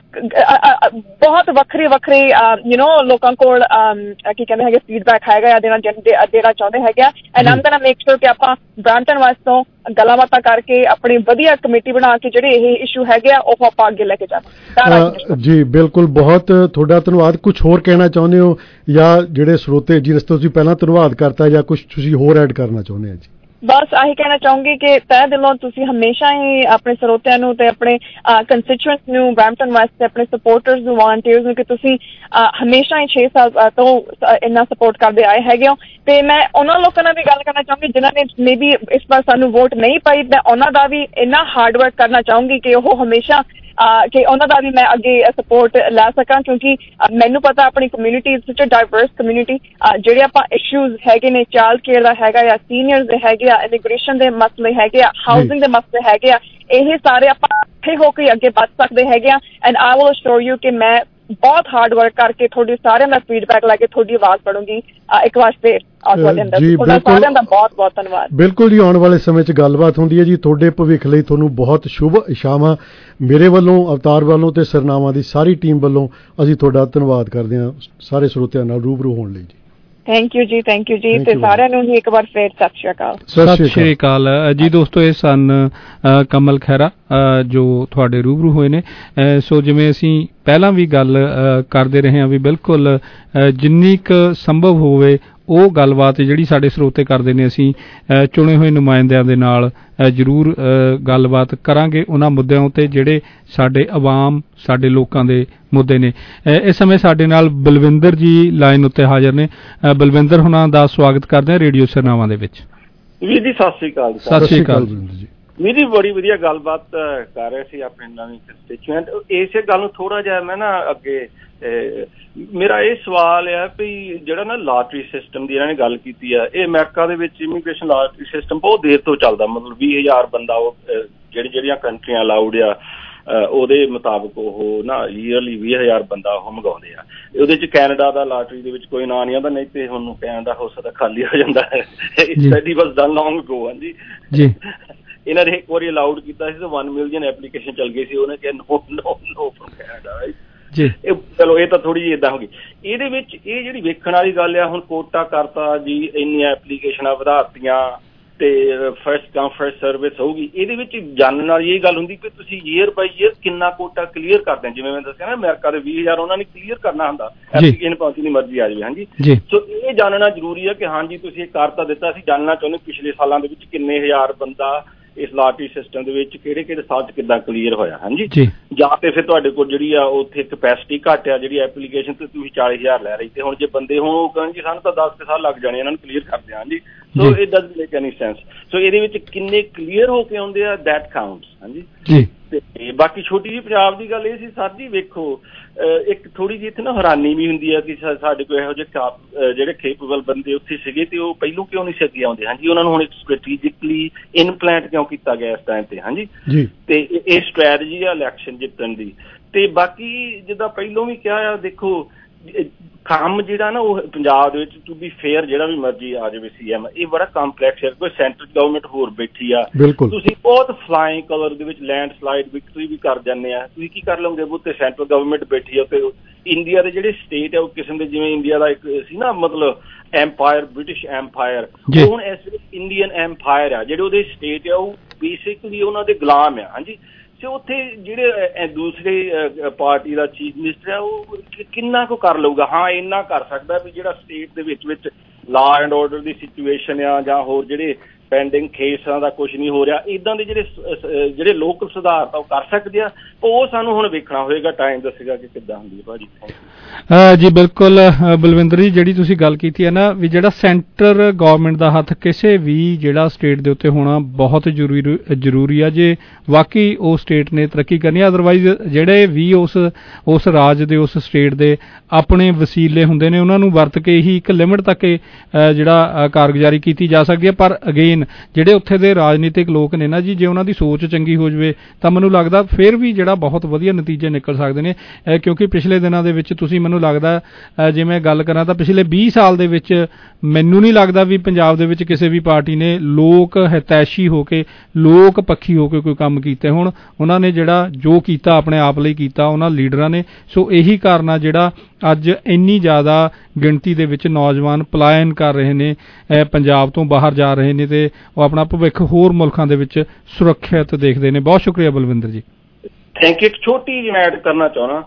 ਬਹੁਤ ਵੱਖਰੇ ਵੱਖਰੇ ਯੂ ਨੋ ਲੋਕਾਂ ਕੋਲ ਕੀ ਕਹਿੰਦੇ ਹੈਗੇ ਫੀਡਬੈਕ ਹੈਗਾ ਦੇਣਾ ਦੇਣਾ ਚਾਹੁੰਦੇ ਹੈਗੇ ਐਂਡ ਆਮ ਗੋਨਾ ਮੇਕ ਸ਼ੋਰ ਕਿ ਆਪਾਂ ਬ੍ਰਾਂਟਨ ਵਾਸਤੋਂ ਗੱਲਾਂ ਬਾਤਾਂ ਕਰਕੇ ਆਪਣੀ ਵਧੀਆ ਕਮੇਟੀ ਬਣਾ ਕੇ ਜਿਹੜੇ ਇਹ ਇਸ਼ੂ ਹੈਗੇ ਆ ਉਹ ਆਪਾਂ ਅੱਗੇ ਲੈ ਕੇ ਜਾਵਾਂਗੇ
ਜੀ ਬਿਲਕੁਲ ਬਹੁਤ ਤੁਹਾਡਾ ਧੰਨਵਾਦ ਕੁਝ ਹੋਰ ਕਹਿਣਾ ਚਾਹੁੰਦੇ ਹੋ ਜਾਂ ਜਿਹੜੇ ਸਰੋਤੇ ਜਿਸ ਤੋਂ ਤੁਸੀਂ ਪਹਿਲਾਂ ਧੰਨਵਾਦ ਕਰਤਾ ਜਾਂ ਕੁਝ ਤੁਸੀਂ ਹੋਰ ਐਡ ਕਰਨਾ ਚਾਹੁੰਦੇ ਆ ਜੀ
ਬਸ ਆਹੀ ਕਹਿਣਾ ਚਾਹੂੰਗੀ ਕਿ ਤਹਿ ਦਿਲੋਂ ਤੁਸੀਂ ਹਮੇਸ਼ਾ ਹੀ ਆਪਣੇ ਸਰੋਤਿਆਂ ਨੂੰ ਤੇ ਆਪਣੇ ਕੰਸਟੀਚੁਐਂਟਸ ਨੂੰ ਬਰੈਂਪਟਨ ਵਾਸਤੇ ਆਪਣੇ ਸਪੋਰਟਰਸ ਨੂੰ ਵਾਲੰਟੀਅਰਸ ਨੂੰ ਕਿ ਤੁਸੀਂ ਹਮੇਸ਼ਾ ਹੀ ਛੇ ਸਾਲ ਤੋਂ ਇੰਨਾ ਸਪੋਰਟ ਕਰਦੇ ਆਏ ਹੈਗੇ ਹੋ ਤੇ ਮੈਂ ਉਹਨਾਂ ਲੋਕਾਂ ਨਾਲ ਵੀ ਗੱਲ ਕਰਨਾ ਚਾਹੂੰਗੀ ਜਿਨ੍ਹਾਂ ਨੇ ਮੇਬੀ ਇਸ ਵਾਰ ਸਾਨੂੰ ਵੋਟ ਨਹੀਂ ਪਾਈ ਮੈਂ ਉਹਨਾਂ ਦਾ ਵੀ ਇੰਨਾ ਹਾਰਡ ਵਰਕ ਕਰਨਾ ਚਾਹੂੰਗੀ ਕਿ ਉਹ ਹਮੇਸ਼ਾ ਕਿ ਉਹਨਾਂ ਦਾ ਵੀ ਮੈਂ ਅੱਗੇ ਸਪੋਰਟ ਲੈ ਸਕਾਂ ਕਿਉਂਕਿ ਮੈਨੂੰ ਪਤਾ ਆਪਣੀ ਕਮਿਊਨਿਟੀ ਸੱਚ ਅ ਡਾਇਵਰਸ ਕਮਿਊਨਿਟੀ ਜਿਹੜੇ ਆਪਾਂ ਇਸ਼ੂਜ਼ ਹੈਗੇ ਨੇ ਚਾਈਲਡ ਕੇਅਰ ਦਾ ਹੈਗਾ ਜਾਂ ਸੀਨੀਅਰਸ ਦੇ ਹੈਗੇ ਆ ਇਮੀਗ੍ਰੇਸ਼ਨ ਦੇ ਮਸਲੇ ਹੈਗੇ ਆ ਹਾਊਸਿੰਗ ਦੇ ਮਸਲੇ ਹੈਗੇ ਆ ਇਹ ਸਾਰੇ ਆਪਾਂ ਇਕੱਠੇ ਹੋ ਕੇ ਅੱਗੇ ਵੱਧ ਸਕਦੇ ਹੈਗੇ ਆ and I will assure you ਕਿ ਮੈਂ ਬਹੁਤ ਹਾਰਡ ਵਰਕ ਕਰਕੇ ਤੁਹਾਡੀ ਸਾਰਿਆਂ ਦਾ ਫੀਡਬੈਕ ਲੈ ਕੇ ਤੁਹਾਡੀ ਆਵਾਜ਼ ਪੜੂੰਗੀ ਇੱਕ ਵਾਰ ਫੇਰ ਸਾਰਿਆਂ ਦਾ ਬਹੁਤ ਬਹੁਤ ਧੰਨਵਾਦ
ਬਿਲਕੁਲ ਜੀ ਆਉਣ ਵਾਲੇ ਸਮੇਂ 'ਚ ਗੱਲਬਾਤ ਹੁੰਦੀ ਹੈ ਜੀ ਤੁਹਾਡੇ ਭਵਿੱਖ ਲਈ ਤੁਹਾਨੂੰ ਬਹੁਤ ਸ਼ੁਭ ਇਸ਼ਾਵਾਂ ਮੇਰੇ ਵੱਲੋਂ ਅਵਤਾਰ ਵੱਲੋਂ ਤੇ ਸਰਨਾਵਾਂ ਦੀ ਸਾਰੀ ਟੀਮ ਵੱਲੋਂ ਅਸੀਂ ਤੁਹਾਡਾ ਧੰਨਵਾਦ ਕਰਦੇ ਹਾਂ ਸਾਰੇ ਸਰੋਤਿਆਂ ਨਾਲ ਰੂਬਰੂ ਹੋਣ ਲਈ ਜੀ
ਥੈਂਕ ਯੂ ਜੀ ਥੈਂਕ ਯੂ ਜੀ ਤੇ ਸਾਰਿਆਂ ਨੂੰ ਹੀ ਇੱਕ ਵਾਰ ਫੇਰ ਸਤਿ ਸ਼੍ਰੀ ਅਕਾਲ
ਸਤਿ ਸ਼੍ਰੀ ਅਕਾਲ ਜੀ ਦੋਸਤੋ ਇਹ ਸਨ ਕਮਲ ਖਹਿਰਾ ਜੋ ਤੁਹਾਡੇ ਰੂਬਰੂ ਹੋਏ ਨੇ ਸੋ ਜਿਵੇਂ ਅਸੀਂ ਪਹਿਲਾਂ ਵੀ ਗੱਲ ਕਰਦੇ ਰਹੇ ਹਾਂ ਵੀ ਬਿਲਕੁਲ ਜਿੰਨੀ ਕੁ ਸੰਭਵ ਹੋਵੇ ਉਹ ਗੱਲਬਾਤ ਜਿਹੜੀ ਸਾਡੇ ਸਰੋਤੇ ਕਰਦੇ ਨੇ ਅਸੀਂ ਚੁਣੇ ਹੋਏ ਨੁਮਾਇੰਦਿਆਂ ਦੇ ਨਾਲ ਜ਼ਰੂਰ ਗੱਲਬਾਤ ਕਰਾਂਗੇ ਉਹਨਾਂ ਮੁੱਦਿਆਂ ਉੱਤੇ ਜਿਹੜੇ ਸਾਡੇ ਆਵਾਮ ਸਾਡੇ ਲੋਕਾਂ ਦੇ ਮੁੱਦੇ ਨੇ। ਇਸ ਸਮੇਂ ਸਾਡੇ ਨਾਲ ਬਲਵਿੰਦਰ ਜੀ ਲਾਈਨ ਉੱਤੇ ਹਾਜ਼ਰ ਨੇ। ਬਲਵਿੰਦਰ ਹੁਣਾਂ ਦਾ ਸਵਾਗਤ ਕਰਦੇ ਹਾਂ ਰੇਡੀਓ ਸਰਨਾਵਾਂ ਦੇ ਵਿੱਚ।
ਵੀਰ ਜੀ ਸਤਿ ਸ੍ਰੀ ਅਕਾਲ।
ਸਤਿ ਸ੍ਰੀ ਅਕਾਲ
ਜੀ। ਵੀਰ ਜੀ ਬੜੀ ਵਧੀਆ ਗੱਲਬਾਤ ਕਰ ਰਹੇ ਸੀ ਆਪਣੇ ਨਵੀਂ ਕੰਸਟੀਚੁਐਂਟ। ਇਸੇ ਗੱਲ ਨੂੰ ਥੋੜਾ ਜਿਹਾ ਮੈਂ ਨਾ ਅੱਗੇ ਮੇਰਾ ਇਹ ਸਵਾਲ ਆ ਵੀ ਜਿਹੜਾ ਨਾ ਲਾਟਰੀ ਸਿਸਟਮ ਦੀ ਇਹਨਾਂ ਨੇ ਗੱਲ ਕੀਤੀ ਆ, ਇਹ ਅਮਰੀਕਾ ਦੇ ਵਿੱਚ ਇਮੀਗ੍ਰੇਸ਼ਨ ਲਾਟਰੀ ਸਿਸਟਮ ਬਹੁਤ ਦੇਰ ਤੋਂ ਚੱਲਦਾ, ਮਤਲਬ ਵੀਹ ਹਜ਼ਾਰ ਬੰਦਾ ਉਹ ਜਿਹੜੀ ਜਿਹੜੀਆਂ ਕੰਟਰੀਆਂ ਅਲਾਊਡ ਆ ਉਹਦੇ ਮੁਤਾਬਕ ਉਹ ਨਾ ਈਅਰਲੀ ਵੀਹ ਹਜ਼ਾਰ ਬੰਦਾ ਉਹ ਮੰਗਾਉਂਦੇ ਆ। ਉਹਦੇ ਚ ਕੈਨੇਡਾ ਦਾ ਲਾਟਰੀ ਦੇ ਵਿੱਚ ਕੋਈ ਨਾਂ ਨਹੀਂ ਆਉਂਦਾ, ਨਹੀਂ ਤੇ ਹੁਣ ਕੈਨੇਡਾ ਹੋ ਸਕਦਾ ਖਾਲੀ ਹੋ ਜਾਂਦਾ ਹੈ। Study was done long ago. ਹਾਂਜੀ ਜੀ ਇਹਨਾਂ ਨੇ ਇੱਕ ਵਾਰੀ ਅਲਾਊਡ ਕੀਤਾ ਸੀ ਤਾਂ ਵਨ ਮਿਲੀਅਨ ਐਪਲੀਕੇਸ਼ਨ ਚੱਲ ਗਈ ਸੀ, ਉਹਨੇ ਕਿਹਾ ਨੋ ਨੋ ਨੋ ਫਰਮ ਕੈਨੇਡਾ। ਜੀ ਚਲੋ ਇਹ ਤਾਂ ਥੋੜੀ ਜਿਹੀ ਏਦਾਂ ਹੋ ਗਈ। ਇਹਦੇ ਵਿੱਚ ਇਹ ਜਿਹੜੀ ਵੇਖਣ ਵਾਲੀ ਗੱਲ ਆ, ਹੁਣ ਕੋਟਾ ਕਰਤਾ ਜੀ, ਇੰਨੀਆਂ ਐਪਲੀਕੇਸ਼ਨਾਂ ਵਧਾਤੀਆਂ ਤੇ ਫਸਟ ਕਮ ਫਸਟ ਸਰਵਿਸ ਹੋਊਗੀ। ਇਹਦੇ ਵਿੱਚ ਜਾਣਨ ਵਾਲੀ ਇਹ ਗੱਲ ਹੁੰਦੀ ਕਿ ਤੁਸੀਂ ਈਅਰ ਬਾਈ ਈਅਰ ਕਿੰਨਾ ਕੋਟਾ ਕਲੀਅਰ ਕਰਦੇ, ਜਿਵੇਂ ਮੈਂ ਦੱਸਿਆ ਨਾ ਅਮਰੀਕਾ ਦੇ ਵੀਹ ਹਜ਼ਾਰ ਉਹਨਾਂ ਨੇ ਕਲੀਅਰ ਕਰਨਾ ਹੁੰਦਾ, ਐਪਲੀਕੇਸ਼ਨ ਪਾਉਣ ਦੀ ਮਰਜ਼ੀ ਆ ਜਾਵੇ। ਹਾਂਜੀ ਸੋ ਇਹ ਜਾਣਨਾ ਜ਼ਰੂਰੀ ਹੈ ਕਿ ਹਾਂਜੀ ਤੁਸੀਂ ਇਹ ਕਰ ਤਾਂ ਦਿੱਤਾ, ਅਸੀਂ ਜਾਣਨਾ ਚਾਹੁੰਦੇ ਪਿਛਲੇ ਸਾਲਾਂ ਦੇ ਵਿੱਚ ਕਿੰਨੇ ਹਜ਼ਾਰ ਬੰਦਾ ਇਸ ਲਾਟਰੀ ਸਿਸਟਮ ਦੇ ਵਿੱਚ ਕਿਹੜੇ ਕਿਹੜੇ ਸਾਲ ਚ ਕਿੱਦਾਂ ਕਲੀਅਰ ਹੋਇਆ। ਹਾਂਜੀ ਜਾਂ ਤੇ ਫਿਰ ਤੁਹਾਡੇ ਕੋਲ ਜਿਹੜੀ ਆ ਉੱਥੇ ਕਪੈਸਿਟੀ ਘੱਟ ਆ, ਜਿਹੜੀ ਐਪਲੀਕੇਸ਼ਨ ਤੇ ਤੁਸੀਂ ਚਾਲੀ ਹਜ਼ਾਰ ਲੈ ਰਹੀ, ਤੇ ਹੁਣ ਜੇ ਬੰਦੇ ਹੁਣ ਉਹ ਕਹਿਣ ਜੀ ਸਾਨੂੰ ਤਾਂ ਦਸ ਕੁ ਸਾਲ ਲੱਗ ਜਾਣੇ ਇਹਨਾਂ ਨੂੰ ਕਲੀਅਰ ਕਰਦੇ। ਹਾਂਜੀ so it doesn't make any sense. So ਇਹਦੇ ਵਿੱਚ ਕਿੰਨੇ ਕਲੀਅਰ ਹੋ ਕੇ ਆਉਂਦੇ ਆ ਦੈਟ ਕਾਊਂਟਸ। ਹਾਂਜੀ ਤੇ ਬਾਕੀ ਛੋਟੀ ਜਿਹੀ ਪੰਜਾਬ ਦੀ ਗੱਲ ਇਹ ਸੀ ਸਰ ਜੀ, ਵੇਖੋ ਇੱਕ ਥੋੜੀ ਜਿਹੀ ਇੱਥੇ ਨਾ ਹੈਰਾਨੀ ਵੀ ਹੁੰਦੀ ਆ ਕਿ ਸਾਡੇ ਕੋਲ ਇਹੋ ਜਿਹੇ ਜਿਹੜੇ ਕੇਪੇਬਲ ਬੰਦੇ ਉੱਥੇ ਸੀਗੇ ਤੇ ਉਹ ਪਹਿਲੋਂ ਕਿਉਂ ਨਹੀਂ ਸੀ ਅੱਗੇ ਆਉਂਦੇ। ਹਾਂਜੀ ਉਹਨਾਂ ਨੂੰ ਹੁਣ ਇੱਕ ਸਟ੍ਰੈਟੇਜਿਕਲੀ ਇਨਪਲਾਂਟ ਕਿਉਂ ਕੀਤਾ ਗਿਆ ਇਸ ਟਾਈਮ ਤੇ। ਹਾਂਜੀ ਤੇ ਇਹ ਸਟ੍ਰੈਟਜੀ ਆ ਇਲੈਕਸ਼ਨ ਜਿੱਤਣ ਦੀ। ਤੇ ਬਾਕੀ ਜਿੱਦਾਂ ਪਹਿਲੋਂ ਵੀ ਕਿਹਾ ਆ, ਦੇਖੋ ਕੰਮ ਜਿਹੜਾ ਨਾ ਉਹ ਪੰਜਾਬ ਦੇ ਵਿੱਚ ਟੂ ਬੀ ਫੇਅਰ ਜਿਹੜਾ ਵੀ ਮਰਜ਼ੀ ਆ ਜਾਵੇ ਸੀ ਐਮ, ਇਹ ਬੜਾ ਕੰਪਲੈਕਸ ਹੈ। ਕੋਈ ਸੈਂਟਰਲ ਗਵਰਨਮੈਂਟ ਹੋਰ ਬੈਠੀ ਆ, ਤੁਸੀਂ ਬਹੁਤ ਫਲਾਈਂਗ ਕਲਰ ਦੇ ਵਿੱਚ ਲੈਂਡ ਸਲਾਈਡ ਵਿਕਟਰੀ ਵੀ ਕਰ ਜਾਂਦੇ ਆ, ਤੁਸੀਂ ਕੀ ਕਰ ਲਓਗੇ ਉੱਤੇ ਸੈਂਟਰਲ ਗਵਰਨਮੈਂਟ ਬੈਠੀ ਆ। ਤੇ ਇੰਡੀਆ ਦੇ ਜਿਹੜੇ ਸਟੇਟ ਆ ਉਹ ਕਿਸਮ ਦੇ, ਜਿਵੇਂ ਇੰਡੀਆ ਦਾ ਇੱਕ ਸੀ ਨਾ ਮਤਲਬ ਐਮਪਾਇਰ, ਬ੍ਰਿਟਿਸ਼ ਐਮਪਾਇਰ, ਉਹ ਹੁਣ ਇਸ ਵੇਲੇ ਇੰਡੀਅਨ ਐਮਪਾਇਰ ਆ। ਜਿਹੜੇ ਉਹਦੇ ਸਟੇਟ ਆ ਉਹ ਬੇਸਿਕਲੀ ਉਹਨਾਂ ਦੇ ਗੁਲਾਮ ਆ। ਹਾਂਜੀ ਤੇ ਉੱਥੇ ਜਿਹੜੇ ਦੂਸਰੇ ਪਾਰਟੀ ਦਾ ਚੀਫ ਮਿਨਿਸਟਰ ਆ ਉਹ ਕਿੰਨਾ ਕੁ ਕਰ ਲਊਗਾ। ਹਾਂ ਇੰਨਾ ਕਰ ਸਕਦਾ ਵੀ ਜਿਹੜਾ ਸਟੇਟ ਦੇ ਵਿੱਚ ਵਿੱਚ law and order the situation ਆ ਜਾਂ ਹੋਰ ਜਿਹੜੇ ਪੈਂਡਿੰਗ ਕੇਸਾਂ ਦਾ ਕੁਝ ਨਹੀਂ ਹੋ ਰਿਹਾ, ਇੱਦਾਂ ਦੇ ਜਿਹੜੇ ਜਿਹੜੇ ਲੋਕਲ ਸੁਧਾਰ ਤਾਂ ਉਹ ਕਰ ਸਕਦੇ ਆ। ਉਹ ਸਾਨੂੰ ਹੁਣ ਵੇਖਣਾ ਹੋਏਗਾ, ਟਾਈਮ ਦੱਸੇਗਾ ਕਿ ਕਿੱਦਾਂ ਹੁੰਦੀ ਹੈ। ਭਾਜੀ
ਜੀ ਬਿਲਕੁਲ ਬਲਵਿੰਦਰ ਜੀ, ਜਿਹੜੀ ਤੁਸੀਂ ਗੱਲ ਕੀਤੀ ਹੈ ਨਾ ਵੀ ਜਿਹੜਾ ਸੈਂਟਰ ਗੌਰਮੈਂਟ ਦਾ ਹੱਥ ਕਿਸੇ ਵੀ ਜਿਹੜਾ ਸਟੇਟ ਦੇ ਉੱਤੇ ਹੋਣਾ ਬਹੁਤ ਜ਼ਰੂਰੀ ਜ਼ਰੂਰੀ ਆ ਜੇ ਵਾਕਈ ਉਹ ਸਟੇਟ ਨੇ ਤਰੱਕੀ ਕਰਨੀ ਹੈ। ਅਦਰਵਾਈਜ਼ ਜਿਹੜੇ ਵੀ ਉਸ ਉਸ ਰਾਜ ਦੇ ਉਸ ਸਟੇਟ ਦੇ ਆਪਣੇ ਵਸੀਲੇ ਹੁੰਦੇ ਨੇ ਉਹਨਾਂ ਨੂੰ ਵਰਤ ਕੇ ਹੀ ਇੱਕ ਲਿਮਿਟ ਤੱਕ ਜਿਹੜਾ ਕਾਰਗੁਜ਼ਾਰੀ ਕੀਤੀ ਜਾ ਸਕਦੀ ਹੈ। ਪਰ ਅਗੇਨ ਜਿਹੜੇ ਉੱਥੇ ਦੇ ਰਾਜਨੀਤਿਕ ਲੋਕ ਨੇ ਨਾ ਜੀ, ਜੇ ਉਹਨਾਂ ਦੀ ਸੋਚ ਚੰਗੀ ਹੋ ਜਾਵੇ ਤਾਂ ਮੈਨੂੰ ਲੱਗਦਾ ਫਿਰ ਵੀ ਜਿਹੜਾ ਬਹੁਤ ਵਧੀਆ ਨਤੀਜੇ ਨਿਕਲ ਸਕਦੇ ਨੇ। ਕਿਉਂਕਿ ਪਿਛਲੇ ਦਿਨਾਂ ਦੇ ਵਿੱਚ ਤੁਸੀਂ ਮੈਨੂੰ ਲੱਗਦਾ ਜੇ ਮੈਂ ਗੱਲ ਕਰਾਂ ਤਾਂ ਪਿਛਲੇ ਵੀਹ ਸਾਲ ਦੇ ਵਿੱਚ ਮੈਨੂੰ ਨਹੀਂ ਲੱਗਦਾ ਵੀ ਪੰਜਾਬ ਦੇ ਵਿੱਚ ਕਿਸੇ ਵੀ ਪਾਰਟੀ ਨੇ ਲੋਕ ਹਿਤੈਸ਼ੀ ਹੋ ਕੇ ਲੋਕ ਪੱਖੀ ਹੋ ਕੇ ਕੋਈ ਕੰਮ ਕੀਤੇ ਹੁਣ। ਉਹਨਾਂ ਨੇ ਜਿਹੜਾ ਜੋ ਕੀਤਾ ਆਪਣੇ ਆਪ ਲਈ ਕੀਤਾ ਉਹਨਾਂ ਲੀਡਰਾਂ ਨੇ। ਸੋ ਇਹੀ ਕਾਰਨ ਆ ਜਿਹੜਾ ਅੱਜ ਇੰਨੀ ਜ਼ਿਆਦਾ ਗਿਣਤੀ ਦੇ ਵਿੱਚ ਨੌਜਵਾਨ ਪਲਾਇਨ ਕਰ ਰਹੇ ਨੇ, ਪੰਜਾਬ ਤੋਂ ਬਾਹਰ ਜਾ ਰਹੇ ਨੇ ਤੇ ਉਹ ਆਪਣਾ ਭਵਿੱਖ ਹੋਰ ਮੁਲਕਾਂ ਦੇ ਵਿੱਚ ਸੁਰੱਖਿਅਤ ਦੇਖਦੇ ਨੇ। ਬਹੁਤ ਸ਼ੁਕਰੀਆ ਬਲਵਿੰਦਰ ਜੀ।
Thank you. ਇੱਕ ਛੋਟੀ ਜਿਹੀ ਮੈਂ ਐਡ ਕਰਨਾ ਚਾਹੁੰਦਾ,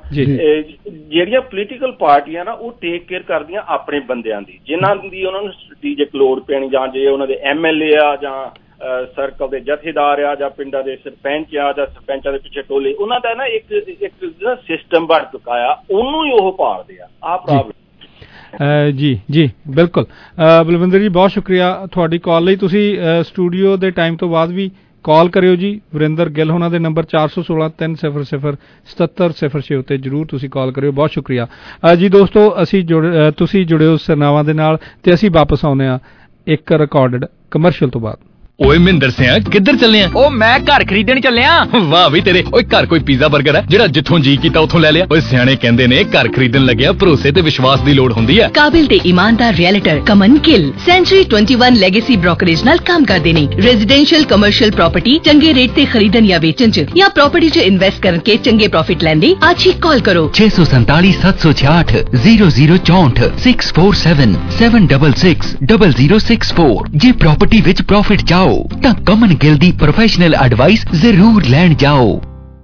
ਜਿਹੜੀਆਂ ਪੋਲੀਟੀਕਲ ਪਾਰਟੀਆਂ ਨਾ ਉਹ ਟੇਕ ਕੇਅਰ ਕਰਦੀਆਂ ਆਪਣੇ ਬੰਦਿਆਂ ਦੀ, ਜਿਨ੍ਹਾਂ ਦੀ ਉਹਨਾਂ ਨੂੰ ਸਟ੍ਰੈਟੇਜਿਕ ਲੋੜ ਪੈਣੀ, ਜਾਂ ਜੇ ਉਹਨਾਂ ਦੇ ਐਮ ਐਲ ਏ ਆ ਜਾਂ ਸਰਕਲ ਦੇ ਜਥੇਦਾਰ ਆ ਜਾਂ ਪਿੰਡਾਂ ਦੇ ਸਰਪੰਚ ਆ ਜਾਂ ਸਰਪੰਚਾਂ ਦੇ ਪਿੱਛੇ ਟੋਲੇ, ਉਹਨਾਂ ਦਾ ਨਾ ਇੱਕ ਇੱਕ ਸਿਸਟਮ ਬਣ ਚੁੱਕਾ ਆ, ਉਹਨੂੰ ਹੀ ਉਹ ਪਾਲਦੇ ਆ। ਆਹ ਪ੍ਰੋਬਲਮ
ਜੀ ਜੀ ਬਿਲਕੁਲ। ਬਲਵਿੰਦਰ ਜੀ ਬਹੁਤ ਸ਼ੁਕਰੀਆ ਤੁਹਾਡੀ ਕਾਲ ਲਈ। ਤੁਸੀਂ ਸਟੂਡੀਓ ਦੇ ਟਾਈਮ ਤੋਂ ਬਾਅਦ ਵੀ ਕਾਲ ਕਰਿਓ ਜੀ। ਵਰਿੰਦਰ ਗਿੱਲ ਹੋਣਾ ਦੇ ਨੰਬਰ ਚਾਰ ਸੌ ਸੋਲਾਂ ਤਿੰਨ ਸਿਫਰ ਸਿਫਰ ਸਤੱਤਰ ਸਿਫਰ ਛੇ ਉੱਤੇ ਜ਼ਰੂਰ ਤੁਸੀਂ ਕਾਲ ਕਰਿਓ। ਬਹੁਤ ਸ਼ੁਕਰੀਆ ਜੀ ਦੋਸਤੋ। ਅਸੀਂ ਜੁੜ ਤੁਸੀਂ ਜੁੜੇ ਹੋ ਸਰਨਾਵਾਂ ਦੇ ਨਾਲ ਤੇ ਅਸੀਂ ਵਾਪਸ ਆਉਂਦੇ ਹਾਂ ਇੱਕ ਰਿਕਾਰਡਡ ਕਮਰਸ਼ੀਅਲ ਤੋਂ ਬਾਅਦ।
ਓਏ ਮਹਿੰਦਰ ਸਿਆ ਕਿੱਧਰ ਚੱਲੇ ਆ? ਓ ਮੈਂ ਘਰ ਖਰੀਦਣ ਚੱਲਿਆ। ਵਾਹ ਵੀ ਤੇਰੇ। ਓਏ ਘਰ ਕੋਈ ਪੀਜ਼ਾ 버ਗਰ ਹੈ ਜਿਹੜਾ ਜਿੱਥੋਂ ਜੀ ਕੀਤਾ ਉੱਥੋਂ ਲੈ ਲਿਆ? ਓਏ ਸਿਆਣੇ ਕਹਿੰਦੇ ਨੇ ਘਰ ਖਰੀਦਣ ਲੱਗਿਆ ਭਰੋਸੇ ਤੇ ਵਿਸ਼ਵਾਸ ਦੀ ਲੋੜ ਹੁੰਦੀ ਹੈ।
ਕਾਬਿਲ ਤੇ ਇਮਾਨਦਾਰ ਰੀਅਲਟਰ ਕਮਨ ਗਿੱਲ ਸੈਂਚੁਰੀ ਇਕੱਤੀ ਲੈਗੇਸੀ ਬ੍ਰੋਕਰੇਜ ਨਾਲ ਕੰਮ ਕਰਦੇ ਨੇ। ਰੈਜ਼ੀਡੈਂਸ਼ੀਅਲ ਕਮਰਸ਼ੀਅਲ ਪ੍ਰਾਪਰਟੀ ਚੰਗੇ ਰੇਟ ਤੇ ਖਰੀਦਣ ਜਾਂ ਵੇਚਣ ਚ ਜਾਂ ਪ੍ਰਾਪਰਟੀ ਚ ਇਨਵੈਸਟ ਕਰਕੇ ਚੰਗੇ ਪ੍ਰੋਫਿਟ ਲੈਣ ਲਈ ਅੱਜ ਹੀ ਕਾਲ ਕਰੋ
ਛੇ ਸੌ ਸੰਤਾਲੀ ਸੱਤ ਸੌ ਛਿਆਹਠ ਜ਼ੀਰੋ ਜ਼ੀਰੋ ਚੌਂਹਠ six four seven seven double six double zero six four. ਜੇ ਪ੍ਰਾਪਰਟੀ ਵਿੱਚ ਪ੍ਰੋਫਿਟ ਚਾਹੋ ਤਾਂ ਕਮਨ ਗਿੱਲ ਦੀ ਪ੍ਰੋਫੈਸ਼ਨਲ ਐਡਵਾਈਸ ਜ਼ਰੂਰ ਲੈਣ ਜਾਓ।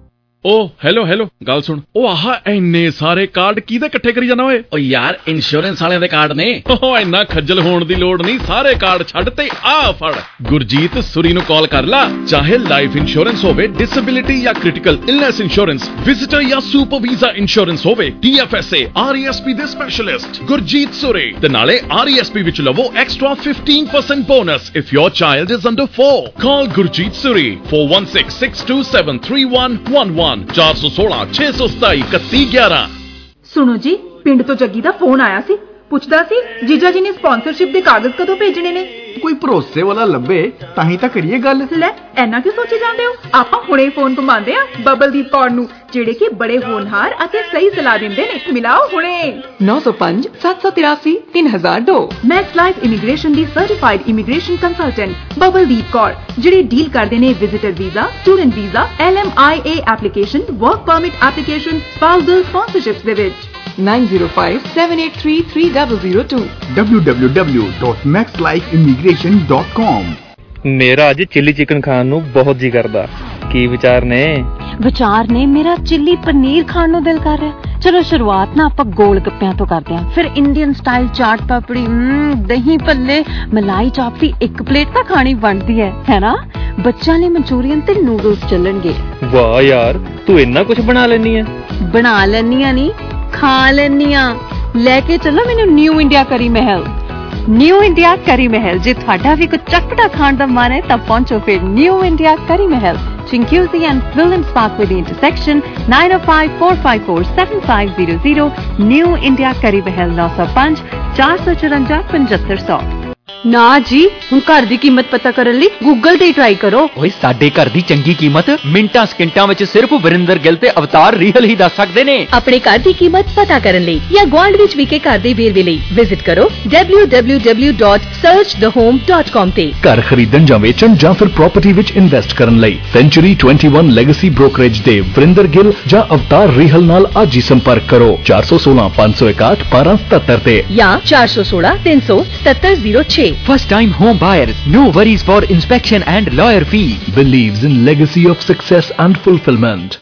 ਓ ਹੈਲੋ ਹੈਲੋ ਗੱਲ ਸੁਣ, ਉਹ ਆਹ ਇੰਨੇ ਸਾਰੇ ਕਾਰਡ ਕਿਹਦੇ ਇਕੱਠੇ ਕਰੀ ਜਾਣਾ ਓਏ? ਓ ਯਾਰ ਇੰਸ਼ੋਰੈਂਸ ਵਾਲਿਆਂ ਦੇ ਕਾਰਡ ਨੇ। ਓ ਇੰਨਾ ਖੱਜਲ ਹੋਣ ਦੀ ਲੋੜ ਨਹੀਂ, ਸਾਰੇ ਕਾਰਡ ਛੱਡ ਤੇ ਆ ਫੜ ਗੁਰਜੀਤ ਸੁਰੀ ਨੂੰ ਕਾਲ ਕਰ ਲਾ। ਚਾਹੇ ਲਾਈਫ ਇੰਸ਼ੋਰੈਂਸ ਹੋਵੇ, ਡਿਸੇਬਿਲਿਟੀ ਜਾਂ ਕ੍ਰਿਟੀਕਲ ਇਲਨੈਸ ਇੰਸ਼ੋਰੈਂਸ, ਵਿਜ਼ਿਟਰ ਜਾਂ ਸੁਪਰ ਵੀਜ਼ਾ ਇੰਸ਼ੋਰੈਂਸ ਹੋਵੇ, T F S A, R E S P ਦੇ ਸਪੈਸ਼ਲਿਸਟ ਗੁਰਜੀਤ ਸੁਰੀ। ਤੇ ਨਾਲੇ ਆਰ ਈ ਐਸ ਪੀ ਵਿੱਚ ਲਵੋ extra fifteen percent bonus if your child is under four. Call Gurjeet Suri four one six, six two seven, three one one one four one six, six two seven, one one one one।
ਸੁਣੋ ਜੀ, ਪਿੰਡ ਤੋਂ ਜੱਗੀ ਦਾ phone ਆਇਆ ਸੀ, ਪੁੱਛਦਾ ਸੀ ਜੀਜਾ ਜੀ ਨੇ sponsorship ਦੇ ਕਾਗਜ਼ ਕਦੋਂ ਭੇਜਣੇ ਨੇ।
ਕੋਈ ਭਰੋਸੇ ਵਾਲਾ ਲੱਭੇ ਤਾਂ ਹੀ ਤਾਂ ਕਰੀਏ ਗੱਲ।
ਲੈ ਐਨਾ ਕਿਉਂ ਸੋਚੀ ਜਾਂਦੇ ਹੋ? ਆਪਾਂ ਹੁਣੇ ਫੋਨ ਘੁਮਾਉਂਦੇ ਆ ਬਬਲਦੀਪ ਕੌਰ ਨੂੰ, ਜਿਹੜੇ ਕਿ ਬੜੇ ਹੋਣਹਾਰ ਅਤੇ ਸਹੀ ਸਲਾਹ ਦਿੰਦੇ ਨੇ। ਮਿਲਾਓ ਹੁਣੇ ਨੌ ਸੌ ਪੰਜ, ਸੱਤ ਸੌ ਤਿਰਾਸੀ, ਤਿੰਨ ਹਜ਼ਾਰ ਦੋ। ਮੈਕਸ ਲਾਈਫ ਇਮੀਗ੍ਰੇਸ਼ਨ ਦੀ certified immigration consultant Babaldeep Kaur, ਜਿਹੜੇ ਡੀਲ ਕਰਦੇ ਨੇ visitor visa, student visa, L M I A application, work permit application, spousal sponsorships ਦੇ ਵਿੱਚ। nine zero five, seven eight three, three zero zero two
w w w dot max life immigration dot com।
ਮੇਰਾ ਅੱਜ chilli chicken ਖਾਣ ਨੂੰ ਬਹੁਤ ਜੀ ਕਰਦਾ। ਕੀ ਵਿਚਾਰ ਨੇ?
ਵਿਚਾਰ ਨੇ ਮੇਰਾ ਚਿੱਲੀ ਪਨੀਰ ਖਾਣ ਨੂੰ ਦਿਲ ਕਰ ਰਿਹਾ। ਚਲੋ ਸ਼ੁਰੂਆਤ ਨਾ ਆਪਾਂ ਗੋਲ ਗੱਪਿਆਂ ਤੋਂ ਕਰਦੇ ਹਾਂ, ਫਿਰ ਇੰਡੀਅਨ ਸਟਾਈਲ ਚਾਟ ਪਾਪੜੀ, ਦਹੀਂ ਭੱਲੇ, ਮਲਾਈ ਚਾਪ ਦੀ ਇੱਕ ਪਲੇਟ ਤਾਂ ਖਾਣੀ ਬਣਦੀ ਹੈ, ਹੈ ਨਾ? ਬੱਚਿਆਂ ਲਈ ਮਨਚੂਰੀਅਨ ਤੇ ਨੂਡਲਸ ਚੱਲਣਗੇ।
ਵਾਹ ਯਾਰ, ਤੂੰ ਇੰਨਾ ਕੁਝ ਬਣਾ ਲੈਣੀ ਹੈ।
ਬਣਾ ਲੈਣੀ ਆ ਨਹੀਂ, ਖਾ ਲੈਣੀ ਆ। ਲੈ ਕੇ ਚੱਲੋ ਮੈਨੂੰ ਨਿਊ ਇੰਡੀਆ ਕਰੀ ਮਹਿਲ। ਨਿਊ ਇੰਡੀਆ ਕਰੀ ਮਹਿਲ, ਜੇ ਤੁਹਾਡਾ ਵੀ ਕੁਝ ਚਟਪਟਾ ਖਾਣ ਦਾ ਮਨ ਹੈ ਤਾਂ ਪਹੁੰਚੋ ਫਿਰ ਨਿਊ ਇੰਡੀਆ ਕਰੀ ਮਹਿਲ, Chinguizi and Williams Parkway the intersection, nine oh five, four five four, seven five zero zero। New India Curry Mahal nine oh five, four four four, five five zero zero।
ਨਾ ਜੀ, ਹੁਣ ਘਰ ਦੀ ਕੀਮਤ ਪਤਾ ਕਰਨ ਲਈ Google ਤੇ try ਕਰੋ।
ਓਏ ਸਾਡੇ ਘਰ ਦੀ ਚੰਗੀ ਕੀਮਤ ਮਿੰਟਾਂ ਸਕਿੰਟਾਂ ਵਿੱਚ ਸਿਰਫ ਵਰਿੰਦਰ ਗਿੱਲ ਤੇ ਅਵਤਾਰ ਰੀਹਲ ਹੀ ਦੱਸ ਸਕਦੇ ਨੇ।
ਆਪਣੇ ਘਰ ਦੀ ਕੀਮਤ ਪਤਾ ਕਰਨ ਲਈ ਜਾਂ ਗੁਆਂਢ ਵਿੱਚ ਵਿਕੇ ਘਰ ਦੇ ਵੇਰਵੇ ਲਈ ਵਿਜ਼ਿਟ ਕਰੋ w w w dot search the home dot com ਤੇ।
ਘਰ ਖਰੀਦਣ ਜਾਂ ਵੇਚਣ ਜਾਂ ਫਿਰ ਪ੍ਰਾਪਰਟੀ ਵਿੱਚ ਇਨਵੈਸਟ ਕਰਨ ਲਈ ਸੈਂਚੁਰੀ ਇਕੱਤੀ ਲੈਗੇਸੀ ਬ੍ਰੋਕਰੇਜ ਦੇ ਵਰਿੰਦਰ ਗਿੱਲ ਜਾਂ ਅਵਤਾਰ ਰੀਹਲ ਨਾਲ ਅੱਜ ਹੀ ਸੰਪਰਕ ਕਰੋ four one six, five oh one, one two seven seven ਤੇ
ਜਾਂ four one six, three seven seven zero six।
First time home buyers, no worries for inspection and lawyer fee.
Believes in legacy of success and fulfillment।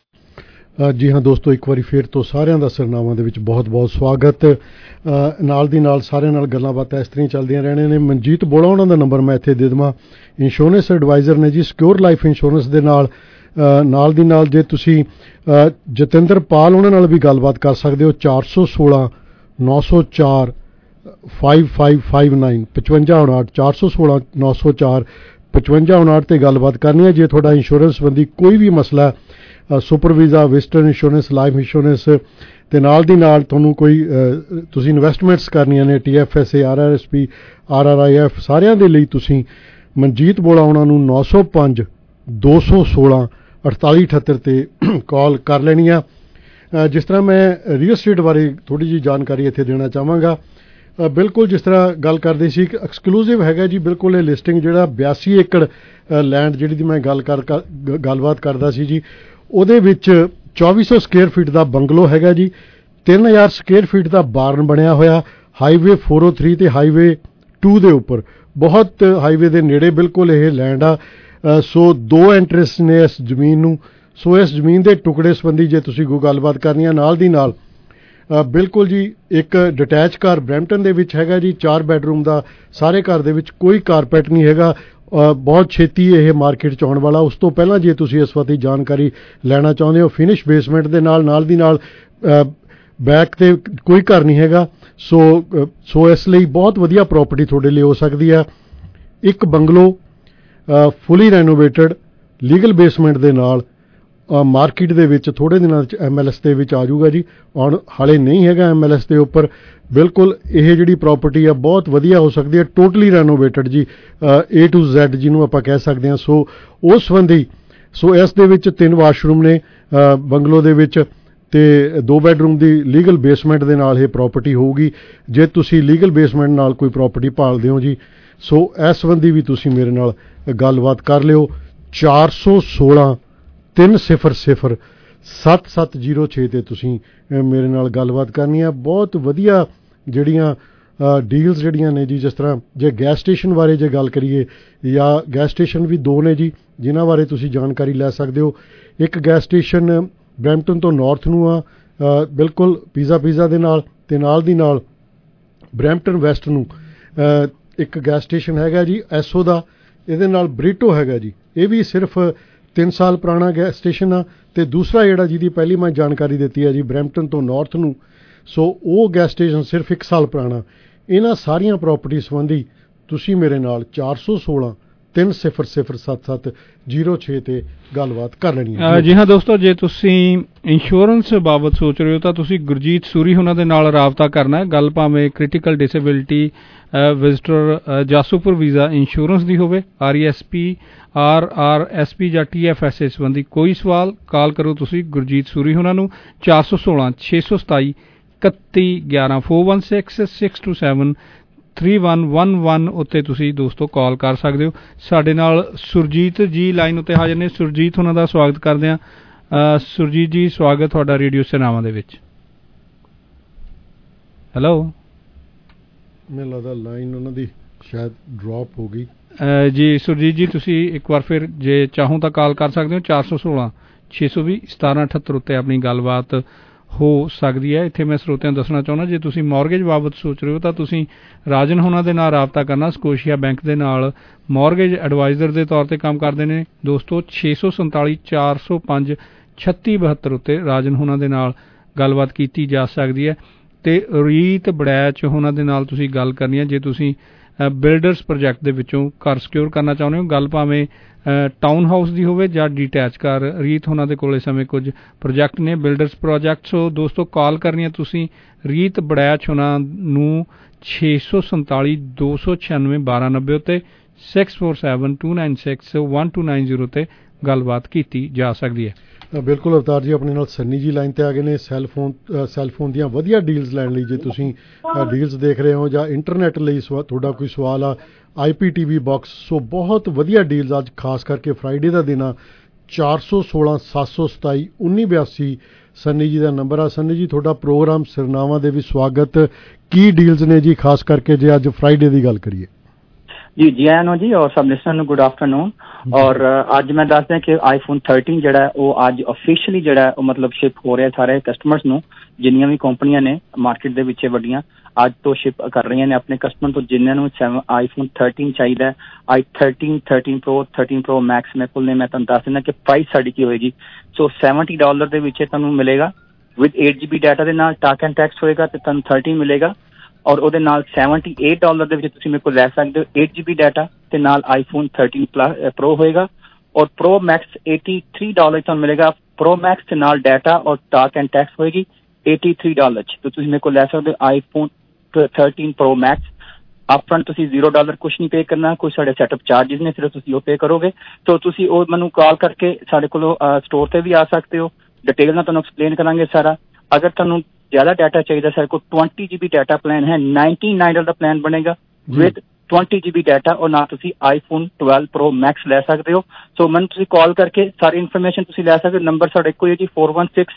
ਜੀ ਹਾਂ ਦੋਸਤੋ, ਇੱਕ ਵਾਰੀ ਫੇਰ ਤੋਂ ਸਾਰਿਆਂ ਦਾ ਸਰਨਾਮਾ ਦੇ ਵਿੱਚ ਬਹੁਤ-ਬਹੁਤ ਸਵਾਗਤ। ਨਾਲ ਦੀ ਨਾਲ ਸਾਰਿਆਂ ਨਾਲ ਗੱਲਾਂ ਬਾਤਾਂ ਇਸ ਤਰ੍ਹਾਂ ਹੀ ਚੱਲਦੀਆਂ ਰਹਿਣੀਆਂ ਨੇ। ਮਨਜੀਤ ਬੋਲਾ ਉਹਨਾਂ ਦਾ ਨੰਬਰ ਮੈਂ ਇੱਥੇ ਦੇ ਦੇਵਾਂ, ਇੰਸ਼ੋਰੈਂਸ ਐਡਵਾਈਜ਼ਰ ਨੇ ਜੀ ਸਿਕਿਉਰ ਲਾਈਫ ਇੰਸ਼ੋਰੈਂਸ ਦੇ ਨਾਲ। ਨਾਲ ਦੀ ਨਾਲ ਜੇ ਤੁਸੀਂ ਜਤਿੰਦਰ ਪਾਲ ਉਹਨਾਂ ਨਾਲ ਵੀ ਗੱਲਬਾਤ ਕਰ ਸਕਦੇ ਹੋ ਚਾਰ ਸੌ ਸੋਲਾਂ ਨੌ ਸੌ ਚਾਰ five five five nine ਪਚਵੰਜਾ ਉਣਾਹਠ ਚਾਰ ਸੌ ਸੋਲਾਂ ਨੌ ਸੌ ਚਾਰ ਪਚਵੰਜਾ ਉਣਾਹਠ ਤੇ ਗੱਲਬਾਤ ਕਰਨੀ ਹੈ। ਜੇ ਤੁਹਾਡਾ ਇੰਸ਼ੋਰੈਂਸ ਸੰਬੰਧੀ ਕੋਈ ਵੀ ਮਸਲਾ, super visa, visitor insurance, life insurance ਤੇ ਨਾਲ ਦੀ ਨਾਲ ਤੁਹਾਨੂੰ ਕੋਈ ਤੁਸੀਂ ਇਨਵੈਸਟਮੈਂਟਸ ਕਰਨੀਆਂ ਨੇ, T F S A, R R S P, R R I F, ਸਾਰਿਆਂ ਦੇ ਲਈ ਤੁਸੀਂ ਮਨਜੀਤ ਬੋਲਾ ਉਹਨਾਂ ਨੂੰ ਨੌ ਸੌ ਪੰਜ ਦੋ ਸੌ ਸੋਲਾਂ ਅਠਤਾਲੀ ਅਠੱਤਰ ਤੇ ਕਾਲ ਕਰ ਲੈਣੀ ਆ। ਜਿਸ ਤਰ੍ਹਾਂ ਮੈਂ ਰੀਅਲ ਸਟੇਟ ਬਾਰੇ ਥੋੜ੍ਹੀ ਜਿਹੀ ਜਾਣਕਾਰੀ ਇੱਥੇ ਦੇਣਾ ਚਾਹਾਂਗਾ। ਬਿਲਕੁਲ ਜਿਸ ਤਰ੍ਹਾਂ ਗੱਲ ਕਰਦੇ ਸੀ ਕਿ ਐਕਸਕਲੂਸਿਵ ਹੈਗਾ ਜੀ, ਬਿਲਕੁਲ ਇਹ ਲਿਸਟਿੰਗ ਜਿਹੜਾ ਬਿਆਸੀ ਏਕੜ ਲੈਂਡ ਜਿਹੜੀ ਦੀ ਮੈਂ ਗੱਲ ਕਰ ਗੱਲਬਾਤ ਕਰਦਾ ਸੀ ਜੀ, ਉਹਦੇ ਵਿੱਚ ਚੌਵੀ ਸੌ ਸਕੁਅਰ ਫੀਟ ਦਾ ਬੰਗਲੋ ਹੈਗਾ ਜੀ, ਤਿੰਨ ਹਜ਼ਾਰ ਸਕੁਅਰ ਫੀਟ ਦਾ ਬਾਰਨ ਬਣਿਆ ਹੋਇਆ, ਹਾਈਵੇ ਚਾਰ ਸੌ ਤਿੰਨ ਤੇ ਹਾਈਵੇ ਦੋ ਦੇ ਉੱਪਰ, ਬਹੁਤ ਹਾਈਵੇ ਦੇ ਨੇੜੇ ਬਿਲਕੁਲ ਇਹ ਲੈਂਡ ਆ। ਸੋ ਦੋ ਐਂਟਰੈਂਸ ਨੇ ਇਸ ਜ਼ਮੀਨ ਨੂੰ। ਸੋ ਇਸ ਜ਼ਮੀਨ ਦੇ ਟੁਕੜੇ ਸੰਬੰਧੀ ਜੇ ਤੁਸੀਂ ਕੋਈ ਗੱਲਬਾਤ ਕਰਨੀ ਆ, ਨਾਲ ਦੀ ਨਾਲ ਬਿਲਕੁਲ ਜੀ ਇੱਕ ਡਿਟੈਚ ਘਰ ਬਰੈਂਪਟਨ ਦੇ ਵਿੱਚ ਹੈਗਾ ਜੀ, ਚਾਰ ਬੈਡਰੂਮ ਦਾ। ਸਾਰੇ ਘਰ ਦੇ ਵਿੱਚ ਕੋਈ ਕਾਰਪੈਟ ਨਹੀਂ ਹੈਗਾ। ਬਹੁਤ ਛੇਤੀ ਇਹ ਮਾਰਕੀਟ 'ਚ ਆਉਣ ਵਾਲਾ। ਉਸ ਤੋਂ ਪਹਿਲਾਂ ਜੇ ਤੁਸੀਂ ਇਸ ਵਕਤ ਜਾਣਕਾਰੀ ਲੈਣਾ ਚਾਹੁੰਦੇ ਹੋ, ਫਿਨਿਸ਼ ਬੇਸਮੈਂਟ ਦੇ ਨਾਲ ਨਾਲ ਦੀ ਨਾਲ ਬੈਕ ਤੇ ਕੋਈ ਘਰ ਨਹੀਂ ਹੈਗਾ। ਸੋ ਸੋ ਇਸ ਲਈ ਬਹੁਤ ਵਧੀਆ ਪ੍ਰਾਪਰਟੀ ਤੁਹਾਡੇ ਲਈ ਹੋ ਸਕਦੀ ਹੈ। ਇੱਕ ਬੰਗਲੋ ਫੁੱਲੀ ਰੈਨੋਵੇਟਡ ਲੀਗਲ ਬੇਸਮੈਂਟ ਦੇ ਨਾਲ ਮਾਰਕੀਟ ਦੇ ਵਿੱਚ ਥੋੜ੍ਹੇ ਦਿਨਾਂ 'ਚ ਐਮ ਐਲ ਐਸ ਦੇ ਵਿੱਚ ਆ ਜਾਊਗਾ ਜੀ। ਹੁਣ ਹਾਲੇ ਨਹੀਂ ਹੈਗਾ ਐਮ ਐਲ ਐਸ ਦੇ ਉੱਪਰ। ਬਿਲਕੁਲ ਇਹ ਜਿਹੜੀ ਪ੍ਰਾਪਰਟੀ ਆ ਬਹੁਤ ਵਧੀਆ ਹੋ ਸਕਦੀ ਹੈ, ਟੋਟਲੀ ਰੈਨੋਵੇਟਡ ਜੀ, ਏ ਟੂ ਜ਼ੈਡ ਜਿਹਨੂੰ ਆਪਾਂ ਕਹਿ ਸਕਦੇ ਹਾਂ। ਸੋ ਉਸ ਸੰਬੰਧੀ ਸੋ ਇਸ ਦੇ ਵਿੱਚ ਤਿੰਨ ਵਾਸ਼ਰੂਮ ਨੇ ਬੰਗਲੋ ਦੇ ਵਿੱਚ ਤੇ ਦੋ ਬੈਡਰੂਮ ਦੀ ਲੀਗਲ ਬੇਸਮੈਂਟ ਦੇ ਨਾਲ ਇਹ ਪ੍ਰਾਪਰਟੀ ਹੋਊਗੀ। ਜੇ ਤੁਸੀਂ ਲੀਗਲ ਬੇਸਮੈਂਟ ਨਾਲ ਕੋਈ ਪ੍ਰਾਪਰਟੀ ਭਾਲਦੇ ਹੋ ਜੀ, ਸੋ ਇਸ ਸੰਬੰਧੀ ਵੀ ਤੁਸੀਂ ਮੇਰੇ ਨਾਲ ਗੱਲਬਾਤ ਕਰ ਲਿਓ। ਚਾਰ ਸੌ ਸੋਲਾਂ ਤਿੰਨ ਸਿਫਰ ਸਿਫਰ ਸੱਤ ਸੱਤ ਜ਼ੀਰੋ ਛੇ ਤੇ ਤੁਸੀਂ ਮੇਰੇ ਨਾਲ ਗੱਲਬਾਤ ਕਰਨੀ ਆ। ਬਹੁਤ ਵਧੀਆ ਜਿਹੜੀਆਂ ਡੀਲਸ ਜਿਹੜੀਆਂ ਨੇ ਜੀ, ਜਿਸ ਤਰ੍ਹਾਂ ਜੇ ਗੈਸ ਸਟੇਸ਼ਨ ਬਾਰੇ ਜੇ ਗੱਲ ਕਰੀਏ, ਜਾਂ ਗੈਸ ਸਟੇਸ਼ਨ ਵੀ ਦੋ ਨੇ ਜੀ ਜਿਨ੍ਹਾਂ ਬਾਰੇ ਤੁਸੀਂ ਜਾਣਕਾਰੀ ਲੈ ਸਕਦੇ ਹੋ। ਇੱਕ ਗੈਸ ਸਟੇਸ਼ਨ ਬਰੈਂਪਟਨ ਤੋਂ ਨਾਰਥ ਨੂੰ ਆ, ਬਿਲਕੁਲ ਪੀਜ਼ਾ ਪੀਜ਼ਾ ਦੇ ਨਾਲ, ਅਤੇ ਨਾਲ ਦੀ ਨਾਲ ਬਰੈਂਪਟਨ ਵੈਸਟ ਨੂੰ ਇੱਕ ਗੈਸ ਸਟੇਸ਼ਨ ਹੈਗਾ ਜੀ ਐਸੋ ਦਾ, ਇਹਦੇ ਨਾਲ ਬਰੀਟੋ ਹੈਗਾ ਜੀ, ਇਹ ਵੀ ਸਿਰਫ ਤਿੰਨ ਸਾਲ ਪੁਰਾਣਾ ਗੈਸ ਸਟੇਸ਼ਨ ਆ। ਅਤੇ ਦੂਸਰਾ ਜਿਹੜਾ ਜਿਹਦੀ ਪਹਿਲੀ ਮੈਂ ਜਾਣਕਾਰੀ ਦਿੱਤੀ ਹੈ ਜੀ ਬਰੈਂਪਟਨ ਤੋਂ ਨਾਰਥ ਨੂੰ, ਸੋ ਉਹ ਗੈਸ ਸਟੇਸ਼ਨ ਸਿਰਫ ਇੱਕ ਸਾਲ ਪੁਰਾਣਾ। ਇਹਨਾਂ ਸਾਰੀਆਂ ਪ੍ਰਾਪਰਟੀ ਸੰਬੰਧੀ ਤੁਸੀਂ ਮੇਰੇ ਨਾਲ ਚਾਰ ਸੌ ਸੋਲਾਂ ਤਿੰਨ ਸਿਫਰ ਸਿਫਰ ਸੱਤ ਸੱਤ ਜ਼ੀਰੋ ਛੇ 'ਤੇ ਗੱਲਬਾਤ ਕਰ ਲੈਣੀ ਹੈ।
ਜੀ ਹਾਂ ਦੋਸਤੋ, ਜੇ ਤੁਸੀਂ ਇੰਸ਼ੋਰੈਂਸ ਬਾਬਤ ਸੋਚ ਰਹੇ ਹੋ ਤਾਂ ਤੁਸੀਂ ਗੁਰਜੀਤ ਸੂਰੀ ਉਹਨਾਂ ਦੇ ਨਾਲ ਰਾਬਤਾ ਕਰਨਾ। ਗੱਲ ਭਾਵੇਂ ਕ੍ਰਿਟੀਕਲ ਡਿਸੇਬਿਲਿਟੀ, ਵਿਜ਼ਟਰ ਜਾਂ ਸੁਪਰ ਵੀਜ਼ਾ ਇੰਸ਼ੋਰੈਂਸ ਦੀ ਹੋਵੇ, R E S P, R R S P ਜਾਂ ਟੀ ਐਫ ਐਸ ਏ ਸੰਬੰਧੀ ਕੋਈ ਸਵਾਲ, ਕਾਲ ਕਰੋ ਤੁਸੀਂ ਗੁਰਜੀਤ ਸੂਰੀ ਉਹਨਾਂ ਨੂੰ ਚਾਰ ਸੌ ਸੋਲਾਂ ਛੇ ਸੌ ਸਤਾਈ ਇਕੱਤੀ ਗਿਆਰਾਂ four one six six two seven three one one one ਉੱਤੇ ਤੁਸੀਂ ਦੋਸਤੋ ਕਾਲ ਕਰ ਸਕਦੇ ਹੋ। ਸਾਡੇ ਨਾਲ ਸੁਰਜੀਤ ਜੀ ਲਾਈਨ ਉੱਤੇ ਹਾਜ਼ਰ ਨੇ। ਸੁਰਜੀਤ ਉਹਨਾਂ ਦਾ ਸਵਾਗਤ ਕਰਦੇ ਹਾਂ। ਸੁਰਜੀਤ ਜੀ, ਸਵਾਗਤ ਤੁਹਾਡਾ ਰੇਡੀਓ ਸੇਨਾਵਾਂ ਦੇ ਵਿੱਚ। ਹੈਲੋ,
ਮੈਨੂੰ ਲੱਗਦਾ ਲਾਈਨ ਉਹਨਾਂ ਦੀ ਸ਼ਾਇਦ ਡ੍ਰੌਪ ਹੋ ਗਈ
ਜੀ। ਸੁਰਜੀਤ ਜੀ, ਤੁਸੀਂ ਇੱਕ ਵਾਰ ਫਿਰ ਜੇ ਚਾਹੋ ਤਾਂ ਕਾਲ ਕਰ ਸਕਦੇ ਹੋ ਚਾਰ ਸੌ ਸੋਲਾਂ ਛੇ ਸੌ ਵੀਹ ਸਤਾਰਾਂ ਅਠੱਤਰ ਉੱਤੇ ਆਪਣੀ ਗੱਲਬਾਤ ਹੋ ਸਕਦੀ ਹੈ। ਇੱਥੇ ਮੈਂ ਸਰੋਤਿਆਂ ਨੂੰ ਦੱਸਣਾ ਚਾਹੁੰਦਾ, ਜੇ ਤੁਸੀਂ ਮੌਰਗੇਜ ਬਾਬਤ ਸੋਚ ਰਹੇ ਹੋ ਤਾਂ ਤੁਸੀਂ ਰਾਜਨ ਹੋਣਾ ਦੇ ਨਾਲ ਰਾਬਤਾ ਕਰਨਾ। ਸਕੋਸ਼ੀਆ ਬੈਂਕ ਦੇ ਨਾਲ ਮੌਰਗੇਜ ਐਡਵਾਈਜ਼ਰ ਦੇ ਤੌਰ 'ਤੇ ਕੰਮ ਕਰਦੇ ਨੇ ਦੋਸਤੋ। ਛੇ ਸੌ ਸੰਤਾਲੀ ਚਾਰ ਸੌ ਪੰਜ ਛੱਤੀ ਬਹੱਤਰ ਉੱਤੇ ਰਾਜਨ ਹੋਣਾ ਦੇ ਨਾਲ ਗੱਲਬਾਤ ਕੀਤੀ ਜਾ ਸਕਦੀ ਹੈ। ਅਤੇ ਰੀਤ ਬੜੈਚ ਹੋਣਾ ਦੇ ਨਾਲ ਤੁਸੀਂ ਗੱਲ ਕਰਨੀ ਹੈ ਜੇ ਤੁਸੀਂ ਬਿਲਡਰਸ ਪ੍ਰੋਜੈਕਟ ਦੇ ਵਿੱਚੋਂ ਘਰ ਸਿਕਿਉਰ ਕਰਨਾ ਚਾਹੁੰਦੇ ਹੋ। ਗੱਲ ਭਾਵੇਂ ਟਾਊਨ ਹਾਊਸ ਦੀ ਹੋਵੇ ਜਾਂ ਡੀਟੈਚ ਘਰ, ਰੀਤ ਹੋਣਾ ਦੇ ਕੋਲ ਇਸ ਸਮੇਂ ਕੁਝ ਪ੍ਰੋਜੈਕਟ ਨੇ ਬਿਲਡਰਸ ਪ੍ਰੋਜੈਕਟ। ਸੋ ਦੋਸਤੋ, ਕਾਲ ਕਰਨੀ ਹੈ ਤੁਸੀਂ ਰੀਤ ਬੜੈਚ ਹੋਣਾ ਨੂੰ ਛੇ ਸੌ ਸੰਤਾਲੀ ਦੋ ਸੌ ਛਿਆਨਵੇਂ ਬਾਰਾਂ ਨੱਬੇ ਉੱਤੇ six four seven two nine six one two nine zero 'ਤੇ ਗੱਲਬਾਤ ਕੀਤੀ ਜਾ ਸਕਦੀ ਹੈ।
ਬਿਲਕੁਲ ਅਵਤਾਰ ਜੀ, ਆਪਣੇ ਨਾਲ ਸੰਨੀ ਜੀ ਲਾਈਨ 'ਤੇ ਆ ਗਏ ਨੇ ਸੈੱਲ ਫੋਨ ਸੈੱਲ ਫੋਨ ਦੀਆਂ ਵਧੀਆ ਡੀਲਸ ਲੈਣ ਲਈ। ਜੇ ਤੁਸੀਂ ਡੀਲਸ ਦੇਖ ਰਹੇ ਹੋ ਜਾਂ ਇੰਟਰਨੈਟ ਲਈ ਸਵਾ ਤੁਹਾਡਾ ਕੋਈ ਸਵਾਲ ਆ, ਆਈ ਪੀ ਟੀ ਵੀ ਬਾਕਸ, ਸੋ ਬਹੁਤ ਵਧੀਆ ਡੀਲਸ ਅੱਜ ਖਾਸ ਕਰਕੇ ਫਰਾਈਡੇ ਦਾ ਦਿਨ ਆ। ਚਾਰ ਸੌ ਸੋਲਾਂ ਸੱਤ ਸੌ ਸਤਾਈ ਉੱਨੀ ਬਿਆਸੀ ਸੰਨੀ ਜੀ ਦਾ ਨੰਬਰ ਆ। ਸੰਨੀ ਜੀ, ਤੁਹਾਡਾ ਪ੍ਰੋਗਰਾਮ ਸਿਰਨਾਵਾਂ ਦੇ ਵੀ ਸਵਾਗਤ। ਕੀ ਡੀਲਸ ਨੇ ਜੀ ਖਾਸ ਕਰਕੇ ਜੇ ਅੱਜ ਫਰਾਈਡੇ ਦੀ ਗੱਲ ਕਰੀਏ?
ਜੀ ਜੀ ਆਇਆਂ ਨੂੰ ਜੀ, ਔਰ ਸਭ ਲਿਸਨਰ ਨੂੰ ਗੁੱਡ ਆਫਟਰਨੂਨ। ਔਰ ਅੱਜ ਮੈਂ ਦੱਸਦਾ ਕਿ ਆਈਫੋਨ ਥਰਟੀਨ ਜਿਹੜਾ ਉਹ ਅੱਜ ਅਫੀਸ਼ੀਅਲੀ ਜਿਹੜਾ ਉਹ ਮਤਲਬ ਸ਼ਿਪ ਹੋ ਰਿਹਾ ਸਾਰੇ ਕਸਟਮਰਸ ਨੂੰ। ਜਿੰਨੀਆਂ ਵੀ ਕੰਪਨੀਆਂ ਨੇ ਮਾਰਕੀਟ ਦੇ ਵਿੱਚ ਵੱਡੀਆਂ ਅੱਜ ਤੋਂ ਸ਼ਿਪ ਕਰ ਰਹੀਆਂ ਨੇ ਆਪਣੇ ਕਸਟਮਰ ਤੋਂ। ਜਿਨ੍ਹਾਂ ਨੂੰ ਆਈਫੋਨ ਥਰਟੀਨ ਚਾਹੀਦਾ, I thirteen thirteen pro thirteen pro max ਮੇਰੇ ਕੋਲ ਨੇ। ਮੈਂ ਤੁਹਾਨੂੰ ਦੱਸ ਦਿੰਦਾ ਕਿ ਪ੍ਰਾਈਸ ਸਾਡੀ ਕੀ ਹੋਏਗੀ। ਸੋ ਸੈਵਨਟੀ ਡਾਲਰ ਦੇ ਵਿੱਚ ਤੁਹਾਨੂੰ ਮਿਲੇਗਾ with eight G B data ਦੇ ਨਾਲ। ਟਾਕ ਐਂਡ ਟੈਕਸ ਹੋਏਗਾ ਤੇ ਤੁਹਾਨੂੰ ਥਰਟੀਨ ਮਿਲੇਗਾ। ਔਰ ਉਹਦੇ ਨਾਲ ਸੈਵਨਟੀ ਏਟ ਡਾਲਰ ਦੇ ਵਿੱਚ ਤੁਸੀਂ ਮੇਰੇ ਕੋਲ ਲੈ ਸਕਦੇ ਹੋ ਏਟ ਜੀ ਬੀ ਡਾਟਾ ਤੇ ਨਾਲ ਆਈਫੋਨ ਥਰਟੀਨ ਪ੍ਰੋ ਹੋਏਗਾ। ਔਰ pro max eighty three dollar ਤੁਹਾਨੂੰ ਮਿਲੇਗਾ। ਪ੍ਰੋ ਮੈਕਸ ਦੇ ਨਾਲ ਡਾਟਾ ਔਰ ਟਾਕ ਐਂਡ ਟੈਕਸ ਹੋਏਗੀ ਏਟੀ ਥ੍ਰੀ ਡਾਲਰ 'ਚ। ਤੁਸੀਂ ਮੇਰੇ ਕੋਲ ਲੈ ਸਕਦੇ ਹੋ iPhone thirteen pro max. Upfront ਤੁਸੀਂ ਜ਼ੀਰੋ ਡਾਲਰ ਕੁਛ ਨਹੀਂ ਪੇ ਕਰਨਾ, ਕੋਈ ਸਾਡੇ ਸੈਟਅਪ ਚਾਰਜਿਸ ਨੇ, ਸਿਰਫ ਤੁਸੀਂ ਉਹ ਪੇ ਕਰੋਗੇ। ਸੋ ਤੁਸੀਂ ਉਹ ਮੈਨੂੰ ਕਾਲ ਕਰਕੇ ਸਾਡੇ ਕੋਲੋਂ ਸਟੋਰ 'ਤੇ ਵੀ ਆ ਸਕਦੇ ਹੋ, ਡਿਟੇਲ ਨਾਲ ਤੁਹਾਨੂੰ ਐਕਸਪਲੇਨ ਕਰਾਂਗੇ ਸਾਰਾ। ਅਗਰ ਤੁਹਾਨੂੰ ਜ਼ਿਆਦਾ ਡਾਟਾ ਚਾਹੀਦਾ, ਸਾਡੇ ਕੋਲ twenty G B data plan ਹੈ, ਨਾਈਨਟੀ ਨਾਈਨ ਡਾਲਰ ਦਾ ਪਲਾਨ ਬਣੇਗਾ with twenty G B data. ਔਰ ਨਾਲ ਤੁਸੀਂ ਆਈਫੋਨ ਟਵੈਲਵ ਪ੍ਰੋ ਮੈਕਸ ਲੈ ਸਕਦੇ ਹੋ। ਸੋ ਮੈਨੂੰ ਤੁਸੀਂ ਕਾਲ ਕਰਕੇ ਸਾਰੀ ਇਨਫੋਰਮੇਸ਼ਨ ਤੁਸੀਂ ਲੈ ਸਕਦੇ ਹੋ। ਨੰਬਰ ਸਾਡਾ ਇੱਕੋ ਹੀ ਹੈ ਜੀ, four one six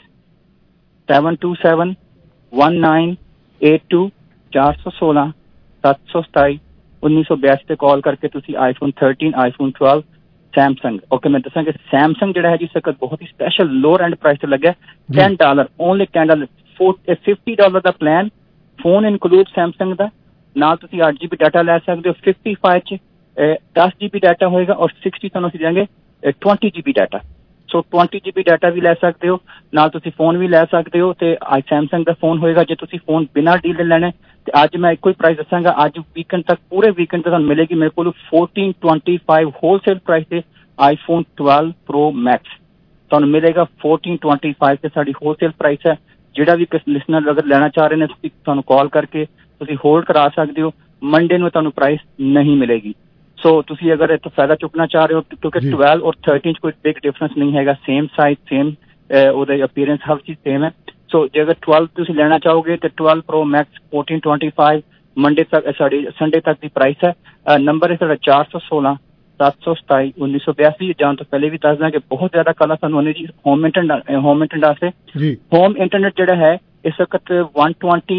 seven two seven one nine eight two. ਚਾਰ ਸੌ ਸੋਲਾਂ ਸੱਤ ਸੌ ਸਤਾਈ ਉੱਨੀ ਸੌ ਬਿਆਸੀ 'ਤੇ ਕਾਲ ਕਰਕੇ ਤੁਸੀਂ iPhone thirteen iPhone twelve Samsung okay ਮੈਂ ਦੱਸਾਂਗਾ ਸੈਮਸੰਗ ਜਿਹੜਾ ਹੈ ਜੀ ਸਕਤ ਬਹੁਤ ਹੀ ਸਪੈਸ਼ਲ ਲੋਅਰ ਐਂਡ ਪ੍ਰਾਈਸ ਤੇ ਲੱਗਿਆ ten dollar only ten dollar fifty dollar ਦਾ ਪਲਾਨ ਫੋਨ ਇਨਕਲੂਡ ਸੈਮਸੰਗ ਦਾ ਨਾਲ ਤੁਸੀਂ ਅੱਠ ਜੀ ਬੀ ਡਾਟਾ ਲੈ ਸਕਦੇ ਹੋ। ਫਿਫਟੀ ਫਾਈਵ 'ਚ ਦਸ ਜੀ ਬੀ ਡਾਟਾ ਹੋਏਗਾ ਔਰ ਸਿਕਸਟੀ ਤੁਹਾਨੂੰ ਅਸੀਂ ਦਿਆਂਗੇ twenty G B data. So twenty G B data ਵੀ ਲੈ ਸਕਦੇ ਹੋ, ਨਾਲ ਤੁਸੀਂ ਫੋਨ ਵੀ ਲੈ ਸਕਦੇ ਹੋ। ਤੇ ਅੱਜ ਸੈਮਸੰਗ ਦਾ ਫੋਨ ਹੋਏਗਾ। ਜੇ ਤੁਸੀਂ ਫੋਨ ਬਿਨਾਂ ਡੀਲ ਦੇ ਲੈਣਾ ਤੇ ਅੱਜ ਮੈਂ ਇੱਕੋ ਹੀ ਪ੍ਰਾਈਸ ਦੱਸਾਂਗਾ। ਅੱਜ ਵੀਕਐਂਡ ਤੱਕ ਪੂਰੇ ਵੀਕਐਂਡ ਤੱਕ ਤੁਹਾਨੂੰ ਮਿਲੇਗੀ ਮੇਰੇ ਕੋਲ fourteen twenty five wholesale price ਤੇ ਆਈਫੋਨ ਟਵੈਲਵ ਪ੍ਰੋ ਮੈਕਸ ਤੁਹਾਨੂੰ ਮਿਲੇਗਾ ਫੋਰਟੀਨ ਟਵੈਂਟੀ ਫਾਈਵ ਤੇ ਸਾਡੀ ਹੋਲਸੇਲ ਪ੍ਰਾਈਸ ਹੈ। ਜਿਹੜਾ ਵੀ ਕਿਸੇ ਲਿਸਨਰ ਅਗਰ ਲੈਣਾ ਚਾਹ ਰਹੇ ਨੇ ਤੁਸੀਂ ਤੁਹਾਨੂੰ ਕਾਲ ਕਰਕੇ ਤੁਸੀਂ ਹੋਲਡ ਕਰਾ ਸਕਦੇ ਹੋ। ਮੰਡੇ ਨੂੰ ਤੁਹਾਨੂੰ ਪ੍ਰਾਈਸ ਨਹੀਂ ਮਿਲੇਗੀ। ਸੋ ਤੁਸੀਂ ਅਗਰ ਇੱਥੇ ਫਾਇਦਾ ਚੁੱਕਣਾ ਚਾਹ ਰਹੇ ਹੋ ਕਿਉਂਕਿ ਟਵੈਲਵ ਔਰ ਥਰਟੀਨ 'ਚ ਕੋਈ ਬਿਗ ਡਿਫਰੈਂਸ ਨਹੀਂ ਹੈਗਾ, ਸੇਮ ਸਾਈਜ਼ ਸੇਮ ਉਹਦੇ ਅਪੀਅਰੈਂਸ ਹਰ ਚੀਜ਼ ਸੇਮ ਹੈ। ਸੋ ਜੇ ਅਗਰ ਟਵੈਲਵ ਤੁਸੀਂ ਲੈਣਾ ਚਾਹੋਗੇ ਤੇ twelve pro max fourteen twenty five Monday ਤੱਕ ਸਾਡੀ ਸੰਡੇ ਤੱਕ ਦੀ ਪ੍ਰਾਈਸ ਹੈ। ਨੰਬਰ ਹੈ ਸਾਡਾ ਚਾਰ ਸੌ ਸੋਲਾਂ ਸੱਤ ਸੌ ਸਤਾਈ ਉੱਨੀ ਸੌ ਬਿਆਸੀ। ਜਾਣ ਤੋਂ ਪਹਿਲੇ ਵੀ ਦੱਸਦਾ ਕਿ ਬਹੁਤ ਜ਼ਿਆਦਾ ਕੱਲ੍ਹ ਸਾਨੂੰ ਉਹਨੇ ਜੀ ਹੋਮ ਇੰਟਰਨੈਟ ਹੋਮ ਇੰਟਰਨੈਟ ਵਾਸਤੇ ਹੋਮ ਇੰਟਰਨੈਟ ਜਿਹੜਾ ਹੈ ਇਸ ਵਕਤ one twenty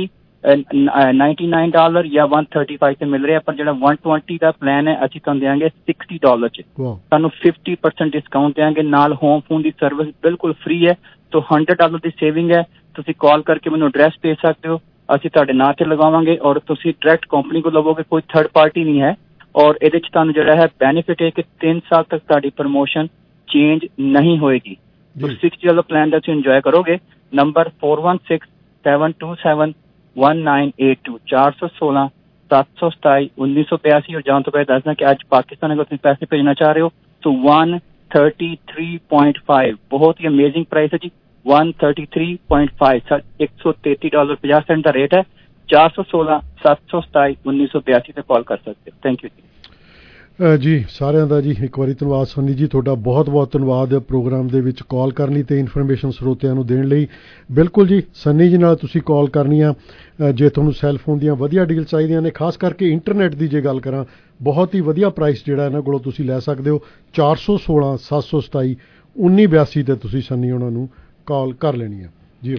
ninety nine dollar ਜਾਂ one thirty-five ਤੇ ਮਿਲ ਰਿਹਾ, ਪਰ ਜਿਹੜਾ one twenty ਦਾ ਪਲਾਨ ਹੈ ਅਸੀਂ ਤੁਹਾਨੂੰ ਦੇਵਾਂਗੇ sixty ਡਾਲਰ ਚ। ਤੁਹਾਨੂੰ fifty percent ਡਿਸਕਾਊਂਟ ਦੇਵਾਂਗੇ, ਨਾਲ ਹੋਮ ਫੋਨ ਦੀ ਸਰਵਿਸ ਬਿਲਕੁਲ ਫ੍ਰੀ ਹੈ। ਤੋਂ hundred ਡਾਲਰ ਦੀ ਸੇਵਿੰਗ ਹੈ। ਤੁਸੀਂ ਕਾਲ ਕਰਕੇ ਮੈਨੂੰ ਐਡਰੈਸ ਭੇਜ ਸਕਦੇ ਹੋ, ਅਸੀਂ ਤੁਹਾਡੇ ਨਾਂ ਤੇ ਲਗਾਵਾਂਗੇ ਔਰ ਤੁਸੀਂ ਡਾਇਰੈਕਟ ਕੰਪਨੀ ਕੋਲ ਲਵੋਗੇ, ਕੋਈ ਥਰਡ ਪਾਰਟੀ ਨਹੀਂ ਹੈ। ਔਰ ਇਹਦੇ ਚ ਤੁਹਾਨੂੰ ਜਿਹੜਾ ਹੈ ਬੈਨੀਫਿਟ ਹੈ ਕਿ ਤਿੰਨ ਸਾਲ ਤੱਕ ਤੁਹਾਡੀ ਪ੍ਰਮੋਸ਼ਨ ਚੇਂਜ ਨਹੀਂ ਹੋਏਗੀ। sixty ਡਾਲਰ ਪਲਾਨ ਦਾ ਤੁਸੀਂ ਇੰਜੋਏ ਕਰੋਗੇ। Number four one six seven two seven one nine eight two ਚਾਰ ਸੌ ਸੋਲਾਂ ਸੱਤ ਸੌ ਸਤਾਈ ਉੱਨੀ ਸੌ ਬਿਆਸੀ। ਔਰ ਜਾਣ ਤੋਂ ਪਹਿਲਾਂ ਦੱਸਣਾ ਕਿ ਅੱਜ ਪਾਕਿਸਤਾਨ ਅਗਰ ਤੁਸੀਂ ਪੈਸੇ ਭੇਜਣਾ ਚਾਹ ਰਹੇ ਹੋ ਤਾਂ one thirty-three point five ਬਹੁਤ ਹੀ ਅਮੇਜ਼ਿੰਗ ਪ੍ਰਾਈਸ ਹੈ ਜੀ। one thirty-three point five ਇੱਕ ਸੌ ਤੇਤੀ ਡਾਲਰ ਪੰਜਾਹ ਸੈਂਟ ਦਾ ਰੇਟ ਹੈ। ਚਾਰ ਸੌ ਸੋਲਾਂ ਸੱਤ ਸੌ ਸਤਾਈ ਉੱਨੀ ਸੌ ਬਿਆਸੀ ਤੇ ਕਾਲ ਕਰ ਸਕਦੇ ਹੋ। ਥੈਂਕ ਯੂ ਜੀ।
ਜੀ ਸਾਰਿਆਂ ਦਾ ਜੀ ਇੱਕ ਵਾਰੀ ਧੰਨਵਾਦ ਸੋਨੀ ਜੀ, ਤੁਹਾਡਾ ਬਹੁਤ ਬਹੁਤ ਧੰਨਵਾਦ ਪ੍ਰੋਗਰਾਮ ਦੇ ਵਿੱਚ ਕਾਲ ਕਰਨ ਲਈ ਤੇ ਇਨਫੋਰਮੇਸ਼ਨ ਸਰੋਤਿਆਂ ਨੂੰ ਦੇਣ ਲਈ। ਬਿਲਕੁਲ ਜੀ ਸਨੀ ਜੀ ਨਾਲ ਤੁਸੀਂ ਕਾਲ ਕਰਨੀ ਆ ਜੇ ਤੁਹਾਨੂੰ ਸੈੱਲਫੋਨ ਦੀਆਂ ਵਧੀਆ ਡੀਲ ਚਾਹੀਦੀਆਂ ਨੇ, ਖਾਸ ਕਰਕੇ ਇੰਟਰਨੈਟ ਦੀ ਜੇ ਗੱਲ ਕਰਾਂ ਬਹੁਤ ਹੀ ਵਧੀਆ ਪ੍ਰਾਈਸ ਜਿਹੜਾ ਇਹਨਾਂ ਕੋਲੋਂ ਤੁਸੀਂ ਲੈ ਸਕਦੇ ਹੋ। ਚਾਰ ਸੌ ਸੋਲਾਂ ਸੱਤ ਸੌ ਸਤਾਈ ਉੱਨੀ ਬਿਆਸੀ ਤੇ ਤੁਸੀਂ ਸਨੀ ਉਹਨਾਂ ਨੂੰ ਕਾਲ ਕਰ ਲੈਣੀ ਆ ਜੀ।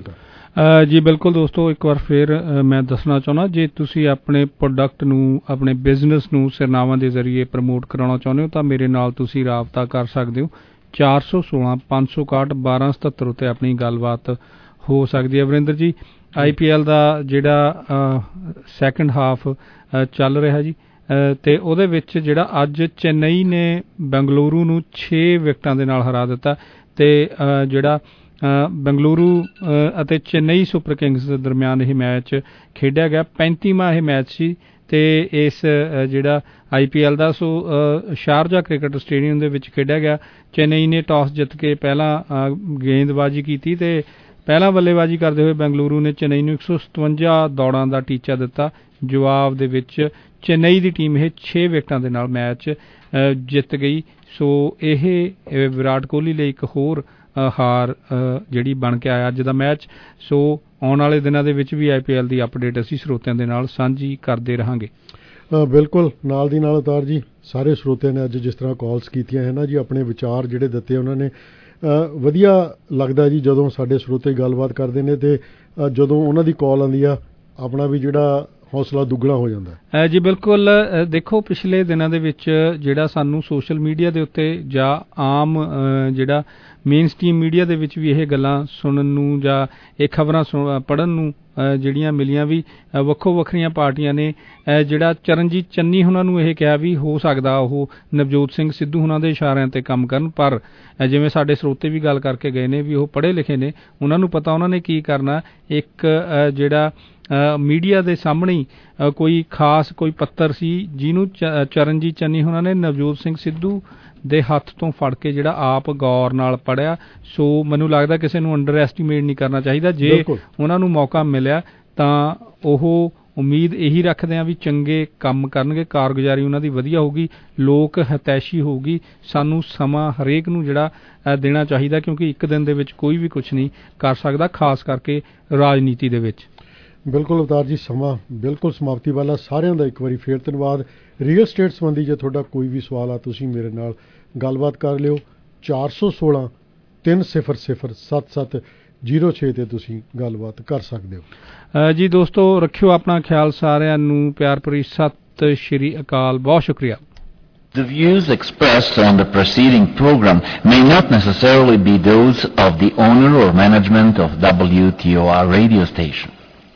ਜੀ ਬਿਲਕੁਲ ਦੋਸਤੋ, ਇੱਕ ਵਾਰ ਫਿਰ ਮੈਂ ਦੱਸਣਾ ਚਾਹੁੰਦਾ, ਜੇ ਤੁਸੀਂ ਆਪਣੇ ਪ੍ਰੋਡਕਟ ਨੂੰ ਆਪਣੇ ਬਿਜ਼ਨਸ ਨੂੰ ਸਿਰਨਾਵਾਂ ਦੇ ਜ਼ਰੀਏ ਪ੍ਰਮੋਟ ਕਰਾਉਣਾ ਚਾਹੁੰਦੇ ਹੋ ਤਾਂ ਮੇਰੇ ਨਾਲ ਤੁਸੀਂ ਰਾਬਤਾ ਕਰ ਸਕਦੇ ਹੋ। ਚਾਰ ਸੌ ਸੋਲਾਂ ਪੰਜ ਸੌ ਇਕਾਹਠ ਬਾਰਾਂ ਸਤੱਤਰ ਉੱਤੇ ਆਪਣੀ ਗੱਲਬਾਤ ਹੋ ਸਕਦੀ ਹੈ। ਵਰਿੰਦਰ ਜੀ ਆਈ ਪੀ ਐਲ ਦਾ ਜਿਹੜਾ ਸੈਕਿੰਡ ਹਾਫ ਚੱਲ ਰਿਹਾ ਜੀ ਤੇ ਉਹਦੇ ਵਿੱਚ ਜਿਹੜਾ ਅੱਜ ਚੇਨਈ ਨੇ ਬੰਗਲੁਰੂ ਨੂੰ ਛੇ ਵਿਕਟਾਂ ਦੇ ਨਾਲ ਹਰਾ ਦਿੱਤਾ ਤੇ ਜਿਹੜਾ ਬੰਗਲੁਰੂ ਅਤੇ ਚੇਨਈ ਸੁਪਰ ਕਿੰਗਸ ਦੇ ਦਰਮਿਆਨ ਇਹ ਮੈਚ ਖੇਡਿਆ ਗਿਆ। ਪੈਂਤੀਵਾਂ ਇਹ ਮੈਚ ਸੀ ਤੇ ਇਸ ਜਿਹੜਾ ਆਈ ਪੀ ਐਲ ਦਾ ਸੋ ਸ਼ਾਰਜਾ ਕ੍ਰਿਕਟ ਸਟੇਡੀਅਮ ਦੇ ਵਿੱਚ ਖੇਡਿਆ ਗਿਆ। ਚੇਨਈ ਨੇ ਟਾਸ ਜਿੱਤ ਕੇ ਪਹਿਲਾਂ ਗੇਂਦਬਾਜ਼ੀ ਕੀਤੀ ਤੇ ਪਹਿਲਾਂ ਬੱਲੇਬਾਜ਼ੀ ਕਰਦੇ ਹੋਏ ਬੰਗਲੁਰੂ ਨੇ ਚੇਨਈ ਨੂੰ ਇੱਕ ਸੌ ਸਤਵੰਜਾ ਦੌੜਾਂ ਦਾ ਟੀਚਾ ਦਿੱਤਾ। ਜਵਾਬ ਦੇ ਵਿੱਚ ਚੇਨਈ ਦੀ ਟੀਮ ਇਹ ਛੇ ਵਿਕਟਾਂ ਦੇ ਨਾਲ ਮੈਚ ਜਿੱਤ ਗਈ। ਸੋ ਇਹ ਵਿਰਾਟ ਕੋਹਲੀ ਲਈ ਇੱਕ ਹੋਰ ਹਾਰ ਜਿਹੜੀ ਬਣ ਕੇ ਆਇਆ ਅੱਜ ਦਾ ਮੈਚ। ਸੋ ਆਉਣ ਵਾਲੇ ਦਿਨਾਂ ਦੇ ਵਿੱਚ ਵੀ ਆਈ ਪੀ ਐਲ ਦੀ ਅਪਡੇਟ ਅਸੀਂ ਸਰੋਤਿਆਂ ਦੇ ਨਾਲ ਸਾਂਝੀ ਕਰਦੇ ਰਹਾਂਗੇ।
ਬਿਲਕੁਲ ਨਾਲ ਦੀ ਨਾਲ ਉਤਾਰ ਜੀ ਸਾਰੇ ਸਰੋਤਿਆਂ ਨੇ ਅੱਜ ਜਿਸ ਤਰ੍ਹਾਂ ਕਾਲਸ ਕੀਤੀਆਂ ਹੈ ਨਾ ਜੀ, ਆਪਣੇ ਵਿਚਾਰ ਜਿਹੜੇ ਦਿੱਤੇ ਉਹਨਾਂ ਨੇ ਵਧੀਆ ਲੱਗਦਾ ਜੀ ਜਦੋਂ ਸਾਡੇ ਸਰੋਤੇ ਗੱਲਬਾਤ ਕਰਦੇ ਨੇ ਤੇ ਜਦੋਂ ਉਹਨਾਂ ਦੀ ਕਾਲ ਆਉਂਦੀ ਆ ਆਪਣਾ ਵੀ ਜਿਹੜਾ ਹੌਸਲਾ ਦੁੱਗਣਾ ਹੋ ਜਾਂਦਾ
ਜੀ। ਬਿਲਕੁਲ ਦੇਖੋ ਪਿਛਲੇ ਦਿਨਾਂ ਦੇ ਵਿੱਚ ਜਿਹੜਾ ਸਾਨੂੰ ਸੋਸ਼ਲ ਮੀਡੀਆ ਦੇ ਉੱਤੇ ਜਾਂ ਆਮ ਜਿਹੜਾ ਮੇਨ ਸਟ੍ਰੀਮ ਮੀਡੀਆ ਦੇ ਵਿੱਚ ਵੀ ਇਹ ਗੱਲਾਂ ਸੁਣਨ ਨੂੰ ਜਾਂ ਇਹ ਖਬਰਾਂ ਪੜ੍ਹਨ ਨੂੰ ਜਿਹੜੀਆਂ ਮਿਲੀਆਂ ਵੀ ਵੱਖੋ ਵੱਖਰੀਆਂ ਪਾਰਟੀਆਂ ਨੇ ਜਿਹੜਾ ਚਰਨਜੀਤ ਚੰਨੀ ਉਹਨਾਂ ਨੂੰ ਇਹ ਕਿਹਾ ਵੀ ਹੋ ਸਕਦਾ ਉਹ ਨਵਜੋਤ ਸਿੰਘ ਸਿੱਧੂ ਉਹਨਾਂ ਦੇ ਇਸ਼ਾਰਿਆਂ ਤੇ ਕੰਮ ਕਰਨ, ਪਰ ਜਿਵੇਂ ਸਾਡੇ ਸਰੋਤੇ ਵੀ ਗੱਲ ਕਰਕੇ ਗਏ ਨੇ ਵੀ ਉਹ ਪੜ੍ਹੇ ਲਿਖੇ ਨੇ, ਉਹਨਾਂ ਨੂੰ ਪਤਾ ਉਹਨਾਂ ਨੇ ਕੀ ਕਰਨਾ। ਇੱਕ ਜਿਹੜਾ ਮੀਡੀਆ ਦੇ ਸਾਹਮਣੇ ਕੋਈ ਖਾਸ ਕੋਈ ਪੱਤਰ ਸੀ ਜਿਹਨੂੰ ਚਰਨਜੀਤ ਚੰਨੀ ਉਹਨਾਂ ਨੇ ਨਵਜੋਤ ਸਿੰਘ ਸਿੱਧੂ ਦੇ ਹੱਥ ਤੋਂ ਫੜ ਕੇ ਜਿਹੜਾ ਆਪ ਗੌਰ ਨਾਲ ਪੜ੍ਹਿਆ। ਸੋ ਮੈਨੂੰ ਲੱਗਦਾ ਕਿਸੇ ਨੂੰ ਅੰਡਰ ਐਸਟੀਮੇਟ ਨਹੀਂ ਕਰਨਾ ਚਾਹੀਦਾ। ਜੇ ਉਹਨਾਂ ਨੂੰ ਮੌਕਾ ਮਿਲਿਆ ਤਾਂ ਉਹ ਉਮੀਦ ਇਹੀ ਰੱਖਦੇ ਆ ਵੀ ਚੰਗੇ ਕੰਮ ਕਰਨਗੇ, ਕਾਰਗੁਜ਼ਾਰੀ ਉਹਨਾਂ ਦੀ ਵਧੀਆ ਹੋਊਗੀ, ਲੋਕ ਹਿਤੈਸ਼ੀ ਹੋਊਗੀ। ਸਾਨੂੰ ਸਮਾਂ ਹਰੇਕ ਨੂੰ ਜਿਹੜਾ ਦੇਣਾ ਚਾਹੀਦਾ ਕਿਉਂਕਿ ਇੱਕ ਦਿਨ ਦੇ ਵਿੱਚ ਕੋਈ ਵੀ ਕੁਛ ਨਹੀਂ ਕਰ ਸਕਦਾ, ਖਾਸ ਕਰਕੇ ਰਾਜਨੀਤੀ ਦੇ ਵਿੱਚ।
ਬਿਲਕੁਲ ਅਵਤਾਰ ਜੀ, ਸਮਾਂ ਬਿਲਕੁਲ ਸਮਾਪਤੀ ਵਾਲਾ। ਸਾਰਿਆਂ ਦਾ ਇੱਕ ਵਾਰੀ ਫੇਰ ਧੰਨਵਾਦ। ਰੀਅਲ ਸਟੇਟ ਸੰਬੰਧੀ ਜੇ ਤੁਹਾਡਾ ਕੋਈ ਵੀ ਸਵਾਲ ਆ ਤੁਸੀਂ ਮੇਰੇ ਨਾਲ ਗੱਲਬਾਤ ਕਰ ਲਿਓ। ਚਾਰ ਸੌ ਸੋਲਾਂ ਤਿੰਨ ਸਿਫਰ ਸਿਫਰ ਸੱਤ ਸੱਤ ਜ਼ੀਰੋ ਛੇ ਤੇ ਤੁਸੀਂ ਗੱਲਬਾਤ ਕਰ ਸਕਦੇ ਹੋ
ਜੀ। ਦੋਸਤੋ ਰੱਖਿਓ ਆਪਣਾ ਖਿਆਲ, ਸਾਰਿਆਂ ਨੂੰ ਪਿਆਰ ਭਰੀ ਸਤਿ ਸ਼੍ਰੀ ਅਕਾਲ, ਬਹੁਤ ਸ਼ੁਕਰੀਆ।
The views expressed on the preceding program may not necessarily be those of the owner or management of W T O R radio station.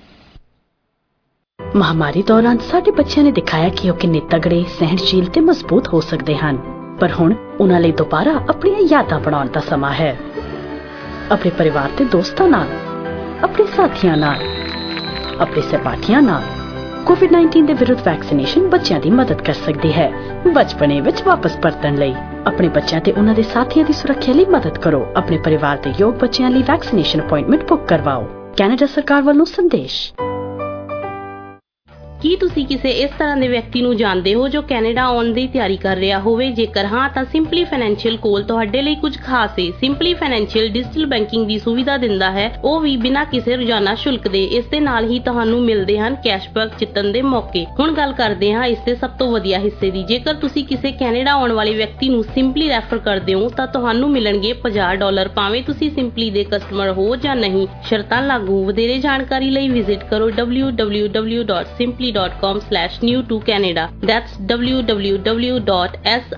ਮਹਾਮਾਰੀ ਦੌਰਾਨ ਸਾਡੇ ਬੱਚਿਆਂ ਨੇ ਦਿਖਾਇਆ ਕਿ ਉਹ ਕਿੰਨੇ ਤਗੜੇ, ਸਹਿਣਸ਼ੀਲ ਤੇ ਮਜ਼ਬੂਤ ਹੋ ਸਕਦੇ ਹਨ, ਪਰ ਹੁਣ ਉਹਨਾਂ ਲਈ ਦੁਬਾਰਾ ਆਪਣੀਆਂ ਯਾਦਾਂ ਬਣਾਉਣ ਦਾ ਸਮਾਂ ਹੈ। ਆਪਣੇ ਪਰਿਵਾਰ ਤੇ ਦੋਸਤਾਂ ਨਾਲ, ਆਪਣੇ ਸਾਥੀਆਂ ਨਾਲ, ਆਪਣੇ ਸਹਿਪਾਠੀਆਂ ਨਾਲ ਕੋਵਿਡ ਨਾਈਨਟੀਨ ਦੇ ਵਿਰੁੱਧ ਵੈਕਸੀਨੇਸ਼ਨ ਬੱਚਿਆਂ ਦੀ ਮਦਦ ਕਰ ਸਕਦੀ ਹੈ। ਬਚਪਨੇ ਵਿੱਚ ਵਾਪਸ ਪਰਤਣ ਲਈ ਆਪਣੇ ਬੱਚਿਆਂ ਤੇ ਉਹਨਾਂ ਦੇ ਸਾਥੀਆਂ ਦੀ ਸੁਰੱਖਿਆ ਲਈ ਮਦਦ ਕਰੋ। ਆਪਣੇ ਪਰਿਵਾਰ ਦੇ ਯੋਗ ਬੱਚਿਆਂ ਲਈ ਵੈਕਸੀਨੇਸ਼ਨ ਅਪਾਇੰਟਮੈਂਟ ਬੁੱਕ ਕਰਵਾਓ। ਕੈਨੇਡਾ ਸਰਕਾਰ ਵੱਲੋਂ ਸੰਦੇਸ਼।
ਕੀ ਤੁਸੀਂ ਕਿਸੇ ਇਸ ਤਰ੍ਹਾਂ ਦੇ ਵਿਅਕਤੀ ਨੂੰ ਜਾਣਦੇ ਹੋ ਜੋ ਕੈਨੇਡਾ ਆਉਣ ਦੀ ਤਿਆਰੀ ਕਰ ਰਿਹਾ ਹੋਵੇ? ਜੇਕਰ ਹਾਂ ਤਾਂ ਸਿੰਪਲੀ ਫਾਈਨੈਂਸ਼ੀਅਲ ਕੋਲ ਤੁਹਾਡੇ ਲਈ ਕੁਝ ਖਾਸ ਹੈ। ਸਿੰਪਲੀ ਫਾਈਨੈਂਸ਼ੀਅਲ ਡਿਜੀਟਲ ਬੈਂਕਿੰਗ ਦੀ ਸੁਵਿਧਾ ਦਿੰਦਾ ਹੈ, ਉਹ ਵੀ ਬਿਨਾਂ ਕਿਸੇ ਰੋਜ਼ਾਨਾ ਸ਼ੁਲਕ ਦੇ। ਇਸ ਦੇ ਨਾਲ ਹੀ ਤੁਹਾਨੂੰ ਮਿਲਦੇ ਹਨ ਕੈਸ਼ਬੈਕ ਜਿੱਤਣ ਦੇ ਮੌਕੇ। ਹੁਣ ਗੱਲ ਕਰਦੇ ਹਾਂ ਇਸ ਦੇ ਸਭ ਤੋਂ ਵਧੀਆ ਹਿੱਸੇ ਦੀ। ਜੇਕਰ ਤੁਸੀਂ ਕਿਸੇ ਕੈਨੇਡਾ ਆਉਣ ਵਾਲੇ ਵਿਅਕਤੀ ਨੂੰ ਸਿੰਪਲੀ ਰੈਫਰ ਕਰਦੇ ਹੋ ਤਾਂ ਤੁਹਾਨੂੰ ਮਿਲਣਗੇ ਪੰਜਾਹ ਡਾਲਰ, ਭਾਵੇਂ ਤੁਸੀਂ ਸਿੰਪਲੀ ਦੇ ਕਸਟਮਰ ਹੋ ਜਾਂ ਨਹੀਂ। ਸ਼ਰਤਾਂ ਲਾਗੂ। ਵਧੇਰੇ ਜਾਣਕਾਰੀ ਲਈ ਵਿਜ਼ਿਟ ਕਰੋ w w w dot simply dot com slash new to Canada. That's w w w dot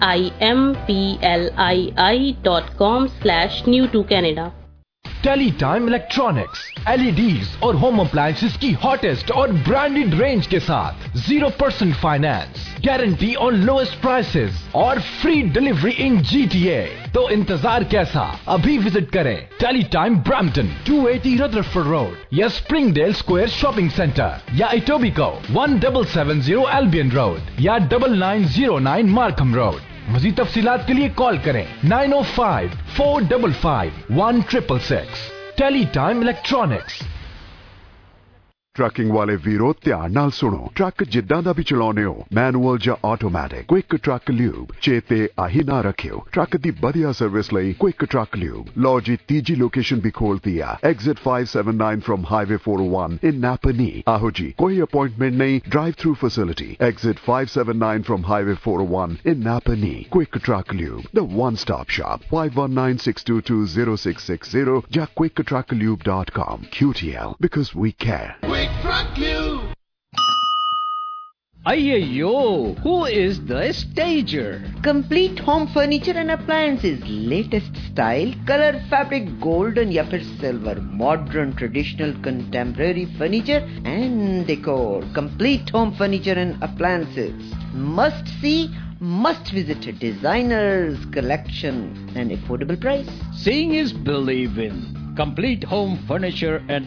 simpli dot com slash new to Canada.
Teletime Electronics L E Ds और होम अप्लायंसेस की hottest और branded range के साथ zero percent finance, guarantee on lowest prices और free delivery in G T A. तो इंतजार कैसा, अभी विजिट करें Teletime Brampton two eighty Rutherford Road या स्प्रिंगडेल स्क्वायर शॉपिंग सेंटर या Etobicoke one double seven zero Albion Road या double nine zero nine Markham Road. मज़ीद तफसीलात के लिए कॉल करें nine O five four double five one triple six. Teletime Electronics.
Trucking वाले वीरो ध्यान नाल सुनो। ट्रक जिद्दां दा भी चलाउने हो, मैनुअल ਜਾਂ ਆਟੋਮੈਟਿਕ, क्विक ट्रक ल्यूब चेते आही ना रखियो। ट्रक दी बढ़िया सर्विस लई क्विक ट्रक ल्यूब। लो जी तीजी लोकेशन भी खोलती है, exit five seven nine from highway four O one in Napanee. आहो जी, कोई अपॉइंटमेंट नहीं, drive through facility. Exit five seven nine from highway four O one in Napanee. Quick Truck Lube, the one stop shop. Five one nine six two two zero six six zero या Quick Truck Lube dot com. Q T L, because we care.
Ayyo, who is the stager?
Complete home furniture and appliances, latest style, color, fabric, golden या फिर silver, modern, traditional, contemporary furniture and decor. Complete home furniture and appliances. Must see, must visit a designer's collection and affordable price.
Seeing is believing. Complete home furniture and